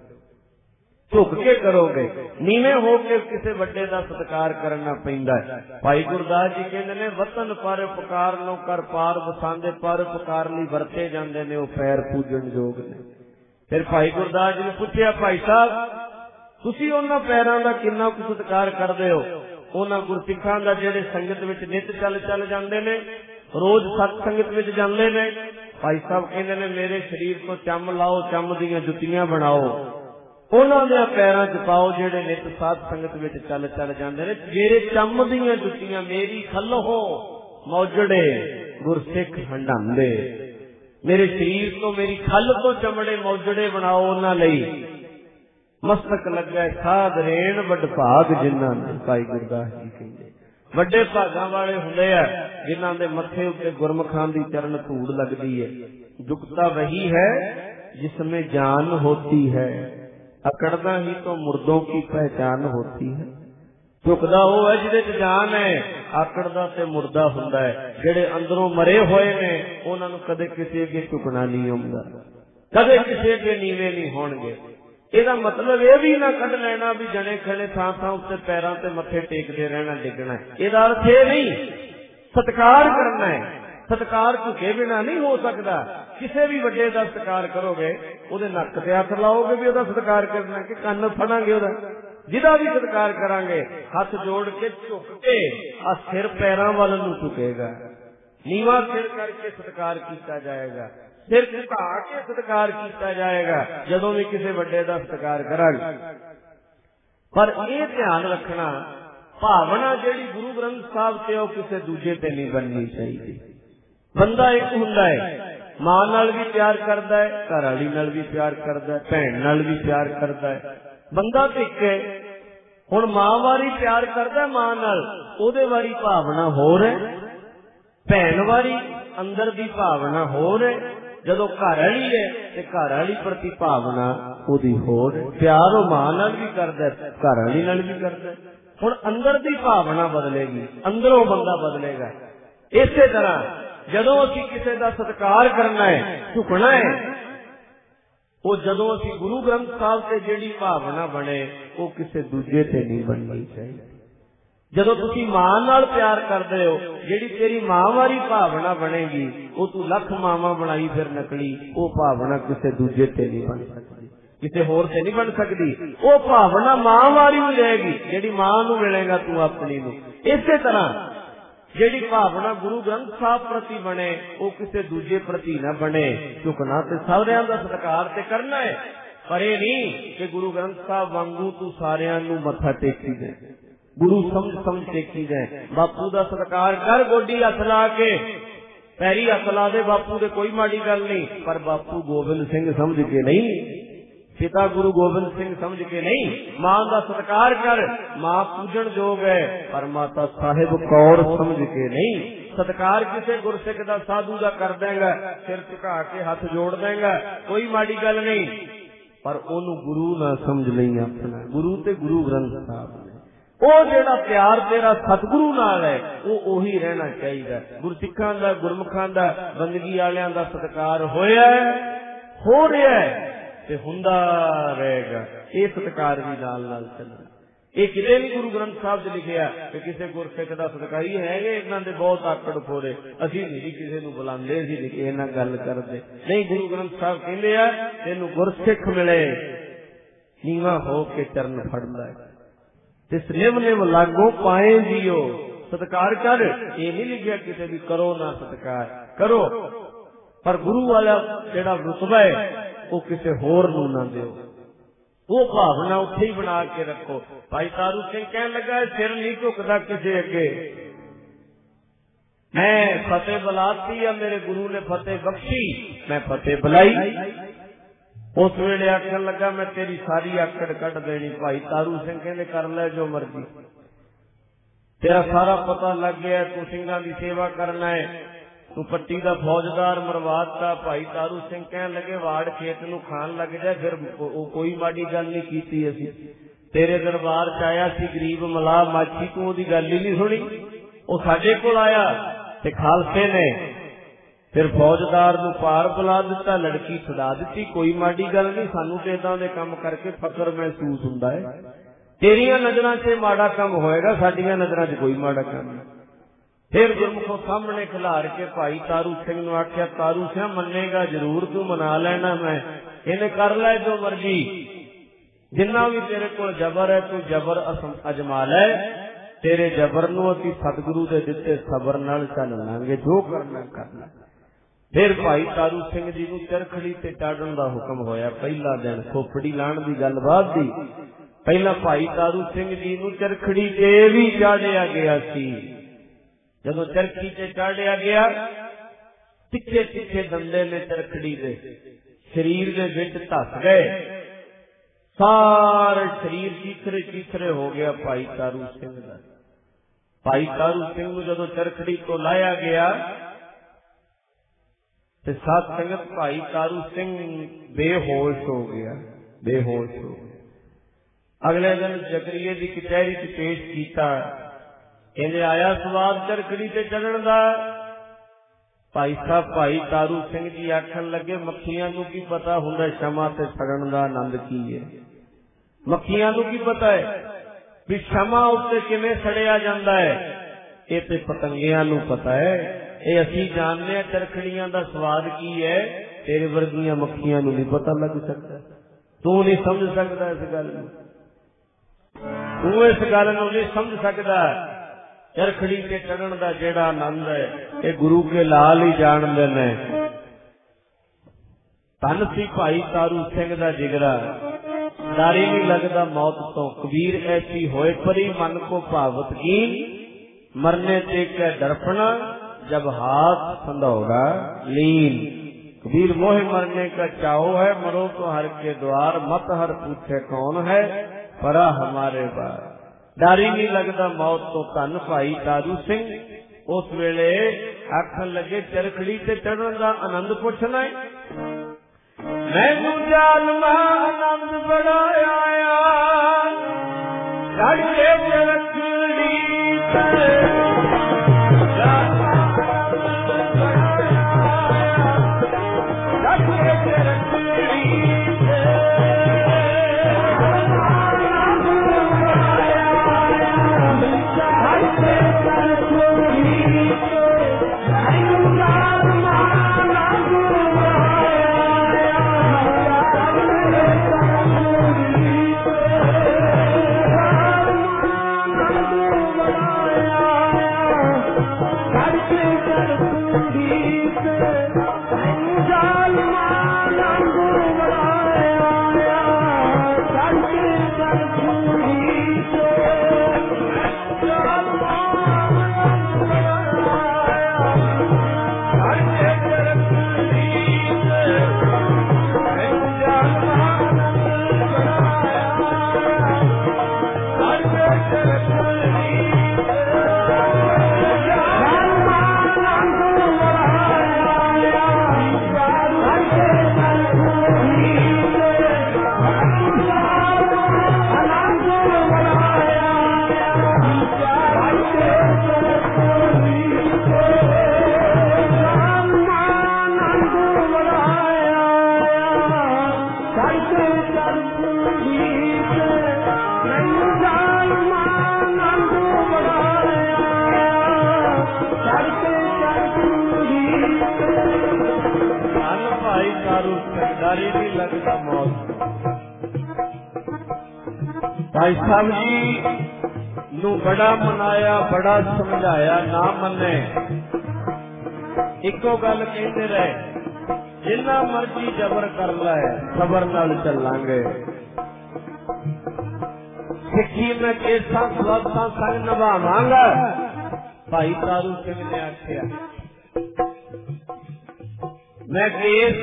A: ਝੁਕ ਕੇ ਕਰੋਗੇ, ਨੀਵੇਂ ਹੋ ਕੇ ਕਿਸੇ ਵੱਡੇ ਦਾ ਸਤਿਕਾਰ ਕਰਨਾ ਪੈਂਦਾ ਹੈ। ਭਾਈ ਗੁਰਦਾਸ ਜੀ ਕਹਿੰਦੇ ਨੇ ਵਤਨ ਪਰ ਉਪਕਾਰ ਨੂੰ ਕਰ ਪਾਰ ਵਸਾਂਦੇ, ਪਰ ਉਪਕਾਰ ਲਈ ਵਰਤੇ ਜਾਂਦੇ ਨੇ ਉਹ ਪੈਰ ਪੂਜਣ ਯੋਗ ਨੇ। ਫਿਰ ਭਾਈ ਗੁਰਦਾਸ ਜੀ ਨੇ ਪੁੱਛਿਆ, ਭਾਈ ਸਾਹਿਬ ਤੁਸੀਂ ਉਹਨਾਂ ਪੈਰਾਂ ਦਾ ਕਿੰਨਾ ਕੁ ਸਤਿਕਾਰ ਕਰਦੇ ਹੋ? ਉਹਨਾਂ ਗੁਰਸਿੱਖਾਂ ਦਾ ਜਿਹੜੇ ਸੰਗਤ ਵਿੱਚ ਨਿਤ ਚੱਲ ਚੱਲ ਜਾਂਦੇ ਨੇ, ਰੋਜ਼ ਸਤ ਸੰਗਤ ਵਿੱਚ ਜਾਂਦੇ ਨੇ। ਭਾਈ ਸਾਹਿਬ ਕਹਿੰਦੇ ਨੇ ਮੇਰੇ ਸਰੀਰ ਤੋਂ ਚੰਮ ਲਾਓ, ਚੰਮ ਦੀਆਂ ਜੁੱਤੀਆਂ ਬਣਾਓ, ਉਹਨਾਂ ਦੇ ਪੈਰਾਂ 'ਚ ਪਾਓ ਜਿਹੜੇ ਨਿਤ ਸਾਧ ਸੰਗਤ ਵਿੱਚ ਚੱਲ ਚੱਲ ਜਾਂਦੇ ਨੇ। ਜਿਹੜੇ ਚੰਮ ਦੀਆਂ ਜੁੱਤੀਆਂ ਮੇਰੀ ਖੱਲੋ ਮੌਜੜੇ ਗੁਰਸਿੱਖ ਹੰਡਾਉਂਦੇ। ਮੇਰੇ ਸਰੀਰ ਤੋਂ, ਮੇਰੀ ਖੱਲ ਤੋਂ ਚਮੜੇ ਮੌਜੜੇ ਬਣਾਓ ਉਹਨਾਂ ਲਈ। ਮਸਤਕ ਲੱਗਾ ਸਾਧ ਰੇਣ ਵੱਡ ਭਾਗ ਜਿਨ੍ਹਾਂ ਦੇ। ਭਾਈ ਗੁਰਦਾਸ ਜੀ ਕਹਿੰਦੇ ਵੱਡੇ ਭਾਗਾਂ ਵਾਲੇ ਹੁੰਦੇ ਆ ਜਿਨ੍ਹਾਂ ਦੇ ਮੱਥੇ ਉੱਤੇ ਗੁਰਮੁਖਾਂ ਦੀ ਚਰਨ ਧੂੜ ਲੱਗਦੀ ਹੈ। ਜੁਗਤਾ ਵਹੀ ਹੈ ਜਿਸਮੇ ਜਾਨ ਹੋਤੀ ਹੈ, ਅਕੜਦਾ ਹੀ ਤੋਂ ਮੁਰदों की पहचान होती है। ਝੁਕਦਾ ਉਹ ਹੈ ਜਿਹਦੇ ਚ ਜਾਨ ਹੈ, ਆਕੜਦਾ ਤੇ ਮੁਰਦਾ ਹੁੰਦਾ ਹੈ। ਜਿਹੜੇ ਅੰਦਰੋਂ ਮਰੇ ਹੋਏ ਨੇ ਉਹਨਾਂ ਨੂੰ ਕਦੇ ਕਿਸੇ ਅੱਗੇ ਝੁਕਣਾ ਨਹੀਂ ਆਉਂਦਾ, ਕਦੇ ਕਿਸੇ ਅੱਗੇ ਨੀਵੇਂ ਨਹੀਂ ਹੋਣਗੇ। ਇਹਦਾ ਮਤਲਬ ਇਹ ਵੀ ਨਾ ਕੱਢ ਲੈਣਾ ਵੀ ਜਣੇ ਖੜੇ ਥਾਂ ਥਾਂ ਉੱਤੇ ਪੈਰਾਂ ਤੇ ਮੱਥੇ ਟੇਕਦੇ ਰਹਿਣਾ, ਡਿੱਗਣਾ। ਇਹਦਾ ਅਰਥ ਇਹ ਨਹੀਂ, ਸਤਿਕਾਰ ਕਰਨਾ ਹੈ। ਸਤਿਕਾਰ ਝੁਕੇ ਬਿਨਾ ਨਹੀਂ ਹੋ ਸਕਦਾ। ਕਿਸੇ ਵੀ ਵੱਡੇ ਦਾ ਸਤਿਕਾਰ ਕਰੋਗੇ, ਉਹਦੇ ਨੱਕ ਤੇ ਹੱਥ ਲਾਓਗੇ ਵੀ ਉਹਦਾ ਸਤਿਕਾਰ ਕਰਨਾ, ਕਿ ਕੰਨ ਫੜਾਂਗੇ ਉਹਦਾ? ਜਿਹਦਾ ਵੀ ਸਤਿਕਾਰ ਕਰਾਂਗੇ ਹੱਥ ਜੋੜ ਕੇ ਝੁਕ ਕੇ ਆ ਸਿਰ ਪੈਰਾਂ ਵੱਲ ਨੂੰ ਝੁਕੇਗਾ। ਨੀਵਾਂ ਸਿਰ ਕਰਕੇ ਸਤਿਕਾਰ ਕੀਤਾ ਜਾਏਗਾ, ਸਿਰ ਝੁਕਾ ਕੇ ਸਤਿਕਾਰ ਕੀਤਾ ਜਾਏਗਾ ਜਦੋਂ ਵੀ ਕਿਸੇ ਵੱਡੇ ਦਾ ਸਤਿਕਾਰ ਕਰਾਂਗੇ। ਪਰ ਇਹ ਧਿਆਨ ਰੱਖਣਾ, ਭਾਵਨਾ ਜਿਹੜੀ ਗੁਰੂ ਗ੍ਰੰਥ ਸਾਹਿਬ ਤੇ ਉਹ ਕਿਸੇ ਦੂਜੇ ਤੇ ਨਹੀਂ ਬਣਨੀ ਚਾਹੀਦੀ। ਬੰਦਾ ਇੱਕ ਹੁੰਦਾ ਹੈ, ਮਾਂ ਨਾਲ ਵੀ ਪਿਆਰ ਕਰਦਾ ਹੈ, ਘਰ ਵਾਲੀ ਨਾਲ ਵੀ ਪਿਆਰ ਕਰਦਾ ਹੈ, ਭੈਣ ਨਾਲ ਵੀ ਪਿਆਰ ਕਰਦਾ ਹੈ। ਬੰਦਾ ਤੇ ਇੱਕ ਹੈ। ਹੁਣ ਮਾਂ ਵਾਰੀ ਪਿਆਰ ਕਰਦਾ ਮਾਂ ਨਾਲ, ਉਹਦੇ ਵਾਰੀ ਭਾਵਨਾ ਹੋਰ ਹੈ। ਭੈਣ ਵਾਰੀ ਅੰਦਰ ਦੀ ਭਾਵਨਾ ਹੋਰ ਹੈ। ਜਦੋਂ ਘਰ ਵਾਲੀ ਹੈ ਤੇ ਘਰ ਵਾਲੀ ਪ੍ਰਤੀ ਭਾਵਨਾ ਉਹਦੀ ਹੋਰ ਹੈ। ਪਿਆਰ ਉਹ ਮਾਂ ਨਾਲ ਵੀ ਕਰਦਾ, ਘਰ ਵਾਲੀ ਨਾਲ ਵੀ ਕਰਦਾ। ਹੁਣ ਅੰਦਰ ਦੀ ਭਾਵਨਾ ਬਦਲੇਗੀ, ਅੰਦਰੋਂ ਬੰਦਾ ਬਦਲੇਗਾ। ਇਸੇ ਤਰ੍ਹਾਂ ਜਦੋਂ ਅਸੀਂ ਕਿਸੇ ਦਾ ਸਤਿਕਾਰ ਕਰਨਾ ਹੈ, ਝੁਕਣਾ ਹੈ, ਉਹ ਜਦੋਂ ਅਸੀਂ ਗੁਰੂ ਗ੍ਰੰਥ ਸਾਹਿਬ ਤੇ ਜਿਹੜੀ ਭਾਵਨਾ ਬਣੇ ਉਹ ਕਿਸੇ ਦੂਜੇ ਤੇ ਨਹੀਂ ਬਣਨੀ ਚਾਹੀਦੀ। ਜਦੋਂ ਤੁਸੀਂ ਮਾਂ ਨਾਲ ਪਿਆਰ ਕਰਦੇ ਹੋ, ਜਿਹੜੀ ਤੇਰੀ ਮਾਂ ਵਾਲੀ ਭਾਵਨਾ ਬਣੇਗੀ, ਉਹ ਤੂੰ ਲੱਖ ਮਾਵਾਂ ਬਣਾਈ ਫਿਰ ਨਕਲੀ, ਉਹ ਭਾਵਨਾ ਕਿਸੇ ਦੂਜੇ ਤੇ ਨਹੀਂ ਬਣ ਸਕਦੀ, ਕਿਸੇ ਹੋਰ ਤੇ ਨਹੀਂ ਬਣ ਸਕਦੀ। ਉਹ ਭਾਵਨਾ ਮਾਂ ਵਾਲੀ ਹੀ ਰਹੇਗੀ, ਜਿਹੜੀ ਮਾਂ ਨੂੰ ਮਿਲੇਗਾ ਤੂੰ ਆਪਣੀ ਨੂੰ। ਇਸੇ ਤਰ੍ਹਾਂ ਜਿਹੜੀ ਭਾਵਨਾ ਗੁਰੂ ਗ੍ਰੰਥ ਸਾਹਿਬ ਪ੍ਰਤੀ ਬਣੇ ਉਹ ਕਿਸੇ ਦੂਜੇ ਪ੍ਰਤੀ ਨਾ ਬਣੇ। ਝੁਕਣਾ ਤੇ ਸਾਰਿਆਂ ਦਾ ਸਤਿਕਾਰ ਤੇ ਕਰਨਾ ਹੈ, ਪਰ ਇਹ ਨਹੀਂ ਕਿ ਗੁਰੂ ਗ੍ਰੰਥ ਸਾਹਿਬ ਵਾਂਗੂ ਤੂੰ ਸਾਰਿਆਂ ਨੂੰ ਮੱਥਾ ਟੇਕੀ ਜਾਏ, ਗੁਰੂ ਸਮਝ ਟੇਕੀ ਜਾਏ। ਬਾਪੂ ਦਾ ਸਤਿਕਾਰ ਕਰ, ਗੋਡੀ ਹੱਥ ਲਾ ਕੇ, ਪੈਰੀ ਹੱਥ ਲਾ ਦੇ ਬਾਪੂ ਦੇ, ਕੋਈ ਮਾੜੀ ਗੱਲ ਨਹੀਂ, ਪਰ ਬਾਪੂ ਗੋਬਿੰਦ ਸਿੰਘ ਸਮਝ ਕੇ ਨਹੀਂ, ਪਿਤਾ ਗੁਰੂ ਗੋਬਿੰਦ ਸਿੰਘ ਸਮਝ ਕੇ ਨਹੀਂ। ਮਾਂ ਦਾ ਸਤਿਕਾਰ ਕਰ, ਮਾਂ ਪੂਜਣ ਯੋਗ ਹੈ, ਪਰ ਮਾਤਾ ਸਾਹਿਬ ਕੌਰ ਸਮਝ ਕੇ ਨਹੀਂ। ਸਤਿਕਾਰ ਕਿਸੇ ਗੁਰਸਿੱਖ ਦਾ, ਸਾਧੂ ਦਾ ਕਰ ਦੇਗਾ, ਸਿਰ ਝੁਕਾ ਕੇ ਹੱਥ ਜੋੜ ਦੇਗਾ, ਕੋਈ ਮਾੜੀ ਗੱਲ ਨਹੀਂ, ਪਰ ਉਹਨੂੰ ਗੁਰੂ ਨਾ ਸਮਝ ਲਈ ਆਪਣਾ। ਗੁਰੂ ਤੇ ਗੁਰੂ ਗ੍ਰੰਥ ਸਾਹਿਬ ਨੇ, ਉਹ ਜਿਹੜਾ ਪਿਆਰ ਤੇਰਾ ਸਤਿਗੁਰੂ ਨਾਲ ਹੈ ਉਹ ਉਹੀ ਰਹਿਣਾ ਚਾਹੀਦਾ। ਗੁਰਸਿੱਖਾਂ ਦਾ, ਗੁਰਮੁਖਾਂ ਦਾ, ਬੰਦਗੀ ਵਾਲਿਆਂ ਦਾ ਸਤਿਕਾਰ ਹੋਇਆ, ਹੋ ਰਿਹਾ ਤੇ ਹੁੰਦਾ ਰਹੇਗਾ। ਇਹ ਸਤਿਕਾਰ ਵੀ ਨਾਲ ਨਾਲ ਚੱਲਣਾ। ਇਹ ਕਿਤੇ ਵੀ ਗੁਰੂ ਗ੍ਰੰਥ ਸਾਹਿਬ 'ਚ ਲਿਖਿਆ ਕਿ ਕਿਸੇ ਗੁਰਸਿੱਖ ਦਾ ਸਤਿਕਾਰੀ ਹੈਗੇ, ਇਹਨਾਂ ਦੇ ਬਹੁਤ ਆਕੜ ਫੋਰੇ, ਅਸੀਂ ਨਹੀਂ ਕਿਸੇ ਨੂੰ ਬੁਲਾਉਂਦੇ, ਅਸੀਂ ਨਹੀਂ ਕਿਸੇ ਨਾਲ ਗੱਲ ਕਰਦੇ। ਨਹੀਂ, ਗੁਰੂ ਗ੍ਰੰਥ ਸਾਹਿਬ ਕਹਿੰਦੇ ਆ ਤੈਨੂੰ ਗੁਰਸਿੱਖ ਮਿਲੇ ਨੀਵਾਂ ਹੋ ਕੇ ਚਰਨ ਫੜਦਾ ਹੈ, ਤਿਸ ਨਿਮ ਨਿਮ ਲਾਗੋ ਪਾਏ ਜੀਓ। ਸਤਿਕਾਰ ਕਰ, ਇਹ ਨਹੀਂ ਲਿਖਿਆ ਕਿਸੇ ਵੀ ਕਰੋ ਨਾ ਸਤਿਕਾਰ, ਕਰੋ, ਪਰ ਗੁਰੂ ਵਾਲਾ ਜਿਹੜਾ ਰੁਤਬਾ ਹੈ ਉਹ ਕਿਸੇ ਹੋਰ ਨੂੰ ਨਾ ਦਿਓ। ਉਹ ਭਾਵਨਾ ਉੱਥੇ ਹੀ ਬਣਾ ਕੇ ਰੱਖੋ। ਭਾਈ ਤਾਰੂ ਸਿੰਘ ਕਹਿਣ ਲੱਗਾ, ਸਿਰ ਨਹੀਂ ਝੁਕਦਾ ਕਿਸੇ ਅੱਗੇ, ਮੈਂ ਫਤਿਹ ਬੁਲਾਤੀ ਆ, ਮੇਰੇ ਗੁਰੂ ਨੇ ਫਤਿਹ ਬਖਸ਼ੀ, ਮੈਂ ਫਤਿਹ ਬੁਲਾਈ। ਉਸ ਵੇਲੇ ਆਖਣ ਲੱਗਾ ਮੈਂ ਤੇਰੀ ਸਾਰੀ ਆਕੜ ਕੱਢ ਦੇਣੀ। ਭਾਈ ਤਾਰੂ ਸਿੰਘ ਕਹਿੰਦੇ ਕਰ ਲੈ ਜੋ ਮਰਜ਼ੀ, ਤੇਰਾ ਸਾਰਾ ਪਤਾ ਲੱਗ ਗਿਆ, ਤੂੰ ਸਿੰਘਾਂ ਦੀ ਸੇਵਾ ਕਰਨਾ ਹੈ, ਤੂੰ ਪੱਟੀ ਦਾ ਫੌਜਦਾਰ ਮਰਵਾਤਾ। ਭਾਈ ਤਾਰੂ ਸਿੰਘ ਕਹਿਣ ਲੱਗੇ ਵਾੜ ਖੇਤ ਨੂੰ ਖਾਣ ਲੱਗ ਜਾ, ਫਿਰ ਉਹ ਕੋਈ ਮਾੜੀ ਗੱਲ ਨਹੀਂ ਕੀਤੀ, ਅਸੀਂ ਤੇਰੇ ਦਰਬਾਰ ਚ ਆਇਆ ਸੀ ਗਰੀਬ ਮਲਾਹ ਮਾਛੀ, ਤੂੰ ਉਹਦੀ ਗੱਲ ਹੀ ਨਹੀਂ ਸੁਣੀ, ਉਹ ਸਾਡੇ ਕੋਲ ਆਇਆ ਤੇ ਖਾਲਸੇ ਨੇ ਫਿਰ ਫੌਜਦਾਰ ਨੂੰ ਪਾਰ ਬੁਲਾ ਦਿੱਤਾ, ਲੜਕੀ ਛੁਡਾ ਦਿੱਤੀ, ਕੋਈ ਮਾੜੀ ਗੱਲ ਨਹੀਂ। ਸਾਨੂੰ ਤੇ ਏਦਾਂ ਦੇ ਕੰਮ ਕਰਕੇ ਫਕਰ ਮਹਿਸੂਸ ਹੁੰਦਾ ਹੈ, ਤੇਰੀਆਂ ਨਜ਼ਰਾਂ 'ਚ ਮਾੜਾ ਕੰਮ ਹੋਏਗਾ, ਸਾਡੀਆਂ ਨਜ਼ਰਾਂ 'ਚ ਕੋਈ ਮਾੜਾ ਕੰਮ ਨਹੀਂ। ਫਿਰ ਗੁਰਮੁਖੋਂ ਸਾਹਮਣੇ ਖਿਲਾਰ ਕੇ ਭਾਈ ਤਾਰੂ ਸਿੰਘ ਨੂੰ ਆਖਿਆ, ਤਾਰੂ ਸਿੰਘ ਮੰਨੇਗਾ ਜ਼ਰੂਰ, ਤੂੰ ਮਨਾ ਲੈਣਾ, ਮੈਂ ਇਹਨੇ ਕਰ ਲੈ ਜੋ ਮਰਜੀ, ਜਿੰਨਾ ਵੀ ਤੇਰੇ ਕੋਲ ਜ਼ਬਰ ਹੈ ਤੂੰ ਜ਼ਬਰ ਅਜਮਾ ਲੈ, ਤੇਰੇ ਜ਼ਬਰ ਨੂੰ ਅਸੀਂ ਸਤਿਗੁਰੂ ਦੇ ਦਿੱਤੇ ਸਬਰ ਨਾਲ ਚੱਲ ਲਾਂਗੇ, ਜੋ ਕਰਨਾ ਕਰਨਾ। ਫਿਰ ਭਾਈ ਤਾਰੂ ਸਿੰਘ ਜੀ ਨੂੰ ਚਰਖੜੀ ਤੇ ਚਾੜਨ ਦਾ ਹੁਕਮ ਹੋਇਆ। ਪਹਿਲਾ ਦਿਨ ਖੋਪੜੀ ਲਾਣ ਦੀ ਗੱਲ ਬਾਅਦ ਦੀ, ਪਹਿਲਾਂ ਭਾਈ ਤਾਰੂ ਸਿੰਘ ਜੀ ਨੂੰ ਚਰਖੜੀ ਤੇ ਵੀ ਚਾੜਿਆ ਗਿਆ ਸੀ। ਜਦੋਂ ਚਰਖੀ ਤੇ ਚਾੜਿਆ ਗਿਆ, ਤਿੱਖੇ ਤਿੱਖੇ ਦੰਦੇ ਨੇ ਚਰਖੜੀ ਦੇ ਸਰੀਰ ਦੇ ਵਿੱਚ ਧੱਸ ਗਏ, ਸਾਰੇ ਸਰੀਰ ਚੀਥਰੇ ਚੀਥਰੇ ਹੋ ਗਿਆ ਭਾਈ ਤਾਰੂ ਸਿੰਘ ਦਾ। ਭਾਈ ਤਾਰੂ ਸਿੰਘ ਨੂੰ ਜਦੋਂ ਚਰਖੜੀ ਤੋਂ ਲਾਇਆ ਗਿਆ ਤੇ ਸਾਧ ਸੰਗਤ ਭਾਈ ਤਾਰੂ ਸਿੰਘ ਬੇਹੋਸ਼ ਹੋ ਗਿਆ, ਬੇਹੋਸ਼ ਹੋ ਗਿਆ। ਅਗਲੇ ਦਿਨ ਜਕਰੀਏ ਦੀ ਕਚਹਿਰੀ 'ਚ ਪੇਸ਼ ਕੀਤਾ, ਕਹਿੰਦੇ ਆਇਆ ਸਵਾਦ ਚਰਖੜੀ ਤੇ ਚੜ੍ਹਨ ਦਾ। ਭਾਈ ਸਾਹਿਬ ਭਾਈ ਤਾਰੂ ਸਿੰਘ ਜੀ ਆਖਣ ਲੱਗੇ, ਮੱਖੀਆਂ ਨੂੰ ਕੀ ਪਤਾ ਹੁੰਦਾ ਸ਼ਮਾ ਤੇ ਸੜਨ ਦਾ ਆਨੰਦ ਕੀ ਹੈ, ਮੱਖੀਆਂ ਨੂੰ ਕੀ ਪਤਾ ਹੈ ਵੀ ਸ਼ਮਾ ਉੱਤੇ ਕਿਵੇਂ ਸੜਿਆ ਜਾਂਦਾ ਹੈ, ਇਹ ਤੇ ਪਤੰਗਿਆਂ ਨੂੰ ਪਤਾ ਹੈ, ਇਹ ਅਸੀਂ ਜਾਣਦੇ ਹਾਂ ਚਰਖੜੀਆਂ ਦਾ ਸਵਾਦ ਕੀ ਹੈ, ਤੇਰੇ ਵਰਗੀਆਂ ਮੱਖੀਆਂ ਨੂੰ ਨਹੀਂ ਪਤਾ ਲੱਗ ਸਕਦਾ, ਤੂੰ ਨਹੀਂ ਸਮਝ ਸਕਦਾ ਇਸ ਗੱਲ ਨੂੰ, ਤੂੰ ਇਸ ਗੱਲ ਨੂੰ ਨਹੀਂ ਸਮਝ ਸਕਦਾ। ਚਰਖੜੀ ਤੇ ਚੜ੍ਹਨ ਦਾ ਜਿਹੜਾ ਆਨੰਦ ਹੈ ਇਹ ਗੁਰੂ ਕੇ ਲਾਲ ਹੀ ਜਾਣਦੇ ਨੇ। ਧੰਨ ਸੀ ਭਾਈ ਤਾਰੂ ਸਿੰਘ ਦਾ ਜਿਗਰਾ, ਡਾਰੀ ਨਹੀਂ ਲੱਗਦਾ ਮੌਤ ਤੋਂ। ਕਬੀਰ ਐਸੀ ਹੋਏ ਪਰੀ ਮਨ ਕੋ ਭਾਵਤ ਕੀਨ, ਮਰਨੇ ਤੇ ਕੈ ਦਰਪਣਾ जब हाथ संधौड़ा लीन। कबीर मोह मरने का चाहो है, मरो तो हर के द्वार, मत हर पूछे कौन है, परा हमारे बार। डर ही नहीं लगता मौत तो। धन भाई तारू सिंह उस वेले आखन लगे चरखड़ी ते चढ़न का आनंद पुछना है, मैनू जालमा आनंद बड़ा आया, चढ़ के चरखड़ी भाई साहब जी नू बड़ा मनाया बड़ा समझाया ना मने इको गल कहते रहे जिन्ना मर्जी जबर कर लै सबर नाल चलांगे सिक्खी में केसा सवादा संग निभावांगा। भाई तारू सिंह ने आख्या मैं केस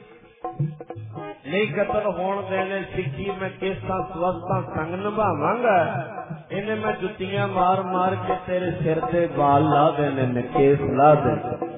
A: नहीं कतल होने देने सिक्खी में केसा सवादा संग निभावांगा। इन्हें मैं जुतियां मार मार के तेरे सिर ते बाल ला देने ने केस ला दे।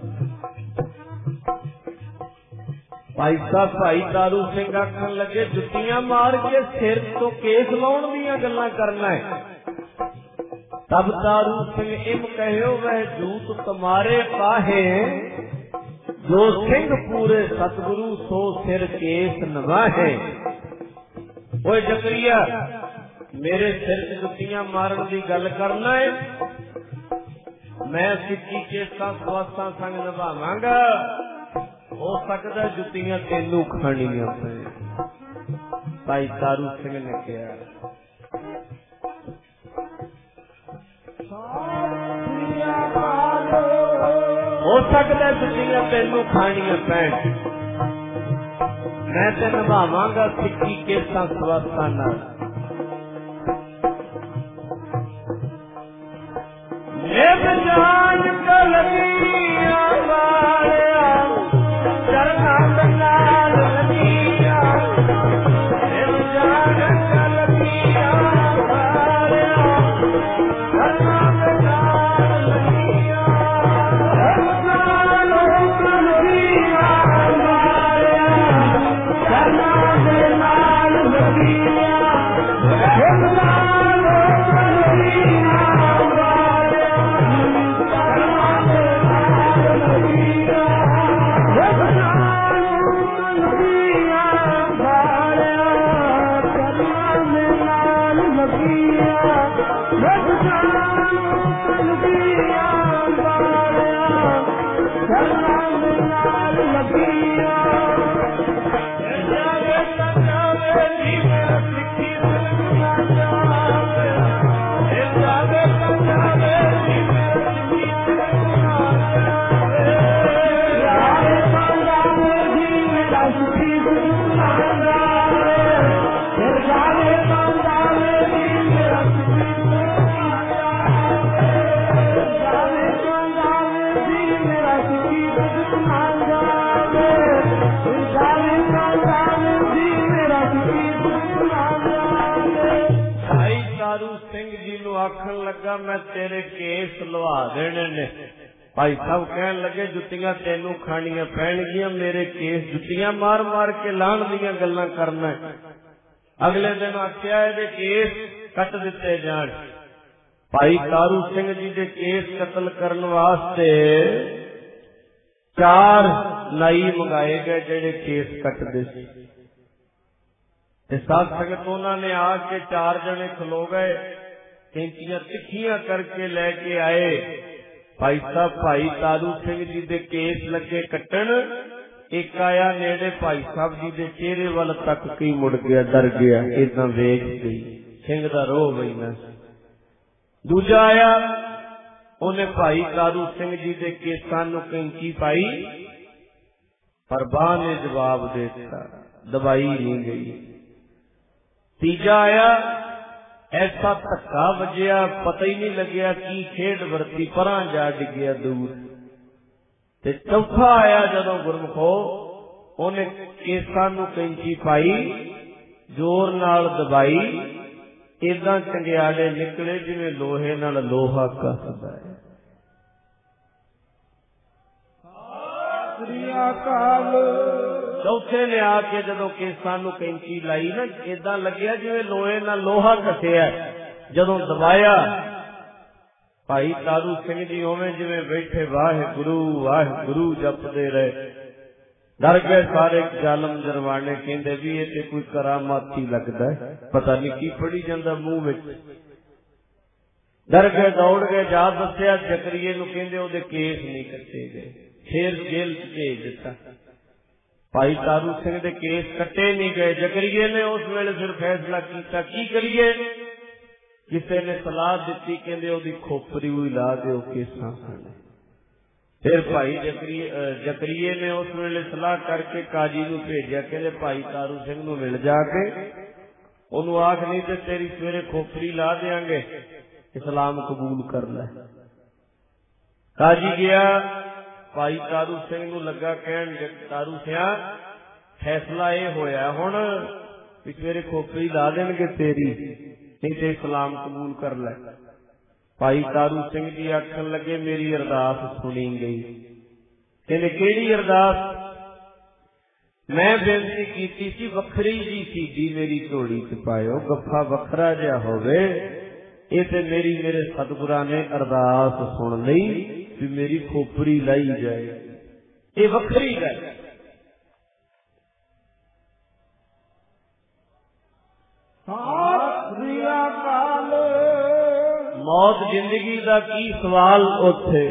A: भाई साहब भाई तारू सिंह आखन लगे जुतियां मार के सिर तो केस लाउण दीयां गल्लां करना है। तब तारू सिंह इम कहो वह जूत तुम्हारे पाहे जो सिंह पूरे सतगुरु सो सिर केस नवाहे। ओए जकरिया मेरे सिर च जुतियां मारन की गल करना है मैं सिक्की केसा सवासा संग निभावांगा। हो सकता जुतियां तेनू खानियां पे। भाई तारू सिंह ने कहा हो सकता जुतियां तेनू खानियां पैन मैं ते निभावांगा सिक्की केसा सवासा नाल। जान कलगिया वालिया चरना नाल लगिया जान कलगिया वालिया चरना नाल लगिया कलगिया वालिया चरना नाल लगिया आखन लगा मैं तेरे केस लवा देने ने। भाई साहब कहन लगे जुतियां तेनू खानियां पैणगियां मेरे केस जुतियां मार मार के लाण दियां गल्लां करना। अगले दिन आख्या इहदे केस कट दिते जाण। भाई तारू सिंह जी दे केस कतल करन वास्ते 4 नाई मंगाए गए जेड़े केस कटदे सी। साध संगत उन्होंने आके 4 जने खलो गए कैंचियां तिखियां करके लैके आए। भाई साहब भाई तारू सिंह जी दे केस लगे कट्टन। एक आया नेड़े भाई साहब जी दे चेहरे वाल तक के मुड़ गया, डर गया, इदा वेख गई सिंह दा रोह बईना। दूजा आया उन्हें भाई तारू सिंह जी दे केसां नूं कैंची पाई, पर बाह ने जवाब दे दिता, दबाई नहीं गई। तीजा आया ऐसा धक्का वजया पता ही नहीं लग्या की खेड वरती, परां जा डिग्या दूर। ते चौथा आया जदों गुरमुखो उन्हें केसां नूं कैंची पाई, जोर नाल दबाई, इदां चंगियाड़े निकले जिवें लोहे नाल लोहा कसदा है। चौथे ने आके जदों केसां नूं कैंची लाई ना, इदां लग्या जिवें लोहे नाल लोहा कसिया। जदों दबाया भाई तारू सिंह जी उवें जिवें बैठे वाहिगुरू वाहिगुरू जपदे रहे। डर गए सारे जालम जरवाने, कहंदे भी ये ते कोई करामाती लगदा है, पता नहीं की फड़ी जांदा मूंह विच। डर गए, दौड़ गए, जा दस्सिया जकरिए नूं, कहंदे ओहदे केस नहीं कट्टे गए, फिर जेल च भेज दिता। भाई तारू सिंह दे केस कट्टे नहीं गए। जकरिए ने उस वेले फिर फैसला किया की करिए। किसी ने सलाह दी, कहंदे ओहदी खोपरी हुई ला दो केसां खाने। फिर भाई जकरिए ने उस वेले सलाह करके काजी नूं भेजिया, कहंदे भाई तारू सिंह नूं मिल जाके ओनू आख, नहीं ते तेरी सवेरे खोपरी ला देंगे, इस्लाम कबूल कर ले। काजी गया, भाई तारू सिंह नूं लगा कहण, तारू सिंह फैसला यह होया हुण भी सवेरे खोपरी ला देणगे तेरी, नहीं ते इस्लाम कबूल कर ले। भाई तारू सिंह जी आखन लगे मेरी अरदास सुनी गई। कहंदे केड़ी अरदास? मैं बेनती कीती सी वखरी जी सीधी मेरी झोली च पायो, गफ्फा वखरा जिहा होवे। ये ते मेरे सतगुरां ने अरदास सुन लई भी मेरी खोपरी लाई जाए, ये वखरी गल। मौत जिंदगी दा की सवाल उथे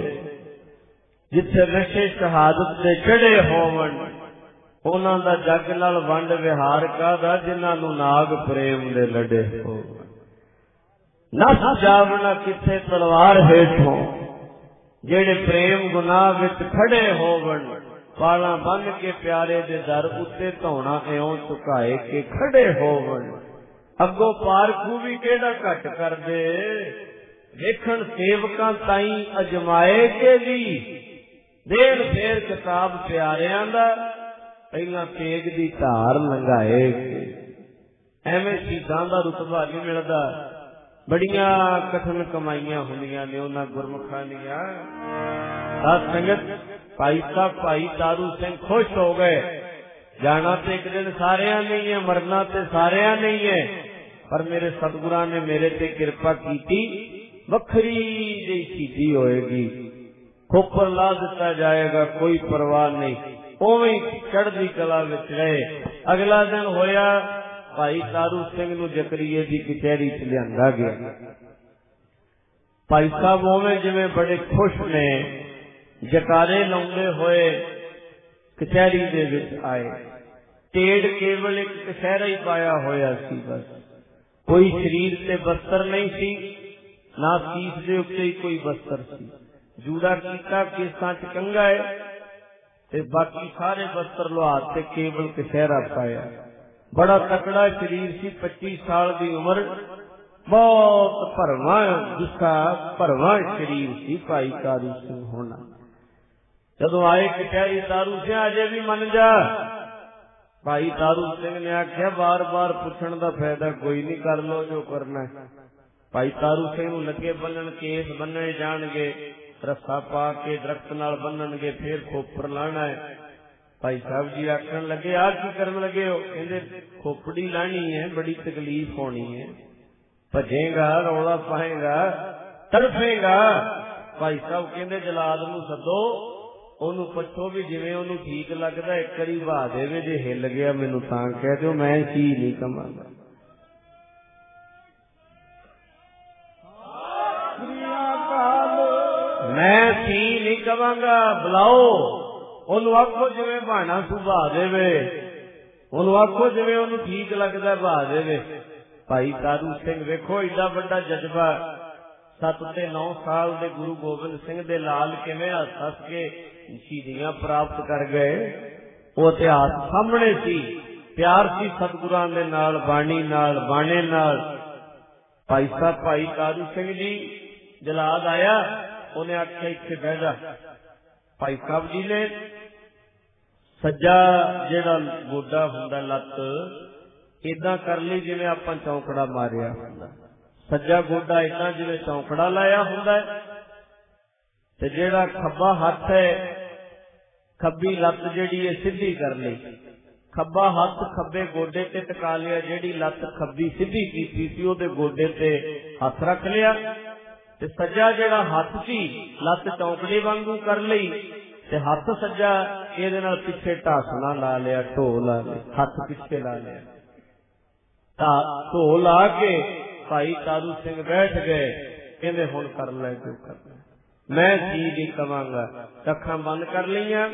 A: जिथे नशे शहादत दे चढ़े होवन, उन्हां दा जग नाल वंड विहार कादा जिन्हां नूं नाग प्रेम दे लड़े होवन। नस जावना किथे तलवार हेठों, जेड़े प्रेम गुनाह विच खड़े होवन, पाला बन के प्यारे दे दर उत्ते धौना इउं झुकाए के खड़े होवन। अगों पारखू भी केड़ा घट कर दे, वेखण सेवकां ताई अजमाए के भी देण फेर किताब प्यारियां दा, पहला तेग दी धार लंघाए के। एवें शहीदां दा रुतबा नहीं मिलदा, बड़ियां कठिन कमाईयां हुंदियां ने उन्हां गुरमुखां दीयां। साध संगत भाई साहब भाई तारू सिंह खुश हो गए। जाना तो एक दिन सारियां नहीं है, मरना तो सारियां नहीं है, पर मेरे सतगुरां ने मेरे ते कृपा की, वखरी जी शहीदी होएगी, खोपर ला दिता जाएगा, कोई परवाह नहीं। उवें चढ़दी कला विच रहे। अगला दिन होया, भाई तारू सिंह नूं जकरिए दी कचहरी च लिआंदा गया। भाई साहब उवें जिवें बड़े खुश ने जकारे लाउंदे होए कचहरी दे विच आए। टेड़ केवल एक कछहरा ही पाया होया सी, बस कोई शरीर से बस्तर नहीं सी, ना सीस दे उत्ते ही कोई बस्तर सी। जूड़ा कीता, केसां च कंघा है ते बाकी सारे बस्तर लोहार ते केवल कछहरा पाया। बड़ा तकड़ा शरीर सी, 25 साल की उम्र, बहुत भरवा गुस्सा भरवा शरीर सी भाई तारू सिंह होना। जदों आए कचहरी, तारू सिंह अजे भी मन जा। भाई तारू सिंह ने आख्या बार बार पुछण दा फायदा कोई नहीं, कर लो जो करना है। भाई तारू सिंह नूं लगे बन्नण, केस बन्ने जाणगे, रस्सा पा के दरख्त नाल बन्नणगे, फिर खोपर लाना है। भाई साहब जी आखण लगे आ की करन लगे हो? कहंदे खोपड़ी लानी है, बड़ी तकलीफ होनी है, भजेगा, रौला पाएगा, तड़फेगा। भाई साहब कहंदे जलाद नूं सदो, ओनू पुछो भी जिवें ओनू ठीक लगदा, एक करी बहा देवे, जे हिल गया मैनू तां कह दिओ, मैं सी नहीं कमांगा। ਮੈਂ ਸੀ ਨਹੀਂ ਕਵਾਂਗਾ, ਬੁਲਾਓ ਉਹਨੂੰ, ਆਖੋ ਜਿਵੇਂ ਬਹਾਨਾ ਸੁਭਾ ਦੇਵੇ, ਉਹਨੂੰ ਆਖੋ ਜਿਵੇਂ ਉਹਨੂੰ ਠੀਕ ਲੱਗਦਾ ਬਹਾ ਦੇਵੇ। ਭਾਈ ਤਾਰੂ ਸਿੰਘ ਵੇਖੋ ਏਡਾ ਵੱਡਾ ਜਜ਼ਬਾ, 7 ਤੇ 9 ਸਾਲ ਦੇ ਗੁਰੂ ਗੋਬਿੰਦ ਸਿੰਘ ਦੇ ਲਾਲ ਕਿਵੇਂ ਹੱਸ ਕੇ ਸ਼ਹੀਦੀਆਂ ਪ੍ਰਾਪਤ ਕਰ ਗਏ। ਉਹ ਇਤਿਹਾਸ ਸਾਹਮਣੇ ਸੀ, ਪਿਆਰ ਸੀ ਸਤਿਗੁਰਾਂ ਦੇ ਨਾਲ, ਬਾਣੀ ਨਾਲ, ਬਾਣੇ ਨਾਲ। ਭਾਈ ਸਾਹਿਬ ਭਾਈ ਤਾਰੂ ਸਿੰਘ ਜੀ ਜਲਾਦ ਆਇਆ, ਉਹਨੇ ਆਖਿਆ ਇੱਥੇ ਬਹਿ ਜਾ। ਭਾਈ ਸਾਹਿਬ ਜੀ ਨੇ ਸੱਜਾ ਜਿਹੜਾ ਗੋਡਾ ਹੁੰਦਾ ਲੱਤ ਏਦਾਂ ਕਰ ਲਈ ਜਿਵੇਂ ਆਪਾਂ ਚੌਂਕੜਾ ਮਾਰਿਆ ਹੁੰਦਾ, ਸੱਜਾ ਗੋਡਾ ਏਦਾਂ ਜਿਵੇਂ ਚੌਂਕੜਾ ਲਾਇਆ ਹੁੰਦਾ, ਤੇ ਜਿਹੜਾ ਖੱਬਾ ਹੱਥ ਹੈ, ਖੱਬੀ ਲੱਤ ਜਿਹੜੀ ਹੈ ਸਿੱਧੀ ਕਰ ਲਈ, ਖੱਬਾ ਹੱਥ ਖੱਬੇ ਗੋਡੇ ਤੇ ਟਿਕਾ ਲਿਆ, ਜਿਹੜੀ ਲੱਤ ਖੱਬੀ ਸਿੱਧੀ ਕੀਤੀ ਸੀ ਉਹਦੇ ਗੋਡੇ ਤੇ ਹੱਥ ਰੱਖ ਲਿਆ, ਤੇ ਸੱਜਾ ਜਿਹੜਾ ਹੱਥ ਸੀ ਲੱਤ ਚੌਂਕੜੇ ਵਾਂਗੂ ਕਰ ਲਈ, ਤੇ ਹੱਥ ਸੱਜਾ ਇਹਦੇ ਨਾਲ ਪਿੱਛੇ ਢਾਸਣਾ ਲਾ ਲਿਆ, ਢੋ ਲਾ ਲਿਆ, ਹੱਥ ਪਿੱਛੇ ਲਾ ਲਿਆ, ਤਾਂ ਢੋ ਲਾ ਕੇ ਭਾਈ ਤਾਰੂ ਸਿੰਘ ਬੈਠ ਗਏ। ਕਹਿੰਦੇ ਹੁਣ ਕਰ ਲੈ ਜੋ ਕਰਨਾ, ਮੈਂ ਜੀ ਨਹੀਂ ਕਵਾਂਗਾ। ਅੱਖਾਂ ਬੰਦ ਕਰ ਲਈਆਂ,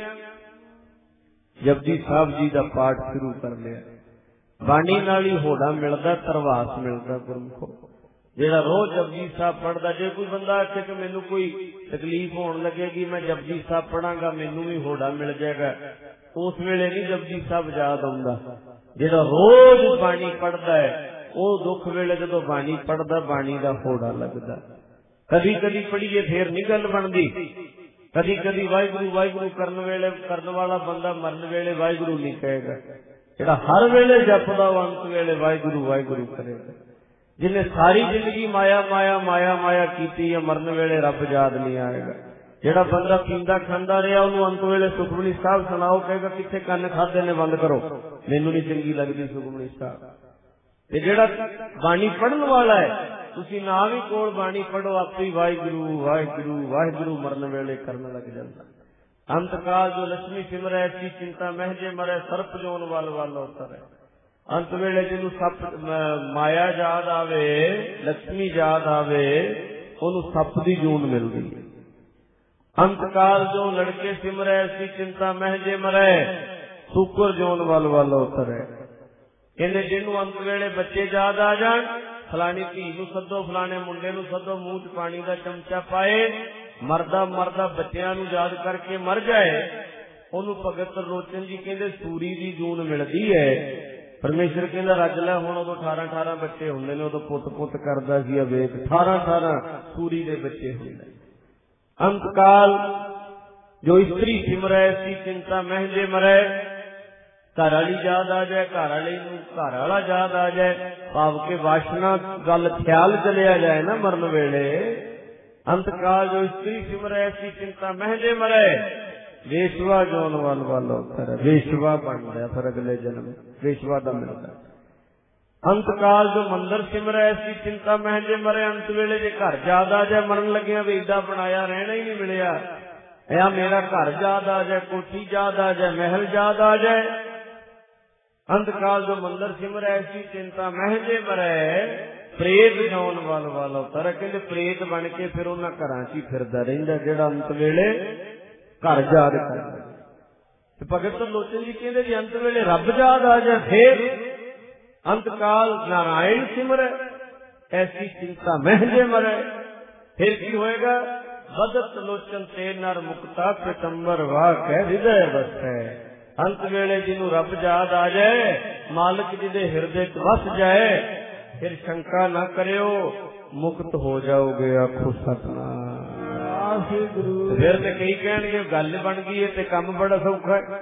A: ਜਪਜੀ ਸਾਹਿਬ ਜੀ ਦਾ ਪਾਠ ਸ਼ੁਰੂ ਕਰ ਲਿਆ। ਬਾਣੀ ਨਾਲ ਹੀ ਹੋੜਾ ਮਿਲਦਾ, ਧਰਵਾਸ ਮਿਲਦਾ ਗੁਰਮੁਖੋ। ਜਿਹੜਾ ਰੋਜ਼ ਜਪਜੀ ਸਾਹਿਬ ਪੜ੍ਹਦਾ, ਜੇ ਕੋਈ ਬੰਦਾ ਆਖੇ ਕਿ ਮੈਨੂੰ ਕੋਈ ਤਕਲੀਫ ਹੋਣ ਲੱਗੇਗੀ ਮੈਂ ਜਪਜੀ ਸਾਹਿਬ ਪੜਾਂਗਾ ਮੈਨੂੰ ਵੀ ਹੋੜਾ ਮਿਲ ਜਾਏਗਾ, ਉਸ ਵੇਲੇ ਨਹੀਂ ਜਪਜੀ ਸਾਹਿਬ ਯਾਦ ਆਉਂਦਾ। ਜਿਹੜਾ ਰੋਜ਼ ਬਾਣੀ ਪੜ੍ਹਦਾ ਹੈ ਉਹ ਦੁੱਖ ਵੇਲੇ ਜਦੋਂ ਬਾਣੀ ਪੜ੍ਹਦਾ ਬਾਣੀ ਦਾ ਹੋੜਾ ਲੱਗਦਾ। ਕਦੀ ਕਦੀ ਪੜ੍ਹੀਏ ਫੇਰ ਨਹੀਂ ਗੱਲ ਬਣਦੀ, ਕਦੀ ਕਦੀ ਵਾਹਿਗੁਰੂ ਵਾਹਿਗੁਰੂ ਕਰਨ ਵੇਲੇ ਕਰਨ ਵਾਲਾ ਬੰਦਾ ਮਰਨ ਵੇਲੇ ਵਾਹਿਗੁਰੂ ਨਹੀਂ ਕਹੇਗਾ, ਜਿਹੜਾ ਹਰ ਵੇਲੇ ਜਪਦਾ ਉਹ ਅੰਤ ਵੇਲੇ ਵਾਹਿਗੁਰੂ ਵਾਹਿਗੁਰੂ ਕਰੇਗਾ। ਜਿਹਨੇ ਸਾਰੀ ਜ਼ਿੰਦਗੀ ਮਾਇਆ ਮਾਇਆ ਮਾਇਆ ਮਾਇਆ ਕੀਤੀ ਹੈ, ਮਰਨ ਵੇਲੇ ਰੱਬ ਯਾਦ ਨਹੀਂ ਆਏਗਾ। ਜਿਹੜਾ ਬੰਦਾ ਪੀਂਦਾ ਖਾਂਦਾ ਰਿਹਾ ਉਹਨੂੰ ਅੰਤ ਵੇਲੇ ਸੁਖਮਨੀ ਸਾਹਿਬ ਸੁਣਾਓ, ਕਹੇਗਾ ਕਿੱਥੇ ਕੰਨ ਖਾਦੇ ਨੇ, ਬੰਦ ਕਰੋ, ਮੈਨੂੰ ਨਹੀਂ ਚੰਗੀ ਲੱਗਦੀ ਸੁਖਮਨੀ ਸਾਹਿਬ। ਤੇ ਜਿਹੜਾ ਬਾਣੀ ਪੜ੍ਹਨ ਵਾਲਾ ਹੈ, ਤੁਸੀਂ ਨਾ ਵੀ ਕੋਲ ਬਾਣੀ ਪੜ੍ਹੋ, ਆਪੇ ਹੀ ਵਾਹਿਗੁਰੂ ਵਾਹਿਗੁਰੂ ਵਾਹਿਗੁਰੂ ਮਰਨ ਵੇਲੇ ਕਰਨ ਲੱਗ ਜਾਂਦਾ। ਅੰਤ ਕਾਲ ਜੋ ਲక్ష్ਮੀ ਸਿਮਰੈ ਐਸੀ ਚਿੰਤਾ ਮਹਿਜੇ ਮਰੈ, ਸਰਪ ਜੋਨ ਵੱਲ ਵੱਲ ਉਤਰੈ। ਅੰਤ ਵੇਲੇ ਜਿਹਨੂੰ ਸੱਪ ਮਾਇਆ ਯਾਦ ਆਵੇ, ਲక్ష్ਮੀ ਯਾਦ ਆਵੇ, ਉਹਨੂੰ ਸੱਪ ਦੀ ਜੂਨ ਮਿਲਦੀ ਹੈ। ਅੰਤ ਕਾਲ ਜੋ ਲੜਕੇ ਸਿਮਰੈ ਐਸੀ ਚਿੰਤਾ ਮਹਿਜੇ ਮਰੈ, ਸੂਕਰ ਜੋਨ ਵੱਲ ਵੱਲ ਉਤਰੈ। ਕਹਿੰਦੇ ਜਿਹਨੂੰ ਅੰਤ ਵੇਲੇ ਬੱਚੇ ਯਾਦ ਆ ਜਾਣ, ਫਲਾਣੀ ਧੀ ਨੂੰ ਸੱਦੋ, ਫਲਾਣੇ ਮੁੰਡੇ ਨੂੰ ਸੱਦੋ, ਮੂੰਹ ਚ ਪਾਣੀ ਦਾ ਚਮਚਾ ਪਾਏ, ਮਰਦਾ ਮਰਦਾ ਬੱਚਿਆਂ ਨੂੰ ਯਾਦ ਕਰਕੇ ਮਰ ਜਾਏ, ਉਹਨੂੰ ਭਗਤ ਤਰਲੋਚਨ ਜੀ ਕਹਿੰਦੇ ਸੂਰੀ ਦੀ ਜੂਨ ਮਿਲਦੀ ਹੈ। ਪਰਮੇਸ਼ਰ ਕਹਿੰਦਾ ਰੱਜ ਲੈ, ਹੁਣ ਉਦੋਂ 18 ਬੱਚੇ ਹੁੰਦੇ ਨੇ, ਉਦੋਂ ਪੁੱਤ ਪੁੱਤ ਕਰਦਾ ਸੀ ਅਵੇਕ, 18 ਸੂਰੀ ਦੇ ਬੱਚੇ ਹੁੰਦੇ। ਅੰਤ ਕਾਲ ਜੋ ਇਸਤਰੀ ਸਿਮਰੈ ਐਸੀ ਚਿੰਤਾ ਮਹਿਜੇ ਮਰੈ, ਘਰ ਵਾਲੀ ਯਾਦ ਆ ਜਾਏ, ਘਰ ਵਾਲੀ ਨੂੰ ਘਰ ਵਾਲਾ ਯਾਦ ਆ ਜਾਏ, ਭਾਵ ਕੇ ਵਾਸ਼ਨਾ ਗੱਲ ਖਿਆਲ ਚਲਿਆ ਜਾਏ ਨਾ ਮਰਨ ਵੇਲੇ। ਅੰਤ ਕਾਲ ਜੋ ਇਸਤਰੀ ਸਿਮਰੈ ਐਸੀ ਚਿੰਤਾ ਮਹਿਜੇ ਮਰੈ, ਵੇਸ਼ਵਾ ਜੋਨ ਵੱਲ ਵੱਲ ਉਤਰੈ। ਵੇਸ਼ਵਾ ਬਣਦਾ ਫਿਰ ਅਗਲੇ ਜਨਮ, ਵੇਸ਼ਵਾ ਦਾ ਮਿਲਦਾ। ਅੰਤ ਕਾਲ ਜੋ ਮੰਦਰ ਸਿਮਰੈ ਐਸੀ ਚਿੰਤਾ ਮਹਿਜੇ ਮਰੈ, ਅੰਤ ਵੇਲੇ ਜੇ ਘਰ ਯਾਦ ਆ ਜਾਏ, ਮਰਨ ਲੱਗਿਆ ਵੀ ਏਦਾਂ ਬਣਾਇਆ ਰਹਿਣਾ ਹੀ ਨਹੀਂ ਮਿਲਿਆ, ਇਹ ਮੇਰਾ ਘਰ ਯਾਦ ਆ ਜਾਏ, ਕੋਠੀ ਯਾਦ ਆ ਜਾਏ, ਮਹਿਲ ਯਾਦ ਆ ਜਾਏ। ਅੰਤ ਕਾਲ ਜੋ ਮੰਦਰ ਸਿਮਰੈ ਐਸੀ ਚਿੰਤਾ ਮਹਿਜੇ ਮਰੈ, ਪ੍ਰੇਤ ਜੋਨ ਵੱਲ ਵੱਲ ਉਤਰੈ। ਕਹਿੰਦੇ ਪ੍ਰੇਤ ਬਣ ਕੇ ਫਿਰ ਉਹਨਾਂ ਘਰਾਂ ਚ ਹੀ ਫਿਰਦਾ ਰਹਿੰਦਾ ਜਿਹੜਾ ਅੰਤ ਵੇਲੇ ਘਰ ਯਾਦ ਕਰਦਾ। ਤੇ ਭਗਤ ਤਰਲੋਚਨ ਜੀ ਕਹਿੰਦੇ ਜੀ ਅੰਤ ਵੇਲੇ ਰੱਬ ਯਾਦ ਆ ਜਾਏ, ਫੇਰ ਅੰਤ ਕਾਲ ਨਾਰਾਇਣ ਸਿਮਰੈ ਐਸੀ ਚਿੰਤਾ ਮਹਿਜੇ ਮਰੈ, ਫਿਰ ਕੀ ਹੋਏਗਾ? ਬਦਤ ਲੋਚਨ ਤੇ ਨਰ ਮੁਕਤਾ ਪਿਤੰਬਰ ਵਾਹ ਕਹਿ ਹਿਰਦੈ ਵਸੈ। ਅੰਤ ਵੇਲੇ ਜਿਹਨੂੰ ਰੱਬ ਯਾਦ ਆ ਜਾਏ, ਮਾਲਕ ਜੀ ਦੇ ਹਿਰਦੇ ਚ ਵਸ ਜਾਏ, ਫਿਰ ਸ਼ੰਕਾ ਨਾ ਕਰਿਓ, ਮੁਕਤ ਹੋ ਜਾਓਗੇ, ਆਖੋ ਸਤਿਨਾਮ। ਫਿਰ ਤੇ ਕਈ ਕਹਿਣਗੇ ਗੱਲ ਬਣ ਗਈ ਹੈ ਤੇ ਕੰਮ ਬੜਾ ਸੌਖਾ ਹੈ,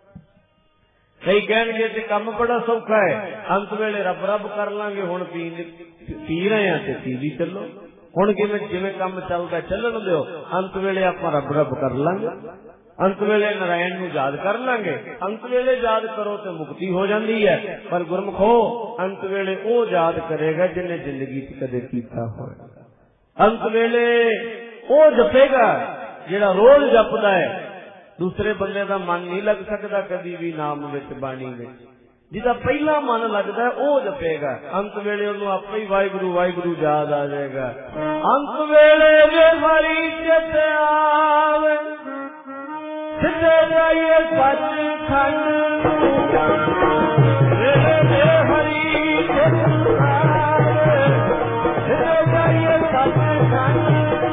A: ਕਈ ਕਹਿਣਗੇ ਤੇ ਕੰਮ ਬੜਾ ਸੌਖਾ ਹੈ, ਅੰਤ ਵੇਲੇ ਰੱਬ ਰੱਬ ਕਰ ਲਾਂਗੇ, ਹੁਣ ਪੀ ਰਹੇ ਆ ਤੇ ਪੀ ਵੀ ਚੱਲੋ, ਹੁਣ ਜਿਵੇਂ ਕੰਮ ਚੱਲਦਾ ਚੱਲਣ ਦਿਓ, ਅੰਤ ਵੇਲੇ ਆਪਾਂ ਰੱਬ ਰੱਬ ਕਰ ਲਾਂਗੇ, ਅੰਤ ਵੇਲੇ ਨਾਰਾਇਣ ਨੂੰ ਯਾਦ ਕਰ ਲਾਂਗੇ। ਅੰਤ ਵੇਲੇ ਯਾਦ ਕਰੋ ਤੇ ਮੁਕਤੀ ਹੋ ਜਾਂਦੀ ਹੈ, ਪਰ ਗੁਰਮੁਖੋ ਅੰਤ ਵੇਲੇ ਉਹ ਯਾਦ ਕਰੇਗਾ ਜਿਹਨੇ ਜ਼ਿੰਦਗੀ ਚ ਕਦੇ ਕੀਤਾ ਹੋਇਆ। ਅੰਤ ਵੇਲੇ ਉਹ ਜਪੇਗਾ ਜਿਹੜਾ ਰੋਜ਼ ਜਪਦਾ ਹੈ, ਦੂਸਰੇ ਬੰਦੇ ਦਾ ਮਨ ਨਹੀਂ ਲੱਗ ਸਕਦਾ ਕਦੀ ਵੀ ਨਾਮ ਵਿੱਚ, ਬਾਣੀ ਵਿੱਚ। ਜਿਹਦਾ ਪਹਿਲਾ ਮਨ ਲੱਗਦਾ ਉਹ ਜਪੇਗਾ, ਅੰਤ ਵੇਲੇ ਉਹਨੂੰ ਆਪੇ ਹੀ ਵਾਹਿਗੁਰੂ ਵਾਹਿਗੁਰੂ ਯਾਦ ਆ ਜਾਏਗਾ। ਅੰਤ ਵੇਲੇ ਜੇ ਹਰੀ ਚਿਤ ਸਿੱਧੇ ਜਾਈਏ ਸੱਚਖੰਡ ਰੇ ਹਰੀ ਸਿੱਧੇ ਜਾਈਏ ਸੱਚਖੰਡ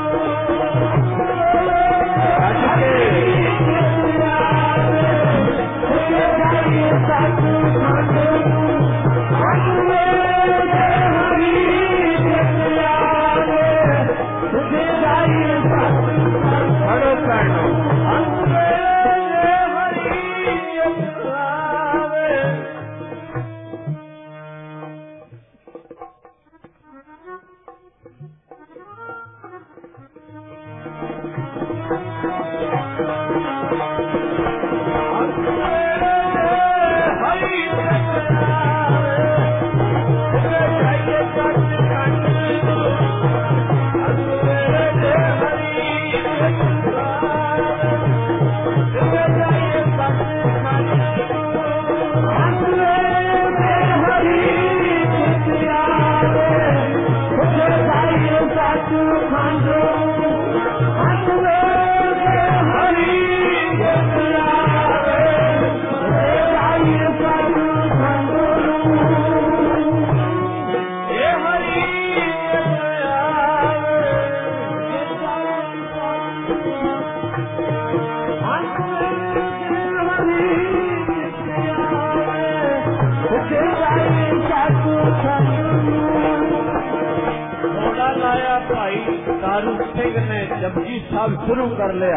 A: जपजी साहब शुरू कर लिया।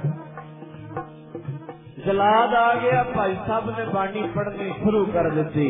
A: जलाद आ गया, भाई साहब ने बाणी पढ़नी शुरू कर दी।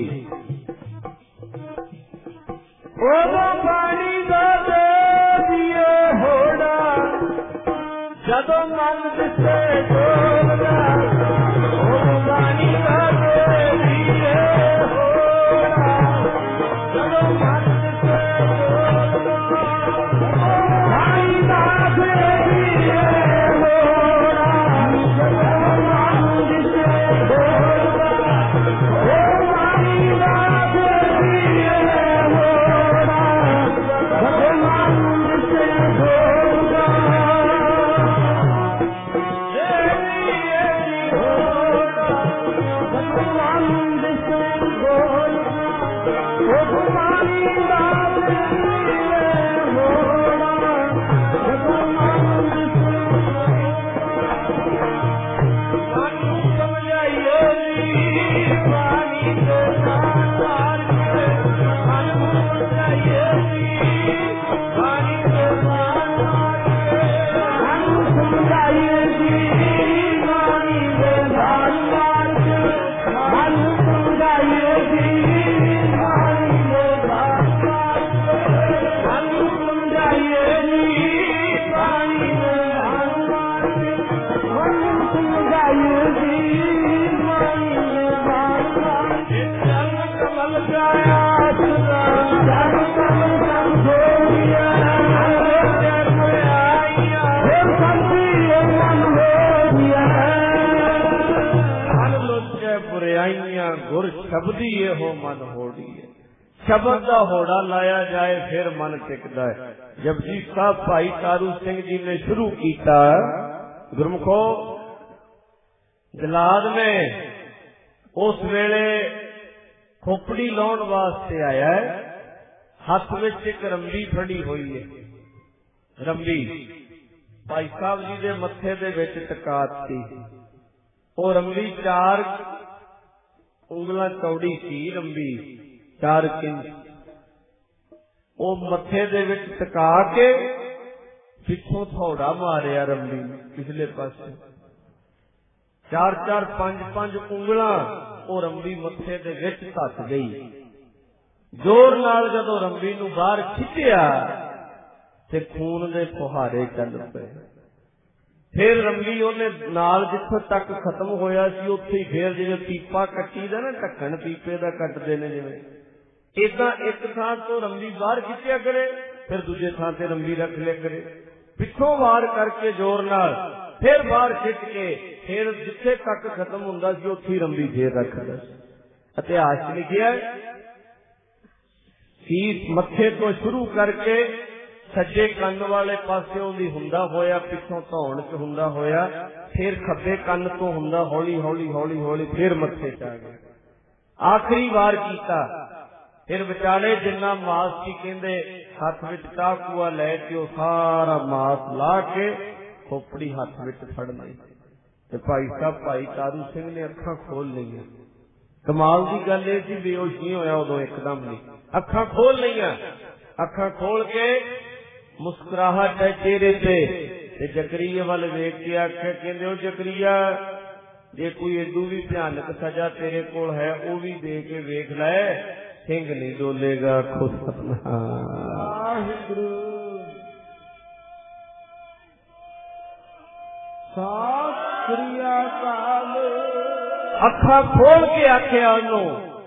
A: बाणी दा दे दिए होड़ा जदों मन दिसे डोलदा, बाणी दा दे दिए होड़ा जदों मन दिसे डोलदा, बाणी दा दे दिए होड़ा जदों मन दिसे डोलदा, बाणी दा दे दिए होड़ा जदों मन दिसे डोलदा, गुर शब्दी हो मन होड़ी है। शब्द का होड़ा लाया जाए फिर मन टिकता है। जपजी साहब भाई तारू सिंह जी ने शुरू किया। गुरमुखो जलाद ने उस वेले खोपड़ी लाउण वास्ते आया है, हाथ में एक रंबी फड़ी हुई है। रंबी भाई साहब जी दे मत्थे दे विच टकात सी। वो रंबी 4 उंगलां चौड़ी सी, लंबी 4 इंच। वो मत्थे दे विच टका के पिछों थोड़ा मारिया रंबी पिछले पासे। 4-4 5-5 उंगलां वो रंबी मत्थे दे विच धस गई। जोर नाल जदों रंबी नूं बाहर खिच्चिया ते खून दे फुहारे चल पे। फिर रंबी ओने नाल जिथों तक खत्म होया सी उत्थे ही फिर जिवें पीपा कट्टी दा ना, ढक्कन पीपे दा कटदे ने जिवें, इदां एक थां तो रंबी बाहर खिच्चिया करे, फिर दूजे थां ते रंबी रख लिया करे। पिछों वार करके जोर नाल फिर बाहर खिच के फिर जिथे तक खत्म हुंदा सी उत्थे ही रंबी फिर रखदा। इतिहास लिखिया सीस मत्थे तो शुरू करके सज्जे कंन वाले पास्यों दी हुंदा होया पिछों धौण च हुंदा होया फिर खब्बे कंन तो हुंदा हौली हौली हौली हौली फिर मत्थे च आ गया। आखिरी वार कीता फिर विचाले जिन्ना मास सी कहंदे हथ विच टाकूआ लैके वो सारा मास ला के खोपड़ी हथ विच फड़ लई ते भाई साहब भाई तारू सिंह ने अखां खोल लईआं। कमाल दी गल इह सी बेहोश नहीं होया उदों एकदम नहीं, अखां खोल लईआं। अखां खोल के मुस्कुराहट है चेहरे पे ते जकरिया वाल वेख के आखे कहंदे ओ जकरिया जे कोई एडू भी भयानक सजा तेरे कोल है वो भी दे के वेख लै, सिंह नहीं डोलेगा। खुद
B: वाहिगुरू सत श्री अकाल।
A: अखां खोल के आख्या उन्हों,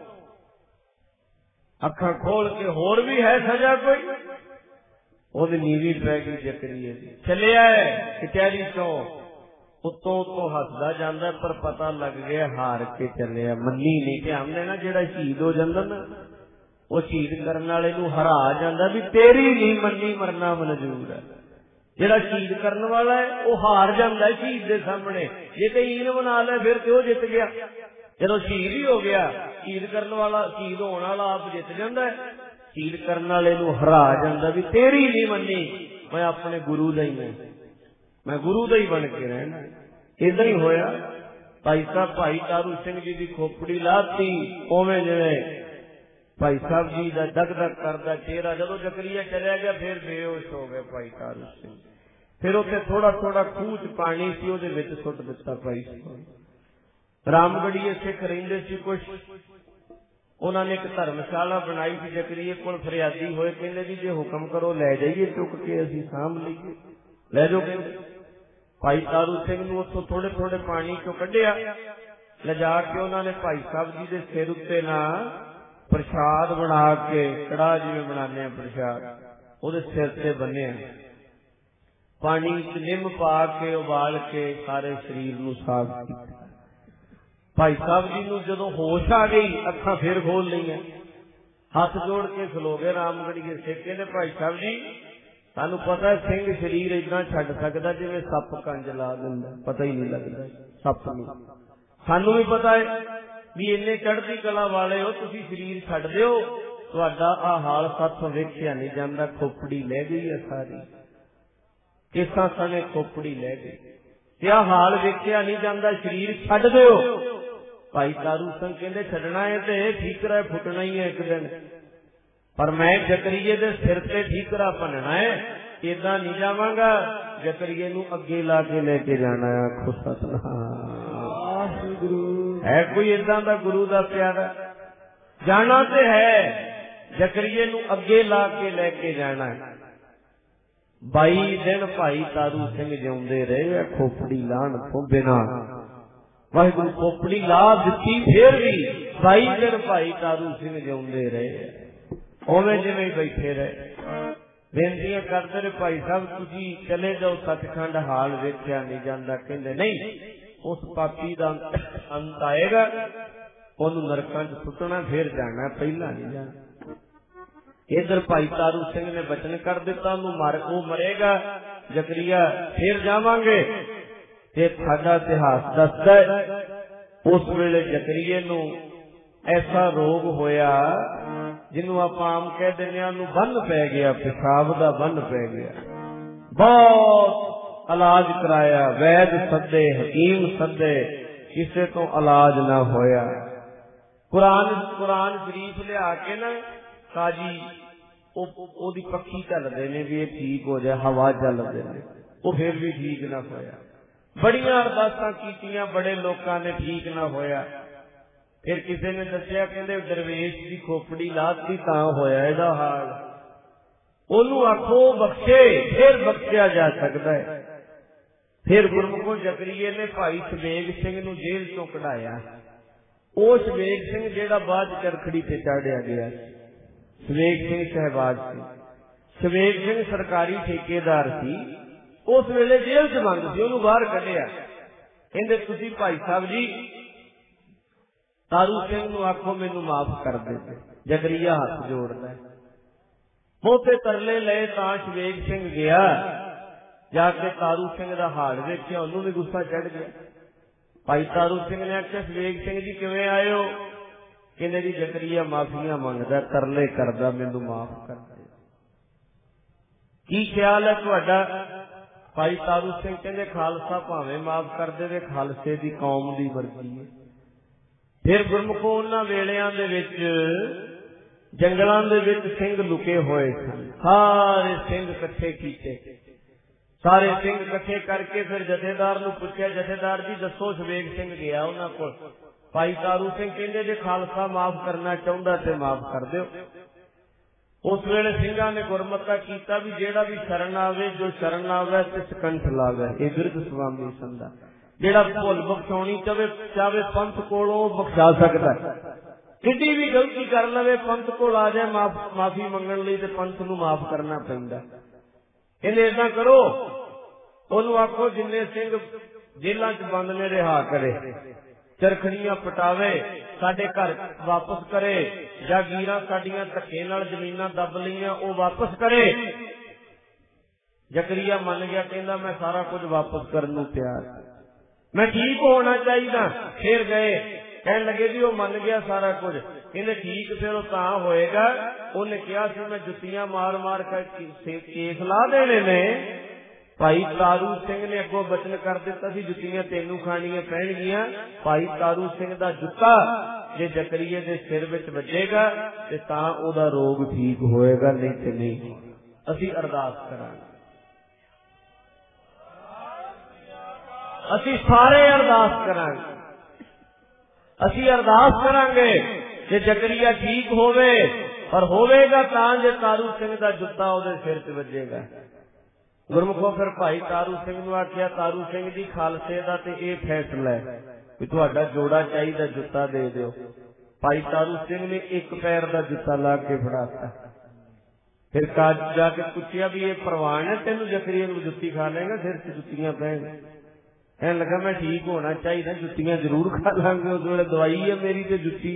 A: अखां खोल के होर भी है सजा कोई? ओदी नीवी पै गई जकरिया दी। चलिया है कचहरी चों उत्तों उत्तों हसदा जांदा पर पता लग गया हार के चलिया। मन्नी नहीं ध्यान देना जेड़ा शहीद हो जांदा ना वो शहीद करन वाले नूं हरा जांदा भी तेरी नहीं मन्नी मरना मंजूर है। जेड़ा शहीद करन वाला है वो हार जांदा है शहीद दे सामने। जे ते ईन बना ले फिर क्यों जित गया? जदों शहीद ही हो गया शहीद करन वाला शहीद होने वाला आप जित जांदा है। शहीद करन वाले नूं हरा जांदा भी तेरी नहीं मन्नी, मैं अपने गुरु दा ही हूं, मैं गुरु दा ही बन के रहना। इदां ही होया भाई साहब भाई तारू सिंह जी की खोपड़ी लाती उवें जिवें भाई साहब जी का दग दग करदा चेहरा। जदों जकरिया चलिया गया फिर बेहोश हो गए भाई तारू सिंह। फिर उत्थे थोड़ा थोड़ा खूह च पानी सी उहदे विच सुट दिता भाई साहब। रामगढ़ीए सिख रहिंदे सी कुछ, उन्होंने एक धर्मशाला बनाई थी। जकरिए कोल फरियादी होए कहंदे जी जे हुक्म करो लै जाइए चुक के असीं सांभ लईए, लै जाओ। कहंदे भाई तारू सिंह नूं उत्थों थोड़े थोड़े पानी चों कढिया लिजा के उन्होंने भाई साहब जी दे सिर उत्ते ना प्रसाद बना के कड़ाह जिवें बनाने प्रसाद उहदे सिर ते बन्निया, पानी च निम पा के उबाल के सारे शरीर नूं साफ कीता। भाई साहब जी नूं जदों होश आ गई अखां फिर खोल लईआं, हाथ जोड़ के खलो गए। रामगढ़ीए सिख कहंदे भाई साहब जी सानू पता है सिंह शरीर इदां छड्ड सकदा जिवें सप कंज ला दिंदा, पता ही नहीं लगदा सप नूं। सानू भी पता है भी इन्ने चढ़दी कला वाले हो तुसीं शरीर छड्ड दिओ, तुहाडा आ हाल साथों वेखिया नहीं जांदा। खोपड़ी लै गई है सारी, केसां सने खोपड़ी लै गई, क्या हाल वेखिया नहीं जांदा, शरीर छड्ड दिओ। भाई तारू सिंह कहंदे छड्डना है ते ठीकरा फुटना ही है एक दिन, पर मैं जकरिए दे सिर ते ठीकरा भनना है, इदां नहीं जावांगा। जकरिए नूं अगे ला के लेके जाना है। आखो सतनाम। है कोई इदां दा गुरु दा प्यारा? जाना ते है, जकरिए नूं अगे ला के लेके जाना है। 22 दिन भाई तारू सिंह जिउंदे रहे खोपड़ी लाण तो बिना। वाहिगुरू खोपड़ी ला दिती फिर भी 22 दिन भाई तारू सिंह जिउंदे रहे उवें जिवें बैठे रहे। बेनतियां करदे रहे भाई साहब तुसीं चले जाओ सचखंड, हाल वेखिया नहीं जांदा। कहंदे नहीं उस पापी दा अंत आएगा, ओनूं नरकां च सुੱਟਣਾ फिर जाना, पहला नहीं जाना। इधर भाई तारू सिंह ने बचन कर दिता वो मरेगा, जकरिया फिर जावांगे। साडा इतिहास दसदा है उस वेले जकरिए नूं ऐसा रोग होया जिन्हों आप आम कह देने बन पै गया, पेशाब का बन पै गया। बहुत इलाज कराया, वैद सदे हकीम सदे, किसे तो इलाज ना होया। कुरान शरीफ लिया के ना काजी ओदी पक्की चलते ने भी ठीक हो जाए, हवा चलते ने वो फिर भी ठीक ना होया। बड़ियां अरदासां कीतियां, बड़े लोगों ने ठीक ना होया। फिर किसी ने दसिया कहंदे दरवेश की खोपड़ी लाती तां होया इहदा हाल। ओनू आखो बख्शे, फिर बख्शिया जा सकता है। फिर गुरमुखों जकरिए ने भाई सवेग सिंह नूं जेल चों कढाया। ਉਹ ਸਵੇਗ ਸਿੰਘ ਜਿਹੜਾ ਬਾਅਦ ਚਰਖੜੀ ਤੇ ਚਾੜਿਆ ਗਿਆ, ਸਵੇਗ ਸਿੰਘ ਸਹਿਬਾਜ਼ ਸੀ। ਸਵੇਗ ਸਿੰਘ ਸਰਕਾਰੀ ਠੇਕੇਦਾਰ ਸੀ, ਉਸ ਵੇਲੇ ਜੇਲ੍ਹ ਚ ਬੰਦ ਸੀ, ਉਹਨੂੰ ਬਾਹਰ ਕੱਢਿਆ। ਕਹਿੰਦੇ ਤੁਸੀਂ ਭਾਈ ਸਾਹਿਬ ਜੀ ਤਾਰੂ ਸਿੰਘ ਨੂੰ ਆਖੋ ਮੈਨੂੰ ਮਾਫ ਕਰ ਦੇ। ਜਕਰੀਆ ਹੱਥ ਜੋੜਦਾ, ਬਹੁਤੇ ਤਰਲੇ ਲਏ ਤਾਂ ਸ਼ਵੇਗ ਸਿੰਘ ਗਿਆ, ਜਾ ਕੇ ਤਾਰੂ ਸਿੰਘ ਦਾ ਹਾਲ ਵੇਖਿਆ, ਉਹਨੂੰ ਵੀ ਗੁੱਸਾ ਚੜ ਗਿਆ। ਭਾਈ ਤਾਰੂ ਸਿੰਘ ਨੇ ਆਖਿਆ, ਸ਼ਵੇਗ ਸਿੰਘ ਜੀ ਕਿਵੇਂ ਆਏ ਹੋ? ਕਹਿੰਦੇ ਜੀ ਜ਼ਕਰੀਆ ਮਾਫੀਆਂ ਮੰਗਦਾ, ਤਰਲੇ ਕਰਦਾ, ਮੈਨੂੰ ਮਾਫ ਕਰ ਦਿਓ। ਕੀ ਖਿਆਲ ਹੈ ਤੁਹਾਡਾ? ਭਾਈ ਤਾਰੂ ਸਿੰਘ ਕਹਿੰਦੇ, ਖਾਲਸਾ ਭਾਵੇਂ ਮਾਫ ਕਰ ਦੇਵੇ, ਖਾਲਸੇ ਦੀ ਕੌਮ ਦੀ ਮਰਜ਼ੀ ਹੈ। ਫਿਰ ਗੁਰਮੁਖੋ ਉਹਨਾਂ ਵੇਲਿਆਂ ਦੇ ਵਿੱਚ ਜੰਗਲਾਂ ਦੇ ਵਿੱਚ ਸਿੰਘ ਲੁਕੇ ਹੋਏ ਸਨ, ਸਾਰੇ ਸਿੰਘ ਇਕੱਠੇ ਕੀਤੇ, ਸਾਰੇ ਸਿੰਘ ਇਕੱਠੇ ਕਰਕੇ ਫਿਰ ਜਥੇਦਾਰ ਨੂੰ ਪੁੱਛਿਆ, ਜਥੇਦਾਰ ਜੀ ਦੱਸੋ ਸ਼ਵੇਗ ਸਿੰਘ ਗਿਆ ਉਹਨਾਂ ਕੋਲ। ਭਾਈ ਤਾਰੂ ਸਿੰਘ ਕਹਿੰਦੇ, ਜੇ ਖਾਲਸਾ ਮਾਫ ਕਰਨਾ ਚਾਹੁੰਦਾ ਤੇ ਮਾਫ ਕਰ ਦਿਓ। ਉਸ ਵੇਲੇ ਸਿੰਘਾਂ ਨੇ ਗੁਰਮਤਾ ਕੀਤਾ ਵੀ ਜਿਹੜਾ ਵੀ ਸ਼ਰਨ ਆਵੇ, ਜੋ ਸ਼ਰਨ ਆਵੇ ਤੇ ਸਕੰਠ ਲਾਵੇ, ਇਹ ਬਿਰਧ ਸੁਆਮੀ ਸੰਦਾ। ਜਿਹੜਾ ਭੁੱਲ ਬਖਸ਼ਾਉਣੀ ਚਾਹੇ ਪੰਥ ਕੋਲੋਂ ਬਖਸ਼ਾ ਸਕਦਾ, ਕਿੱਡੀ ਵੀ ਗਲਤੀ ਕਰ ਲਵੇ ਪੰਥ ਕੋਲ ਆ ਜਾਏ ਮਾਫੀ ਮੰਗਣ ਲਈ ਤੇ ਪੰਥ ਨੂੰ ਮਾਫ ਕਰਨਾ ਪੈਂਦਾ। ਇਹਨੇ ਏਦਾਂ ਕਰੋ, ਉਹਨੂੰ ਆਖੋ ਜਿੰਨੇ ਸਿੰਘ ਜੇਲਾਂ 'ਚ ਬੰਦ ਨੇ ਰਿਹਾ ਕਰੇ, ਚਰਖੜੀਆਂ ਪਟਾਵੇ, ਸਾਡੇ ਘਰ ਵਾਪਸ ਕਰੇ, ਜਾਗੀਰਾਂ ਸਾਡੀਆਂ ਧੱਕੇ ਨਾਲ ਜ਼ਮੀਨਾਂ ਦੱਬ ਲਈਆਂ ਉਹ ਵਾਪਸ ਕਰੇ। ਜ਼ਕਰੀਆ ਮੰਨ ਗਿਆ, ਕਹਿੰਦਾ ਮੈਂ ਸਾਰਾ ਕੁਝ ਵਾਪਸ ਕਰਨ ਨੂੰ ਤਿਆਰ, ਮੈਂ ਠੀਕ ਹੋਣਾ ਚਾਹੀਦਾ। ਫਿਰ ਗਏ, ਕਹਿਣ ਲੱਗੇ ਜੀ ਉਹ ਮੰਨ ਗਿਆ ਸਾਰਾ ਕੁਝ। ਕਹਿੰਦੇ ਠੀਕ, ਫਿਰ ਉਹ ਤਾਂ ਹੋਏਗਾ, ਉਹਨੇ ਕਿਹਾ ਸੀ ਮੈਂ ਜੁੱਤੀਆਂ ਮਾਰ ਮਾਰ ਕੇ ਕੇਸ ਲਾ ਦੇਣੇ ਨੇ। ਭਾਈ ਤਾਰੂ ਸਿੰਘ ਨੇ ਅੱਗੋਂ ਬਚਨ ਕਰ ਦਿੱਤਾ ਸੀ, ਜੁੱਤੀਆਂ ਤੈਨੂੰ ਖਾਣੀਆਂ ਪੈਣਗੀਆਂ। ਭਾਈ ਤਾਰੂ ਸਿੰਘ ਦਾ ਜੁੱਤਾ ਜੇ ਜ਼ਕਰੀਏ ਦੇ ਸਿਰ ਵਿੱਚ ਵੱਜੇਗਾ ਤੇ ਤਾਂ ਉਹਦਾ ਰੋਗ ਠੀਕ ਹੋਏਗਾ, ਨਹੀਂ ਤੇ ਨਹੀਂ। ਅਸੀਂ ਅਰਦਾਸ ਕਰਾਂਗੇ, ਅਸੀਂ ਸਾਰੇ ਅਰਦਾਸ ਕਰਾਂਗੇ, ਅਸੀਂ ਅਰਦਾਸ ਕਰਾਂਗੇ ਜੇ ਜ਼ਕਰੀਆ ਠੀਕ ਹੋਵੇ, ਪਰ ਹੋਵੇਗਾ ਤਾਂ ਜੇ ਤਾਰੂ ਸਿੰਘ ਦਾ ਜੁੱਤਾ ਉਹਦੇ ਸਿਰ 'ਚ ਵੱਜੇਗਾ। ਗੁਰਮੁਖੋ ਫਿਰ ਭਾਈ ਤਾਰੂ ਸਿੰਘ ਨੂੰ ਆਖਿਆ, ਤਾਰੂ ਸਿੰਘ ਜੀ ਖਾਲਸੇ ਦਾ ਤੇ ਇਹ ਫੈਸਲਾ ਹੈ ਵੀ ਤੁਹਾਡਾ ਜੋੜਾ ਚਾਹੀਦਾ, ਜੁੱਤਾ ਦੇ ਦਿਓ। ਭਾਈ ਤਾਰੂ ਸਿੰਘ ਨੇ ਇੱਕ ਪੈਰ ਦਾ ਜੁੱਤਾ ਲਾ ਕੇ ਫੜਾਤਾ। ਫਿਰ ਕਾਜ ਜਾ ਕੇ ਪੁੱਛਿਆ ਵੀ ਇਹ ਪ੍ਰਵਾਨ ਹੈ ਤੈਨੂੰ, ਜ਼ਕਰੀਆ ਨੂੰ ਜੁੱਤੀ ਖਾ ਲਏਗਾ, ਸਿਰ 'ਚ ਜੁੱਤੀਆਂ ਪੈਣ। ਕਹਿਣ ਲੱਗਾ ਮੈਂ ਠੀਕ ਹੋਣਾ ਚਾਹੀਦਾ, ਜੁੱਤੀਆਂ ਜ਼ਰੂਰ ਖਾ ਲਾਂਗੇ, ਉਸ ਵੇਲੇ ਦਵਾਈ ਹੈ ਮੇਰੀ ਤੇ ਜੁੱਤੀ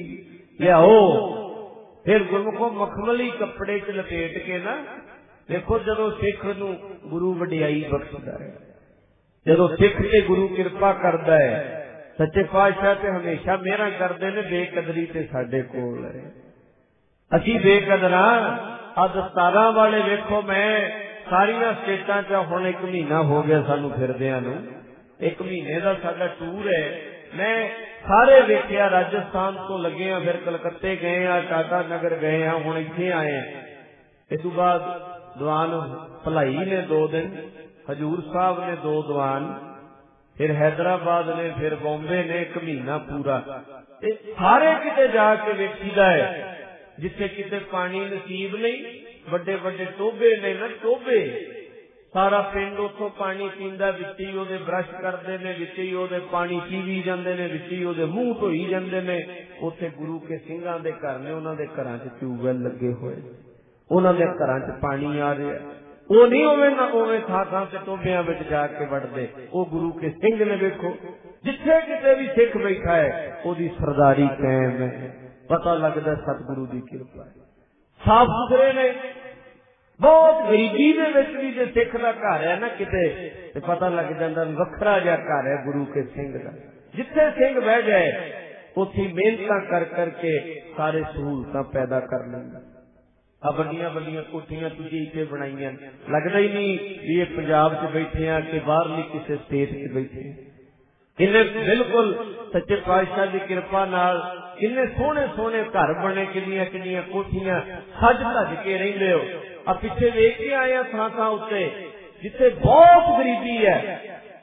A: ਲਿਆਓ। ਫਿਰ ਗੁਰਮੁਖੋ ਮਖਮਲੀ ਕੱਪੜੇ 'ਚ ਲਪੇਟ ਕੇ ਨਾ, ਦੇਖੋ ਜਦੋਂ ਸਿੱਖ ਨੂੰ ਗੁਰੂ ਵਡਿਆਈ ਬਖਸ਼ਦਾ ਹੈ, ਜਦੋਂ ਸਿੱਖ ਤੇ ਗੁਰੂ ਕਿਰਪਾ ਕਰਦਾ ਹੈ, ਸੱਚੇ ਪਾਤਸ਼ਾਹ ਤੇ ਹਮੇਸ਼ਾ ਮਿਹਰਾਂ ਕਰਦੇ ਨੇ, ਬੇਕਦਰੀ ਤੇ ਸਾਡੇ ਕੋਲ ਹੈ। ਅਸੀਂ ਬੇਕਦਰਾਂ। ਆ ਦਸਤਾਰਾਂ ਵਾਲੇ ਵੇਖੋ, ਮੈਂ ਸਾਰੀਆਂ ਸਟੇਟਾਂ 'ਚ ਹੁਣ 1 ਮਹੀਨਾ ਹੋ ਗਿਆ ਸਾਨੂੰ ਫਿਰਦਿਆਂ ਨੂੰ, 1 ਮਹੀਨੇ ਦਾ ਸਾਡਾ ਟੂਰ ਹੈ। ਮੈਂ ਸਾਰੇ ਵੇਖਿਆ, ਰਾਜਸਥਾਨ ਤੋਂ ਲੱਗੇ ਆ, ਫਿਰ ਕਲਕੱਤੇ ਗਏ ਆ, ਟਾਟਾ ਨਗਰ ਗਏ ਆ, ਹੁਣ ਇੱਥੇ ਆਏ ਆ। ਇਸ ਤੋਂ ਬਾਅਦ ਦੀਵਾਨ ਭਲਾਈ ਨੇ 2 ਦਿਨ, ਹਜੂਰ ਸਾਹਿਬ ਨੇ 2 ਦੀਵਾਨ, ਫਿਰ ਹੈਦਰਾਬਾਦ ਨੇ, ਫਿਰ ਬੰਬੇ ਨੇ, 1 ਮਹੀਨਾ ਪੂਰਾ। ਤੇ ਸਾਰੇ ਕਿਤੇ ਜਾ ਕੇ ਵੇਖੀਦਾ ਹੈ, ਜਿੱਥੇ ਕਿਤੇ ਪਾਣੀ ਨਸੀਬ ਨਹੀਂ, ਵੱਡੇ ਵੱਡੇ ਟੋਭੇ ਨੇ ਨਾ, ਟੋਭੇ, ਸਾਰਾ ਪਿੰਡ ਉੱਥੋਂ ਪਾਣੀ ਪੀਂਦਾ, ਵਿੱਚ ਹੀ ਉਹਦੇ ਬਰਸ਼ ਕਰਦੇ ਨੇ, ਵਿੱਚ ਹੀ ਉਹਦੇ ਪਾਣੀ ਪੀਵੀ ਜਾਂਦੇ ਨੇ, ਵਿੱਚ ਹੀ ਉਹਦੇ ਮੂੰਹ ਧੋਈ ਜਾਂਦੇ ਨੇ। ਉੱਥੇ ਗੁਰੂ ਕੇ ਸਿੰਘਾਂ ਦੇ ਘਰ ਨੇ, ਉਹਨਾਂ ਦੇ ਘਰਾਂ 'ਚ ਟਿਊਬਵੈਲ ਲੱਗੇ ਹੋਏ, ਉਹਨਾਂ ਦੇ ਘਰਾਂ 'ਚ ਪਾਣੀ ਆ ਰਿਹਾ। ਉਹ ਨਹੀਂ ਉਵੇਂ ਥਾਂ ਤੇ ਟੋਭਿਆਂ ਵਿੱਚ ਜਾ ਕੇ ਵੜਦੇ, ਉਹ ਗੁਰੂ ਕੇ ਸਿੰਘ ਨੇ। ਵੇਖੋ ਜਿੱਥੇ ਕਿਤੇ ਵੀ ਸਿੱਖ ਬੈਠਾ ਹੈ ਉਹਦੀ ਸਰਦਾਰੀ ਕਾਇਮ ਹੈ, ਪਤਾ ਲੱਗਦਾ ਸਤਿਗੁਰੂ ਦੀ ਕਿਰਪਾ ਹੈ। ਸਾਫ ਸੁਥਰੇ ਨੇ, ਬਹੁਤ ਗਰੀਬੀ ਦੇ ਵਿੱਚ ਵੀ ਜੇ ਸਿੱਖ ਦਾ ਘਰ ਹੈ ਨਾ ਕਿਤੇ, ਤੇ ਪਤਾ ਲੱਗ ਜਾਂਦਾ ਵੱਖਰਾ ਜਿਹਾ ਘਰ ਹੈ ਗੁਰੂ ਕੇ ਸਿੰਘ ਦਾ। ਜਿੱਥੇ ਸਿੰਘ ਬਹਿ ਜਾਏ ਉੱਥੇ ਮਿਹਨਤਾਂ ਕਰ ਕਰਕੇ ਸਾਰੇ ਸਹੂਲਤਾਂ ਪੈਦਾ ਕਰ ਲੈਂਦਾ। ਆ ਵੱਡੀਆਂ ਵੱਡੀਆਂ ਕੋਠੀਆਂ ਤੁਸੀਂ ਇੱਥੇ ਬਣਾਈਆਂ, ਲੱਗਦਾ ਹੀ ਨਹੀਂ ਵੀ ਇਹ ਪੰਜਾਬ 'ਚ ਬੈਠੇ ਆ ਕਿ ਬਾਹਰਲੀ ਕਿਸੇ ਸਟੇਟ 'ਚ ਬੈਠੇ। ਕਿੰਨੇ ਬਿਲਕੁਲ ਸੱਚੇ ਪਾਤਸ਼ਾਹ ਦੀ ਕਿਰਪਾ ਨਾਲ ਕਿੰਨੇ ਸੋਹਣੇ ਸੋਹਣੇ ਘਰ ਬਣੇ, ਕਿੰਨੀਆਂ ਕਿੰਨੀਆਂ ਕੋਠੀਆਂ, ਸੱਜ ਧੱਜ ਕੇ ਰਹਿੰਦੇ ਹੋ। ਆ ਪਿੱਛੇ ਵੇਖ ਕੇ ਆਏ ਆ ਥਾਂ ਉੱਤੇ ਜਿੱਥੇ ਬਹੁਤ ਗਰੀਬੀ ਹੈ,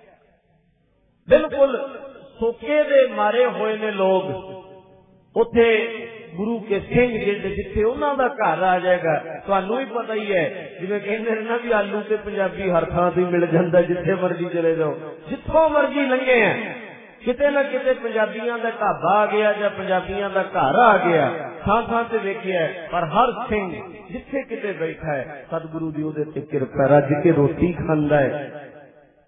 A: ਬਿਲਕੁਲ ਸੋਕੇ ਦੇ ਮਾਰੇ ਹੋਏ ਨੇ ਲੋਕ। ਉੱਥੇ ਗੁਰੂ ਕੇ ਸਿੰਘ ਜਿੱਥੇ ਉਹਨਾਂ ਦਾ ਘਰ ਆ ਜਾਏਗਾ, ਤੁਹਾਨੂੰ ਵੀ ਪਤਾ ਹੀ ਹੈ, ਜਿਵੇਂ ਕਹਿੰਦੇ ਨੇ ਨਾ ਵੀ ਆਲੂ ਤੇ ਪੰਜਾਬੀ ਹਰ ਥਾਂ ਤੇ ਮਿਲ ਜਾਂਦਾ, ਜਿੱਥੇ ਮਰਜ਼ੀ ਚਲੇ ਜਾਓ, ਜਿੱਥੋਂ ਮਰਜ਼ੀ ਲੰਘੇ ਆ, ਕਿਤੇ ਨਾ ਕਿਤੇ ਪੰਜਾਬੀਆਂ ਦਾ ਢਾਬਾ ਆ ਗਿਆ ਜਾਂ ਪੰਜਾਬੀਆਂ ਦਾ ਘਰ ਆ ਗਿਆ, ਥਾਂ ਤੇ ਵੇਖਿਆ। ਪਰ ਹਰ ਸਿੰਘ ਜਿੱਥੇ ਕਿਤੇ ਬੈਠਾ ਹੈ, ਸਤਿਗੁਰੂ ਦੀ ਉਹਦੇ ਤੇ ਕਿਰਪਾ, ਰੱਜ ਕੇ ਰੋਟੀ ਖਾਂਦਾ ਹੈ।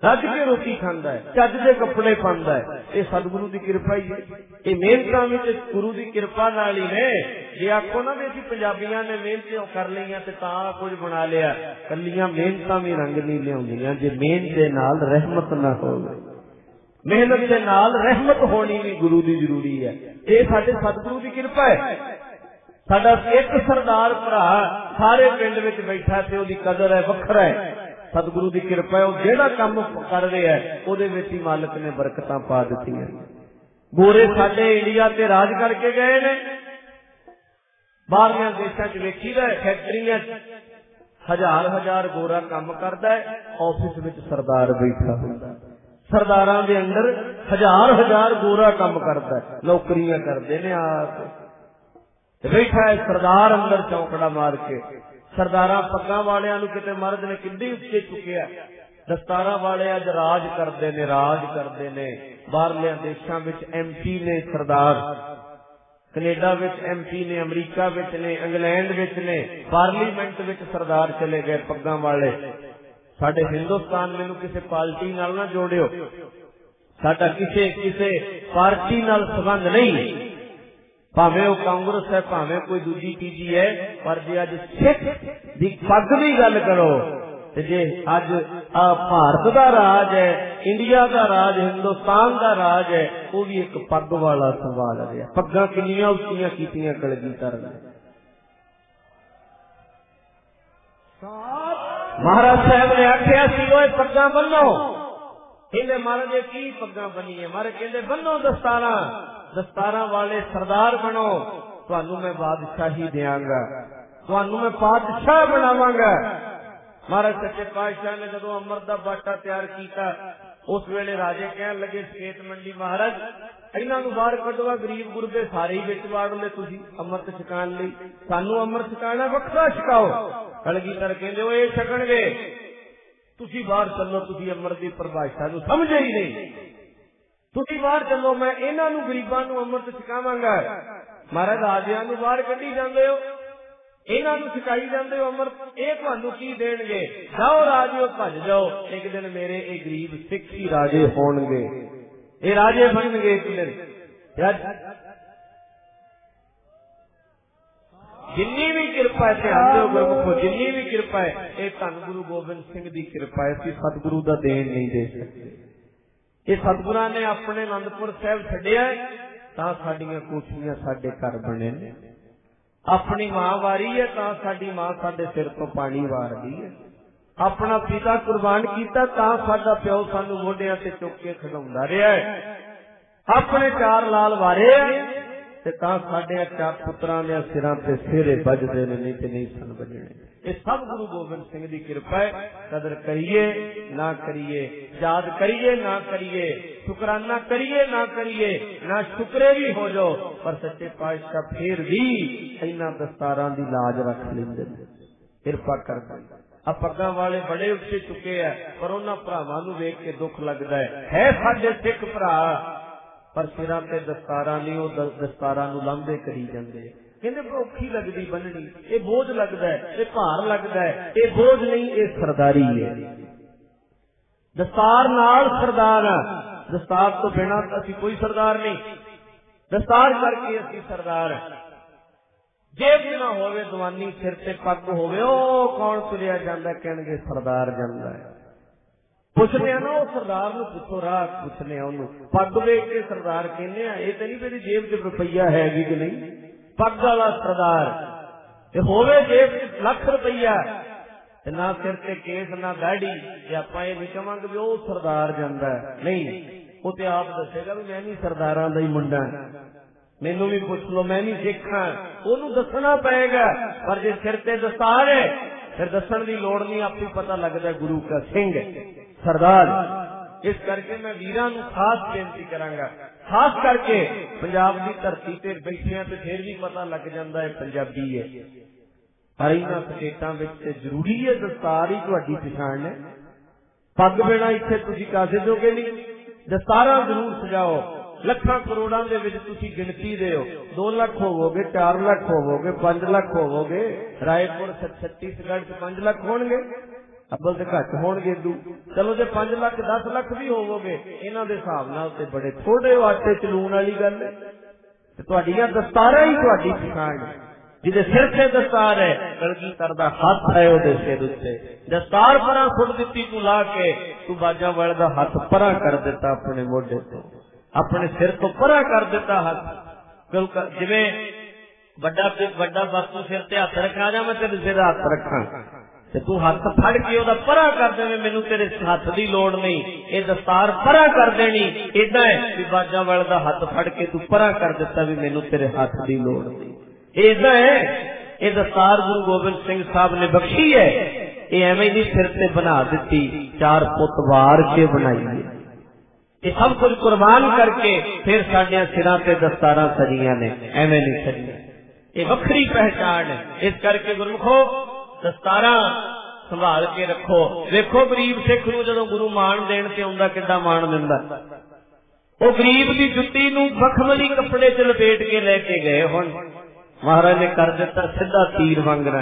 A: रज के रोटी खांदा है, चज दे कपड़े पांदा है। ये सतगुरु की कृपा ही है। ये मेहनतां विच गुरु की कृपा नाल ही ने। जे आखो ना भी असीं पंजाबियां ने मेहनत कर लईआं ते तां कुछ बना लिया, कल्लियां मेहनतां भी रंग नहीं लिआउंदियां जे मेहनत दे नाल रहमत ना होवे। मेहनत के नाल रहमत होनी भी गुरु की जरूरी है। ये साडे सतगुरु की कृपा है। साडा एक सरदार भरा सारे पिंड विच बैठा ते ओदी कदर है, वखरा है। सतगुरु की कृपा है। जेड़ा काम कर रहा है उहदे विच ही मालिक ने बरकतां पा दित्तियां। गोरे साडे इंडिया ते राज करके गए ने। बाहरलियां देशां च वेखीदा फैक्टरियां हजार हजार गोरा काम करदा है, ऑफिस विच सरदार बैठा हुंदा। सरदारां दे अंदर हजार हजार गोरा काम करदा है, नौकरियां करदे ने। आप बैठा है सरदार अंदर चौंकड़ा मार के। सरदारां पग्गां वालियां नूं किते मर्द ने किड्डी उत्ते चुकिया। दस्तारां वाले अज राज करदे ने, राज करदे ने। बाहरलियां देशां विच MP ने सरदार, कनेडा विच MP ने, अमरीका विच ने, इंग्लैंड विच ने, पार्लीमेंट विच सरदार चले गए पग्गां वाले। साडे हिंदुस्तान मैनूं किसी पार्टी नाल ना जोड़ियो, साडा किसी पार्टी नाल संबंध नहीं। भावें वह कांग्रेस है, भावें कोई दूजी चीजी है, पर जे अज सिख दी पग की गल करो ते जे अज भारत का राज है, इंडिया का राज, हिंदुस्तान का राज है, वो भी एक पग वाला सवाल है। पग्गां किन्नियां उच्चियां कीतियां कलगीधर ने। महाराज साहब ने आख्या सी ओए पग्गां बन्नो। कहंदे महाराज की पग्गां बन्नीए? महाराज कहंदे बन्नो दस्तारां, दस्तारां वाले सरदार बनो, तुहानू मैं बादशाही देंगा, तुहानू मैं बादशाह बनावांगा। महाराज सच्चे पातशाह ने जदों अमृत दा बाटा तैयार किया, उस वेले राजे कहन लगे सकेत मंडी महाराज इन्हां नूं बाहर कढवा, गरीब गुरबे सारे ही विच वाड़ ले, तुसीं अमृत छकाण लई, सानू अमृत छकाणा वखरा छकाओ। कलगीधर कहंदे ओए छकणगे, तुसीं बाहर चलो, तुसीं अमृत दी परिभाषा नूं समझे ही नहीं, तुसीं बाहर चलो, मैं इन्हां नूं गरीबां नूं अमृत छकावांगा। महाराज राजियां नूं बाहर कढी जांदे हो, इन्हां नूं छकाई जांदे हो अमृत, ये तुहानूं की देणगे? जाओ राजियो भज जाओ, एक दिन मेरे ये गरीब सिख ही राजे होणगे, ये राजे बनणगे एक दिन। जिन्नी भी कृपा है ध्यान दो गुरमुखो, जिन्नी भी कृपा है ये धन गुरु गोबिंद सिंह की कृपा है। असीं सतगुरु का देन नहीं दे सकते। ये सतगुरां ने अपने आनंदपुर साहब छड्डिया तां साडीआं कोठियां साडे घर बने ने, अपनी मां वारी है तां साडी मां साडे सिर तो पानी वारदी है, अपना पिता कुर्बान कीता तां साडा प्यो सानू मोढियां ते चुक के खड़ाउंदा रहा है, अपने चार लाल वारे ते तां साडे चार पुत्रां दे सिरां ते सिरे बजदे ने, नहीं ते नहीं सन बजने। ये सब गुरु गोबिंद सिंह दी कृपा है। कदर करिए ना करिए, याद करिए ना करिए, शुकराना करिए ना करिए, ना शुक्रे भी हो जाओ, पर सच्चे पातशाह फिर भी इन्हां दस्तारां दी लाज रख लैंदे ने, कृपा करदे। आ पग्गां वाले बड़े उच्चे चुके हैं, पर उन्हां भरावां नूं वेख के दुख लगदा है साडे सिख भरा, पर सिरां ते दस्तारां नहीं, वो दस्तारां नूं लांभे करी जांदे। कहंदे औखी लगदी बन्नणी, ये बोझ लगदा है, ये भार लगदा है, ये बोझ नहीं, ये सरदारी है। दस्तार नाल सरदार, दस्तार तो बिना असीं कोई सरदार नहीं, दस्तार करके असीं सरदार है। जेब ना होवे दवानी, सिर ते पग होवे, ओ कौन तुरिया जांदा, कहणगे सरदार जांदा है। पुछने ना वो सरदार नूं पुछो, राह पुछने ओनूं, पग वेख के सरदार कहने आ, ये तो नहीं मेरी जेब च रुपया हैगी कि नहीं, पग वाला सरदार ते होवे जेब च लाख रुपया ते ना सिर ते केस ना दाढ़ी, ते आपां ये नहीं कहांगे भी वो सरदार जांदा है, नहीं, वो ते आप दसेगा भी मैं भी सरदारां दा ही मुंडा, मैनू भी पुछ लो, मैं भी सिख हां, ओनूं दसना पएगा। पर जे सिर ते दस्तार है फिर दसन की लोड़ नहीं, आपको पता लगता है गुरु का सिंह सरदार। इस करके मैं वीरां नूं खास बेनती करांगा, खास करके पंजाब की धरती ते बैठिया तो फिर भी पता लग जाता है पंजाबी है, पर इन्हां स्टेटां विच ते जरूरी है दस्तार ही तुहाडी पछाण है। पग बिना इत्थे तुसीं कासे जोगे नहीं, दस्तारां जरूर सजाओ। लखां करोड़ां दे विच तुसीं गिणती दे हो, 2 लाख होवोगे, 4 लाख होवोगे, 5 लाख होवोगे, रायपुर छत्तीसगढ़ 5 लाख होणगे, अब्बल तो घट होणगे दू। चलो जे 5 लाख 10 लाख भी होवोगे इन्हां दे हिसाब नाल ते बड़े थोड़े आटे च लूण वाली गल है। तुहाडीआं दस्तारां ही तुहाडी पछाण है। जिहदे सिर ते दस्तार है कलगीधर दा हथ है उहदे सिर उत्ते। दस्तार परां सुट दित्ती तू ला के, तू बाजा वाले दा हथ परां कर दिता अपने मोढे तो, अपने सिर तो परां कर दिता हथ। जिवें वड्डा वस्तु सिर ते हथ रखा जा, मैं तेरे सिर हथ रखा ते तू हथ फड़ के ओहदा परां कर देवे, मैनू तेरे हथ दी लोड़ नहीं, ये दस्तार परां कर देनी। इदां है कि बाजा वाले दा हथ फड़ के तू परां कर दिता भी मैनू तेरे हथ दी लोड़ नहीं। इदां है ये दस्तार गुरु गोबिंद सिंह साहब ने बख्शी है। ये एवं नहीं सिर से बना दी, 4 फुट वार के बनाई है। ये सब कुछ कुर्बान करके फिर साडियां सिरां ते दस्तारां सजियां ने, एवं नहीं सजियां। ये वखरी पहचान है। इस करके गुरमुखो दस्तारां संभाल के रखो। देखो गरीब सिख नूं जदों गुरु मान देण ते आउंदा किड्डा मान दिंदा। वो गरीब दी जुत्ती नूं मखमली कपड़े च लपेट के लेके गए। हुण महाराज ने कर दिता सीधा तीर वांगरा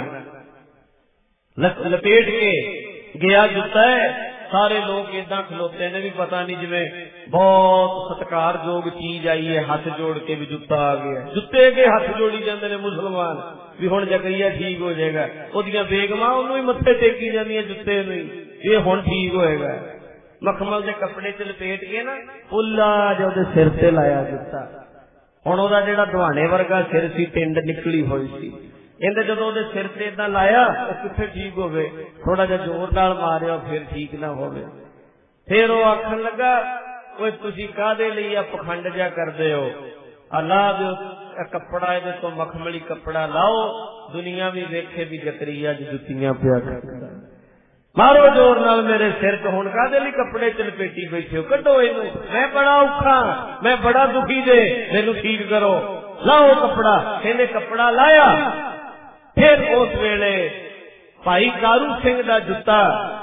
A: लपेट के गया जुत्ता है। सारे लोग इदा खलोते ने भी पता नहीं जिवें बहुत सत्कारयोग चीज आई है, हाथ जोड़ के भी जुत्ता आ गया। जुत्ते के हाथ जोड़ी जाते ने मुसलमान भी हुण जकरिया ठीक हो जाएगा। ओदियां बेगमां उन्होंने ही मत्थे टेकी जांदियां जुत्ते नूं, ये हुण ठीक होएगा। मखमल के कपड़े च लपेट के ना पुल्ला जो उहदे सिर ते लाया जुत्ता। हुण ओहदा जिहड़ा दुहाने वर्गा सिर सी टिंड निकली हुई सी, कहते जदों उहदे सिर ते इदां लाया किथे ठीक होवे, थोड़ा जिहा जोर नाल मारिया फिर ठीक ना होवे। फिर वो आखन लगा ओए तुसीं काहदे लई आ पखंड जिहा करदे हो, अल्लाह दे कपड़ा इहदे तो मखमली कपड़ा लाओ, दुनिया भी वेखे भी जकरिया च जुत्तियां पिया करदा। मारो जोर नाल मेरे सिर च, हुण काहदे लई कपड़े च लपेटी बैठे हो, कड्डो इहनूं, मैं बड़ा औखा, मैं बड़ा दुखी जे, मैनूं ठीक करो, लाओ कपड़ा। कहंदे कपड़ा लाया। फिर उस वेले भाई कारू सिंह दा जुत्ता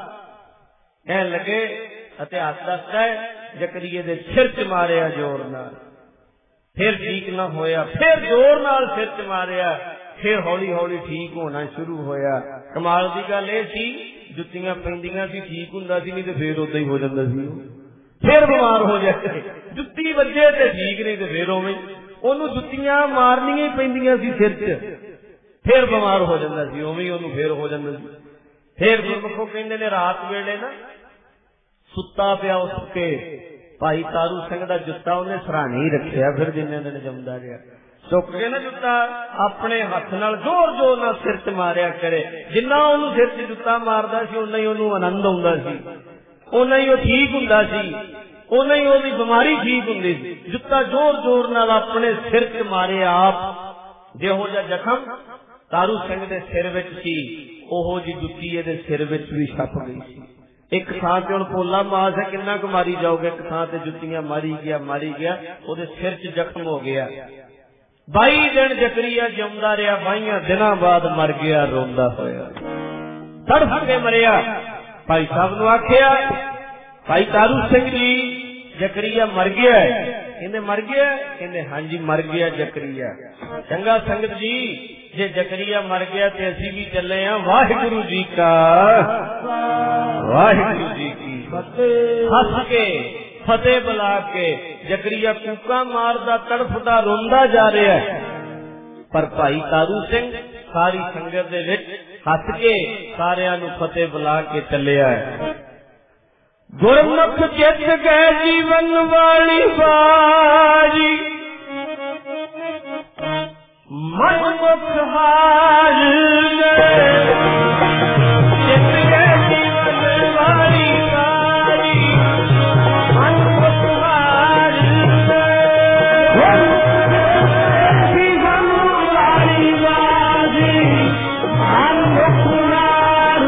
A: कह लगे इतिहास दसदा है जकरिए दे सिर च मारिया जोर नाल, फिर ठीक ना होया, फिर जोर नाल सिर च मारिया, फिर हौली हौली ठीक होना शुरू होया। कमाल दी गल ये सी जुत्तियां पैंदियां सी ठीक हुंदा सी, नहीं ते फिर उदां ही हो जांदा सी, फिर बीमार हो जाते। जुत्ती वजे ते ठीक नहीं ते फिर उवें ओनू जुत्तियां मारनियां ही पैंदियां सी सिर च, फिर बीमार हो जाता सी, उवें ही फिर हो जाता सी। फिर गुरमुखों कहते ने रात वेले ना सुता पिया उठ के भाई तारू सिंह दा जुत्ता उन्हें सराहने ही रखिया। फिर जिन्ने दिन जमदा गया चुक के ना जुत्ता अपने हथ नाल जोर जोर नाल सिर च मारिया करे। जिन्ना उन्होंने सिर च जुत्ता मारदा सी उन्ना ही उन्होंने आनंद आउंदा सी, उन्ना ही वो ठीक हुंदा सी, उन्ना ही ओहदी बीमारी ठीक हुंदी सी। जुत्ता जोर जोर नाल अपने सिर च मारे आप। जिहो जिहा जखम तारू सिंह दे सिर विच सी, ओहो जी जुत्ती इहदे सिर विच भी छप गई सी। एक थां ते हुण पोला मास है, किन्ना क मारी जाओगे, एक थां ते जुत्तियां मारी गया, ओहदे सिर च जख्म हो गया। 22 दिन जकरिया जिउंदा रहा, 22 दिनां बाद मर गया रोंदा होया, तड़फ के मरिया। भाई साहब नूं आखिया भाई तारू सिंह जी जकरिया मर गया है। कहंदे मर गया? कहंदे हां जी मर गया जकरिया। चंगा संगत जी जे जकरिया मर गया ते असीं भी चले आ। वाहिगुरु जी का वाहिगुरु जी की फतेह। हस के फतेह बुला के जकरिया कूका मारदा तड़फदा रोंदा जा रहा है, पर भाई तारू सिंह सारी संगत दे विच हस के सारियां नूं फतेह बुला के चलिया है। गुरमुख चित गए जीवन वाली बारी, मनमुख हार चित गए जीवन वाली बारी, मनमुख हार जीवन वाली बारी, मनमुख हार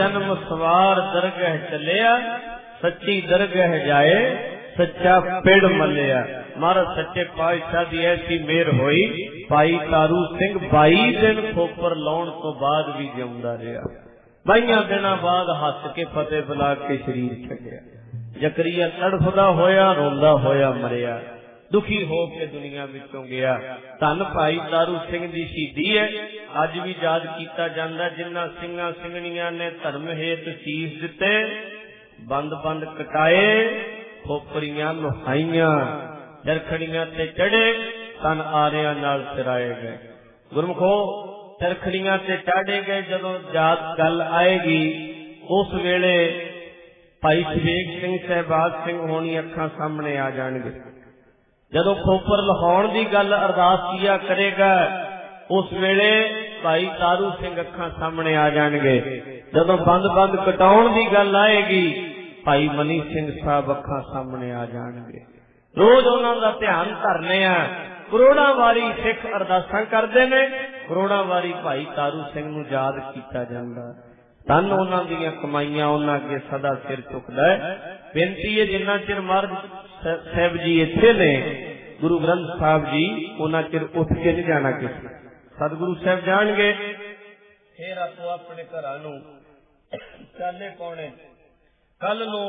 A: जन्म सवार दरगह चलिया, सच्ची दरगह जाए सच्चा पिड़ मलिया। महाराज सच्चे पातशाह दी ऐसी मेहर होई, भाई तारू सिंह 22 दिन खोपर लाउण तो बाद भी जिउंदा रहा। 22 दिनां बाद हस के फतेह बुला के शरीर छड्डिया। जकरिया तड़फदा होया रोंदा होया मरिया, दुखी हो के दुनिया विचों गया। धन भाई तारू सिंह दी शहीदी है, अज भी याद कीता जांदा। जिन्हां सिंघां सिंघणियां ने धर्म हेत शीस दिते, बंद बंद कटाए, खोपरियां लुहाइयां, चरखड़ियां ते चढ़े, तन आरियां नाल सिराए गए। गुरमुखो चरखड़ियां ते चाढ़े गए। जदों जात गल आएगी उस वेले भाई शबीर सिंह सहबाज सिंह होनी अखां सामने आ जाणगे। जदों खोपर लहाउण दी गल अरदास किया करेगा उस वेले भाई तारू सिंह अखां सामने आ जाणगे। जदों बंद बंद कटाउण दी गल आएगी भाई मनी सिंह साहब अखां सामने आ जाणगे। रोज उन्हां दा ध्यान धरने आ। करोड़ां वारी सिख अरदासां करदे ने, करोड़ां वारी भाई तारू सिंह नूं याद कीता जांदा। धन उन्हां दीयां कमाईयां उन्हां अगे सदा सिर चुकदा है। बेनती है जिन्ना चिर महाराज साहब जी इत्थे ने, गुरु ग्रंथ साहब जी उन्हां चिर उठ के नहीं जाना किसी। सतगुरु साहब जाणगे फिर आपो अपने घरां नूं चाले पाउणे। कल नूं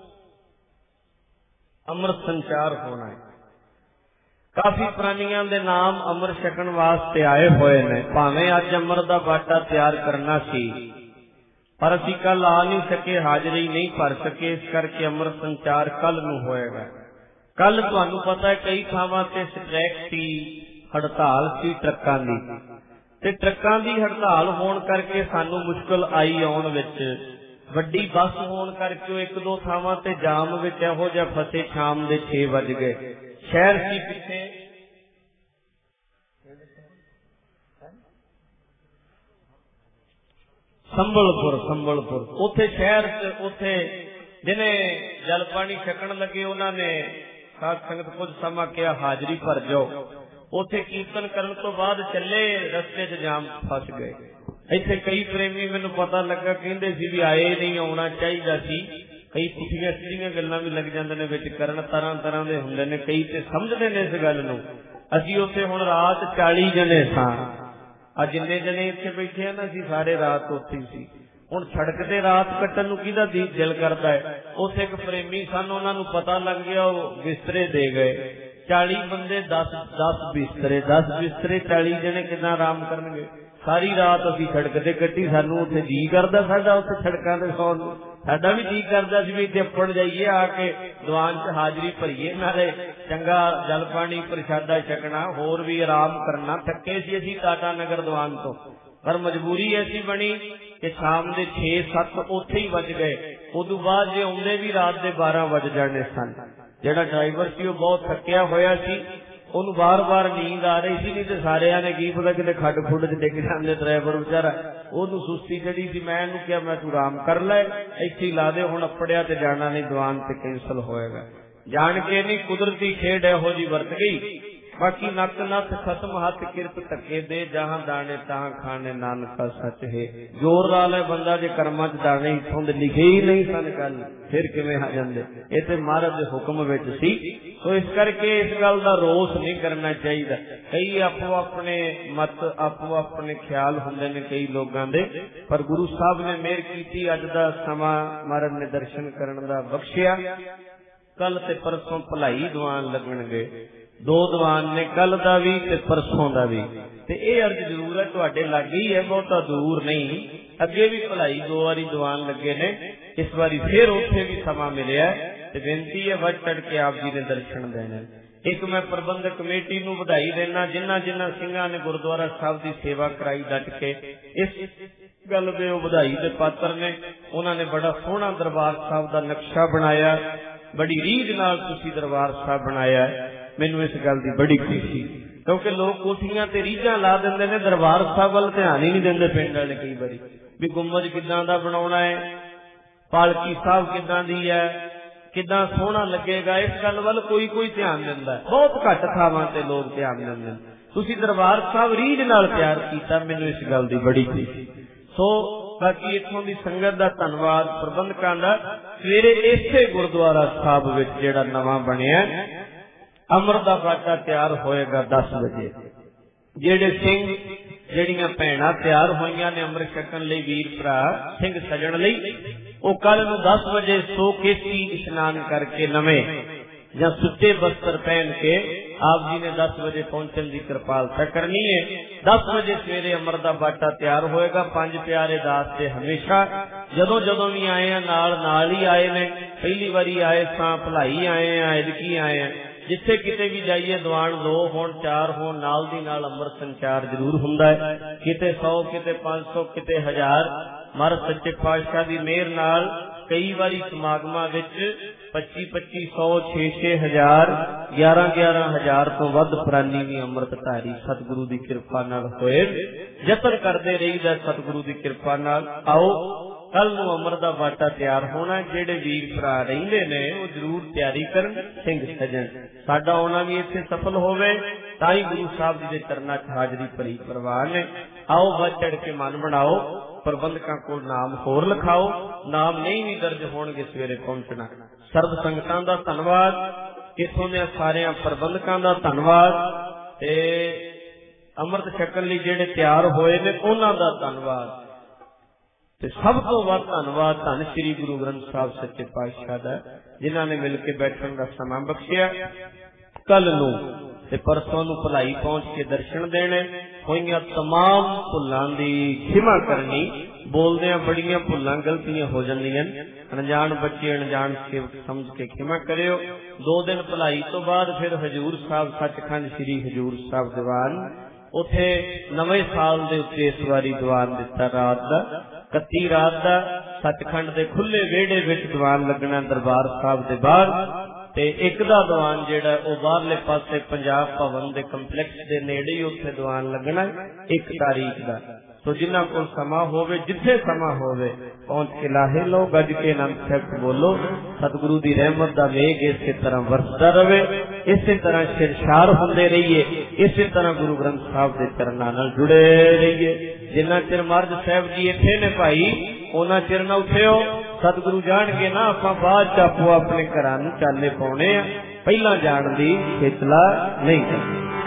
A: अमृत संचार होना है। काफी प्राणियां दे नाम अमृत छकण वास्ते आए होए ने। भावें अज अमृत दा बाटा तैयार करना सी पर असीं कल आ नहीं सके, हाजरी नहीं भर सके, इस करके अमृत संचार कल नूं होएगा। कल तुहानूं पता है कई थावां ते स्ट्राइक सी, हड़ताल सी ट्रकां दी, ते ट्रकां दी हड़ताल होण करके सानूं मुश्किल आई आउण विच। वड्डी बस होण करके एक दो थावां ते जाम विच इहो जिहा फसे, शाम दे 6 वज गए। शहर सी पिछे संबलपुर उथे शहर उथे जिन्हें जल पानी छकण लगे उन्होंने साध संगत कुछ समा किया हाजरी भर जाओ। उथे कीर्तन करन तो बाद चले, रस्ते च जाम फस गए। इत्थे कई प्रेमी मैनूं पता लगा कहंदे सी भी आए नहीं, आउणा चाहीदा सी। कई पुठियां सीधियां गल्लां भी लग जांदे ने विच करन, तरह तरह दे हुंदे ने, कई ते समझदे ने इस गल नूं। असीं उत्थे हुण रात 40 जने सां। अज जिन्ने जने इत्थे बैठे हैं ना, असीं सारे रात उत्थे ही सी। हुण सड़क ते रात कट्टण नूं किहदा दिल करदा है। उत्थे एक प्रेमी सन, उन्हां नूं पता लग गया, ओह बिस्तरे दे गए। 40 बंदे 10 बिस्तरे, 10 बिस्तरे 40 जने किदां आराम करनगे। सारी रात असीं सड़क ते कट्टी। सानूं उत्थे जी करदा साडा उत्थे सड़कां ते सौण नूं। साडा भी जी करदा सी भी इत्थे अपण जाइए, आके दीवान च हाजरी भरीए, नाले चंगा जल पानी प्रशादा छकना, होर भी आराम करना। थके सी असीं टाटा नगर दीवान तो, पर मजबूरी ऐसी बनी कि शाम के 6-7 उत्थे ही वज गए। उदू बाद जे आउंदे भी रात के 12 वज जाने सन। जिहड़ा ड्राइवर सी बहुत थकिया होया सी, ਉਹਨੂੰ बार-बार नींद आ रही सी। नहीं तो सारिਆਂ ने की पता किते खड्ड खुड्ड च डिग जांदे। ड्राइवर बेचारा ਉਹਨੂੰ सुस्ती चढ़ी सी। मैं ਇਹਨੂੰ ਕਿਹਾ मैं तू आराम कर लै, ਇੱਥੇ ही ला दे, हुण अपड़िया ते जाना नहीं, दीवान ते कैंसल होएगा। जान के नहीं कुदरती खेड इहो जी वरत गई। बाकी नक नथ खत्म हथ किरत धक्के दे, जहां दाने तहां खाने, नानका सच है। जोर ला ले बंदा जे कर्मां च दाने इत्थों दे लिखे ही नहीं सन, गल फिर किवें आ जांदे। इह ते महाराज दे हुक्म विच सी। सो इस करके इस गल दा रोस नहीं करना चाहिए। कई आपो अपने मत आपो अपने ख्याल हुंदे ने कई लोगां दे, पर गुरु साहब ने मेहर कीती। अज दा समा महाराज ने दर्शन करन दा बख्शिया। कल ते परसों भलाई दीवान लगणगे। 2 दीवान ने, कल दा भी ते परसों दा भी। ते इह अर्ज जरूर है तुहाडे लागे ही है, बहुता दूर नहीं। अगे भी भलाई 2 वारी दीवान लगे ने, इस बारी फिर उत्थे भी समा मिलिया। ते बेनती है वध चढ़ के आप जी ने दर्शन देने। एक मैं प्रबंधक कमेटी नूं वधाई देना, जिन्हां जिन्हां सिंघां ने गुरुद्वारा साहब की सेवा कराई डट के। इस गल दे ओह वधाई दे पात्र ने। उन्हां ने बड़ा सोहना दरबार साहब का नक्शा बनाया, बड़ी रीझ नाल तुसीं दरबार साहब बनाया। मैनूं इस गल की बड़ी खुशी, क्योंकि लोग कोठियां ते रीझां ला दिंदे ने, दरबार साहब वल ध्यान ही नहीं दिंदे। पिंड वाले कई बारी भी गुंबज किदां दा बनाउणा है, पालकी साहब किदां दी है, किदां सोहना लगेगा, इस गल वल कोई कोई ध्यान दिंदा है। बहुत घट थावां ते लोग ध्यान दिंदे ने। तुसीं दरबार साहब रीझ नाल तैयार कीता, मैनूं इस गल की बड़ी खुशी। सो बाकी इत्थों की संगत का धन्नवाद प्रबंधकां दा। सवेरे इसे गुरुद्वारा साहब विच जिहड़ा नवां बनिया अमृत दा बाटा तैयार होएगा 10 बजे। जिहड़े सिंह जिहड़ियां भैणां तैयार होईयां ने अमृत छकण लई वीर भरा सिंह सजण लई ਉਹ कल ਨੂੰ 10 ਵਜੇ सो केसी इशनान करके नवे ਜਾਂ सुच्चे वस्त्र पहन के आप जी ने 10 वजे पहुंचने की कृपालता करनी है। 10 वजे सवेरे अमृत का बाटा तैयार होएगा। 5 प्यारे दास से हमेशा जदों जदों भी आए हैं नाल ही आए ने। पहली बारी आए सां भलाई आए हैं एदकी आए हैं। जिथे किते भी जाइए दीवान 2 होण 4 होण नाल दी नाल अमृत संचार जरूर हुंदा है। किते 100 किते 500 किते 1000 महाराज सच्चे पातशाह दी मेहर नाल कई बारी समागमां विच 25-25 100 6-6 हज़ार 11-11 हज़ार तो वध प्राणी भी अमृतधारी सतगुरु की कृपा नाल होए। यतन करते रहीदा सतगुरु की कृपा नाल। आओ कल नूं अमृत दा बाटा तैयार होना। जिहड़े वीर भरा रहिंदे ने वो जरूर तैयारी करन सिंह सजन। साडा आउणा भी इत्थे सफल होवे तां ही गुरु साहब जी दे चरनां च हाजरी भरी परवान है। आओ वध चढ़ के मन बनाओ। प्रबंधकां कोल नाम होर लिखाओ। नाम नहीं भी दर्ज होणगे सवेरे पहुंचना। सर्व संगतां दा धन्नवाद। इत्थों दे सारियां प्रबंधकां दा धन्नवाद ते अमृत छकण लई जिहड़े तैयार होए ने उन्हां दा धन्नवाद ते सब तो वध धन्नवाद धन श्री गुरु ग्रंथ साहब सच्चे पातशाह दा जिन्हां ने मिल के बैठण दा समां बख्शिया। कल नूं ते परसों नूं भलाई पहुंच के दर्शन देने होईयां तमाम भुल्लां दी खिमा करनी। बोलदियां बड़ियां भुल्लां गलतियां हो जांदियां। अनजान बच्चे अनजान सेवक समझ के खिमा करियो। 2 दिन भलाई तो बाद फिर हजूर साहब सचखंड श्री हजूर साहब दीवान उथे नवे साल दे उत्ते इस वारी दीवान दिता रात दा 31 रात दा सचखंड दे खुले वेड़े विच दीवान लगना दरबार साहब दे बाहर ते एक दा दीवान जेड़ा ओ बाहरले पासे पंजाब भवन दे कंपलैक्स दे नेड़े ही उत्थे दीवान लगना 1 तारीख दा। तो जिन्हां कोल समा होवे जिथे समा होवे पहुंच के लाहे लो गज के आनंद सहित बोलो। सतगुरु दी रहमत दा वेग इसे तरह वरसदा रवे। इसे तरह शिरशार हुंदे रहिए। इसे तरह गुरु ग्रंथ साहब दे चरनां नाल जुड़े रहिए। जिन्ना चिर महाराज साहब जी इत्थे ने भाई उन्ना चिर ना उठियो। सतगुरु जाणगे ना आपां बाद च आपो अपने घरां नूं चाले पाउणे आ। पहिलां जाण दी खेचला नहीं करनी।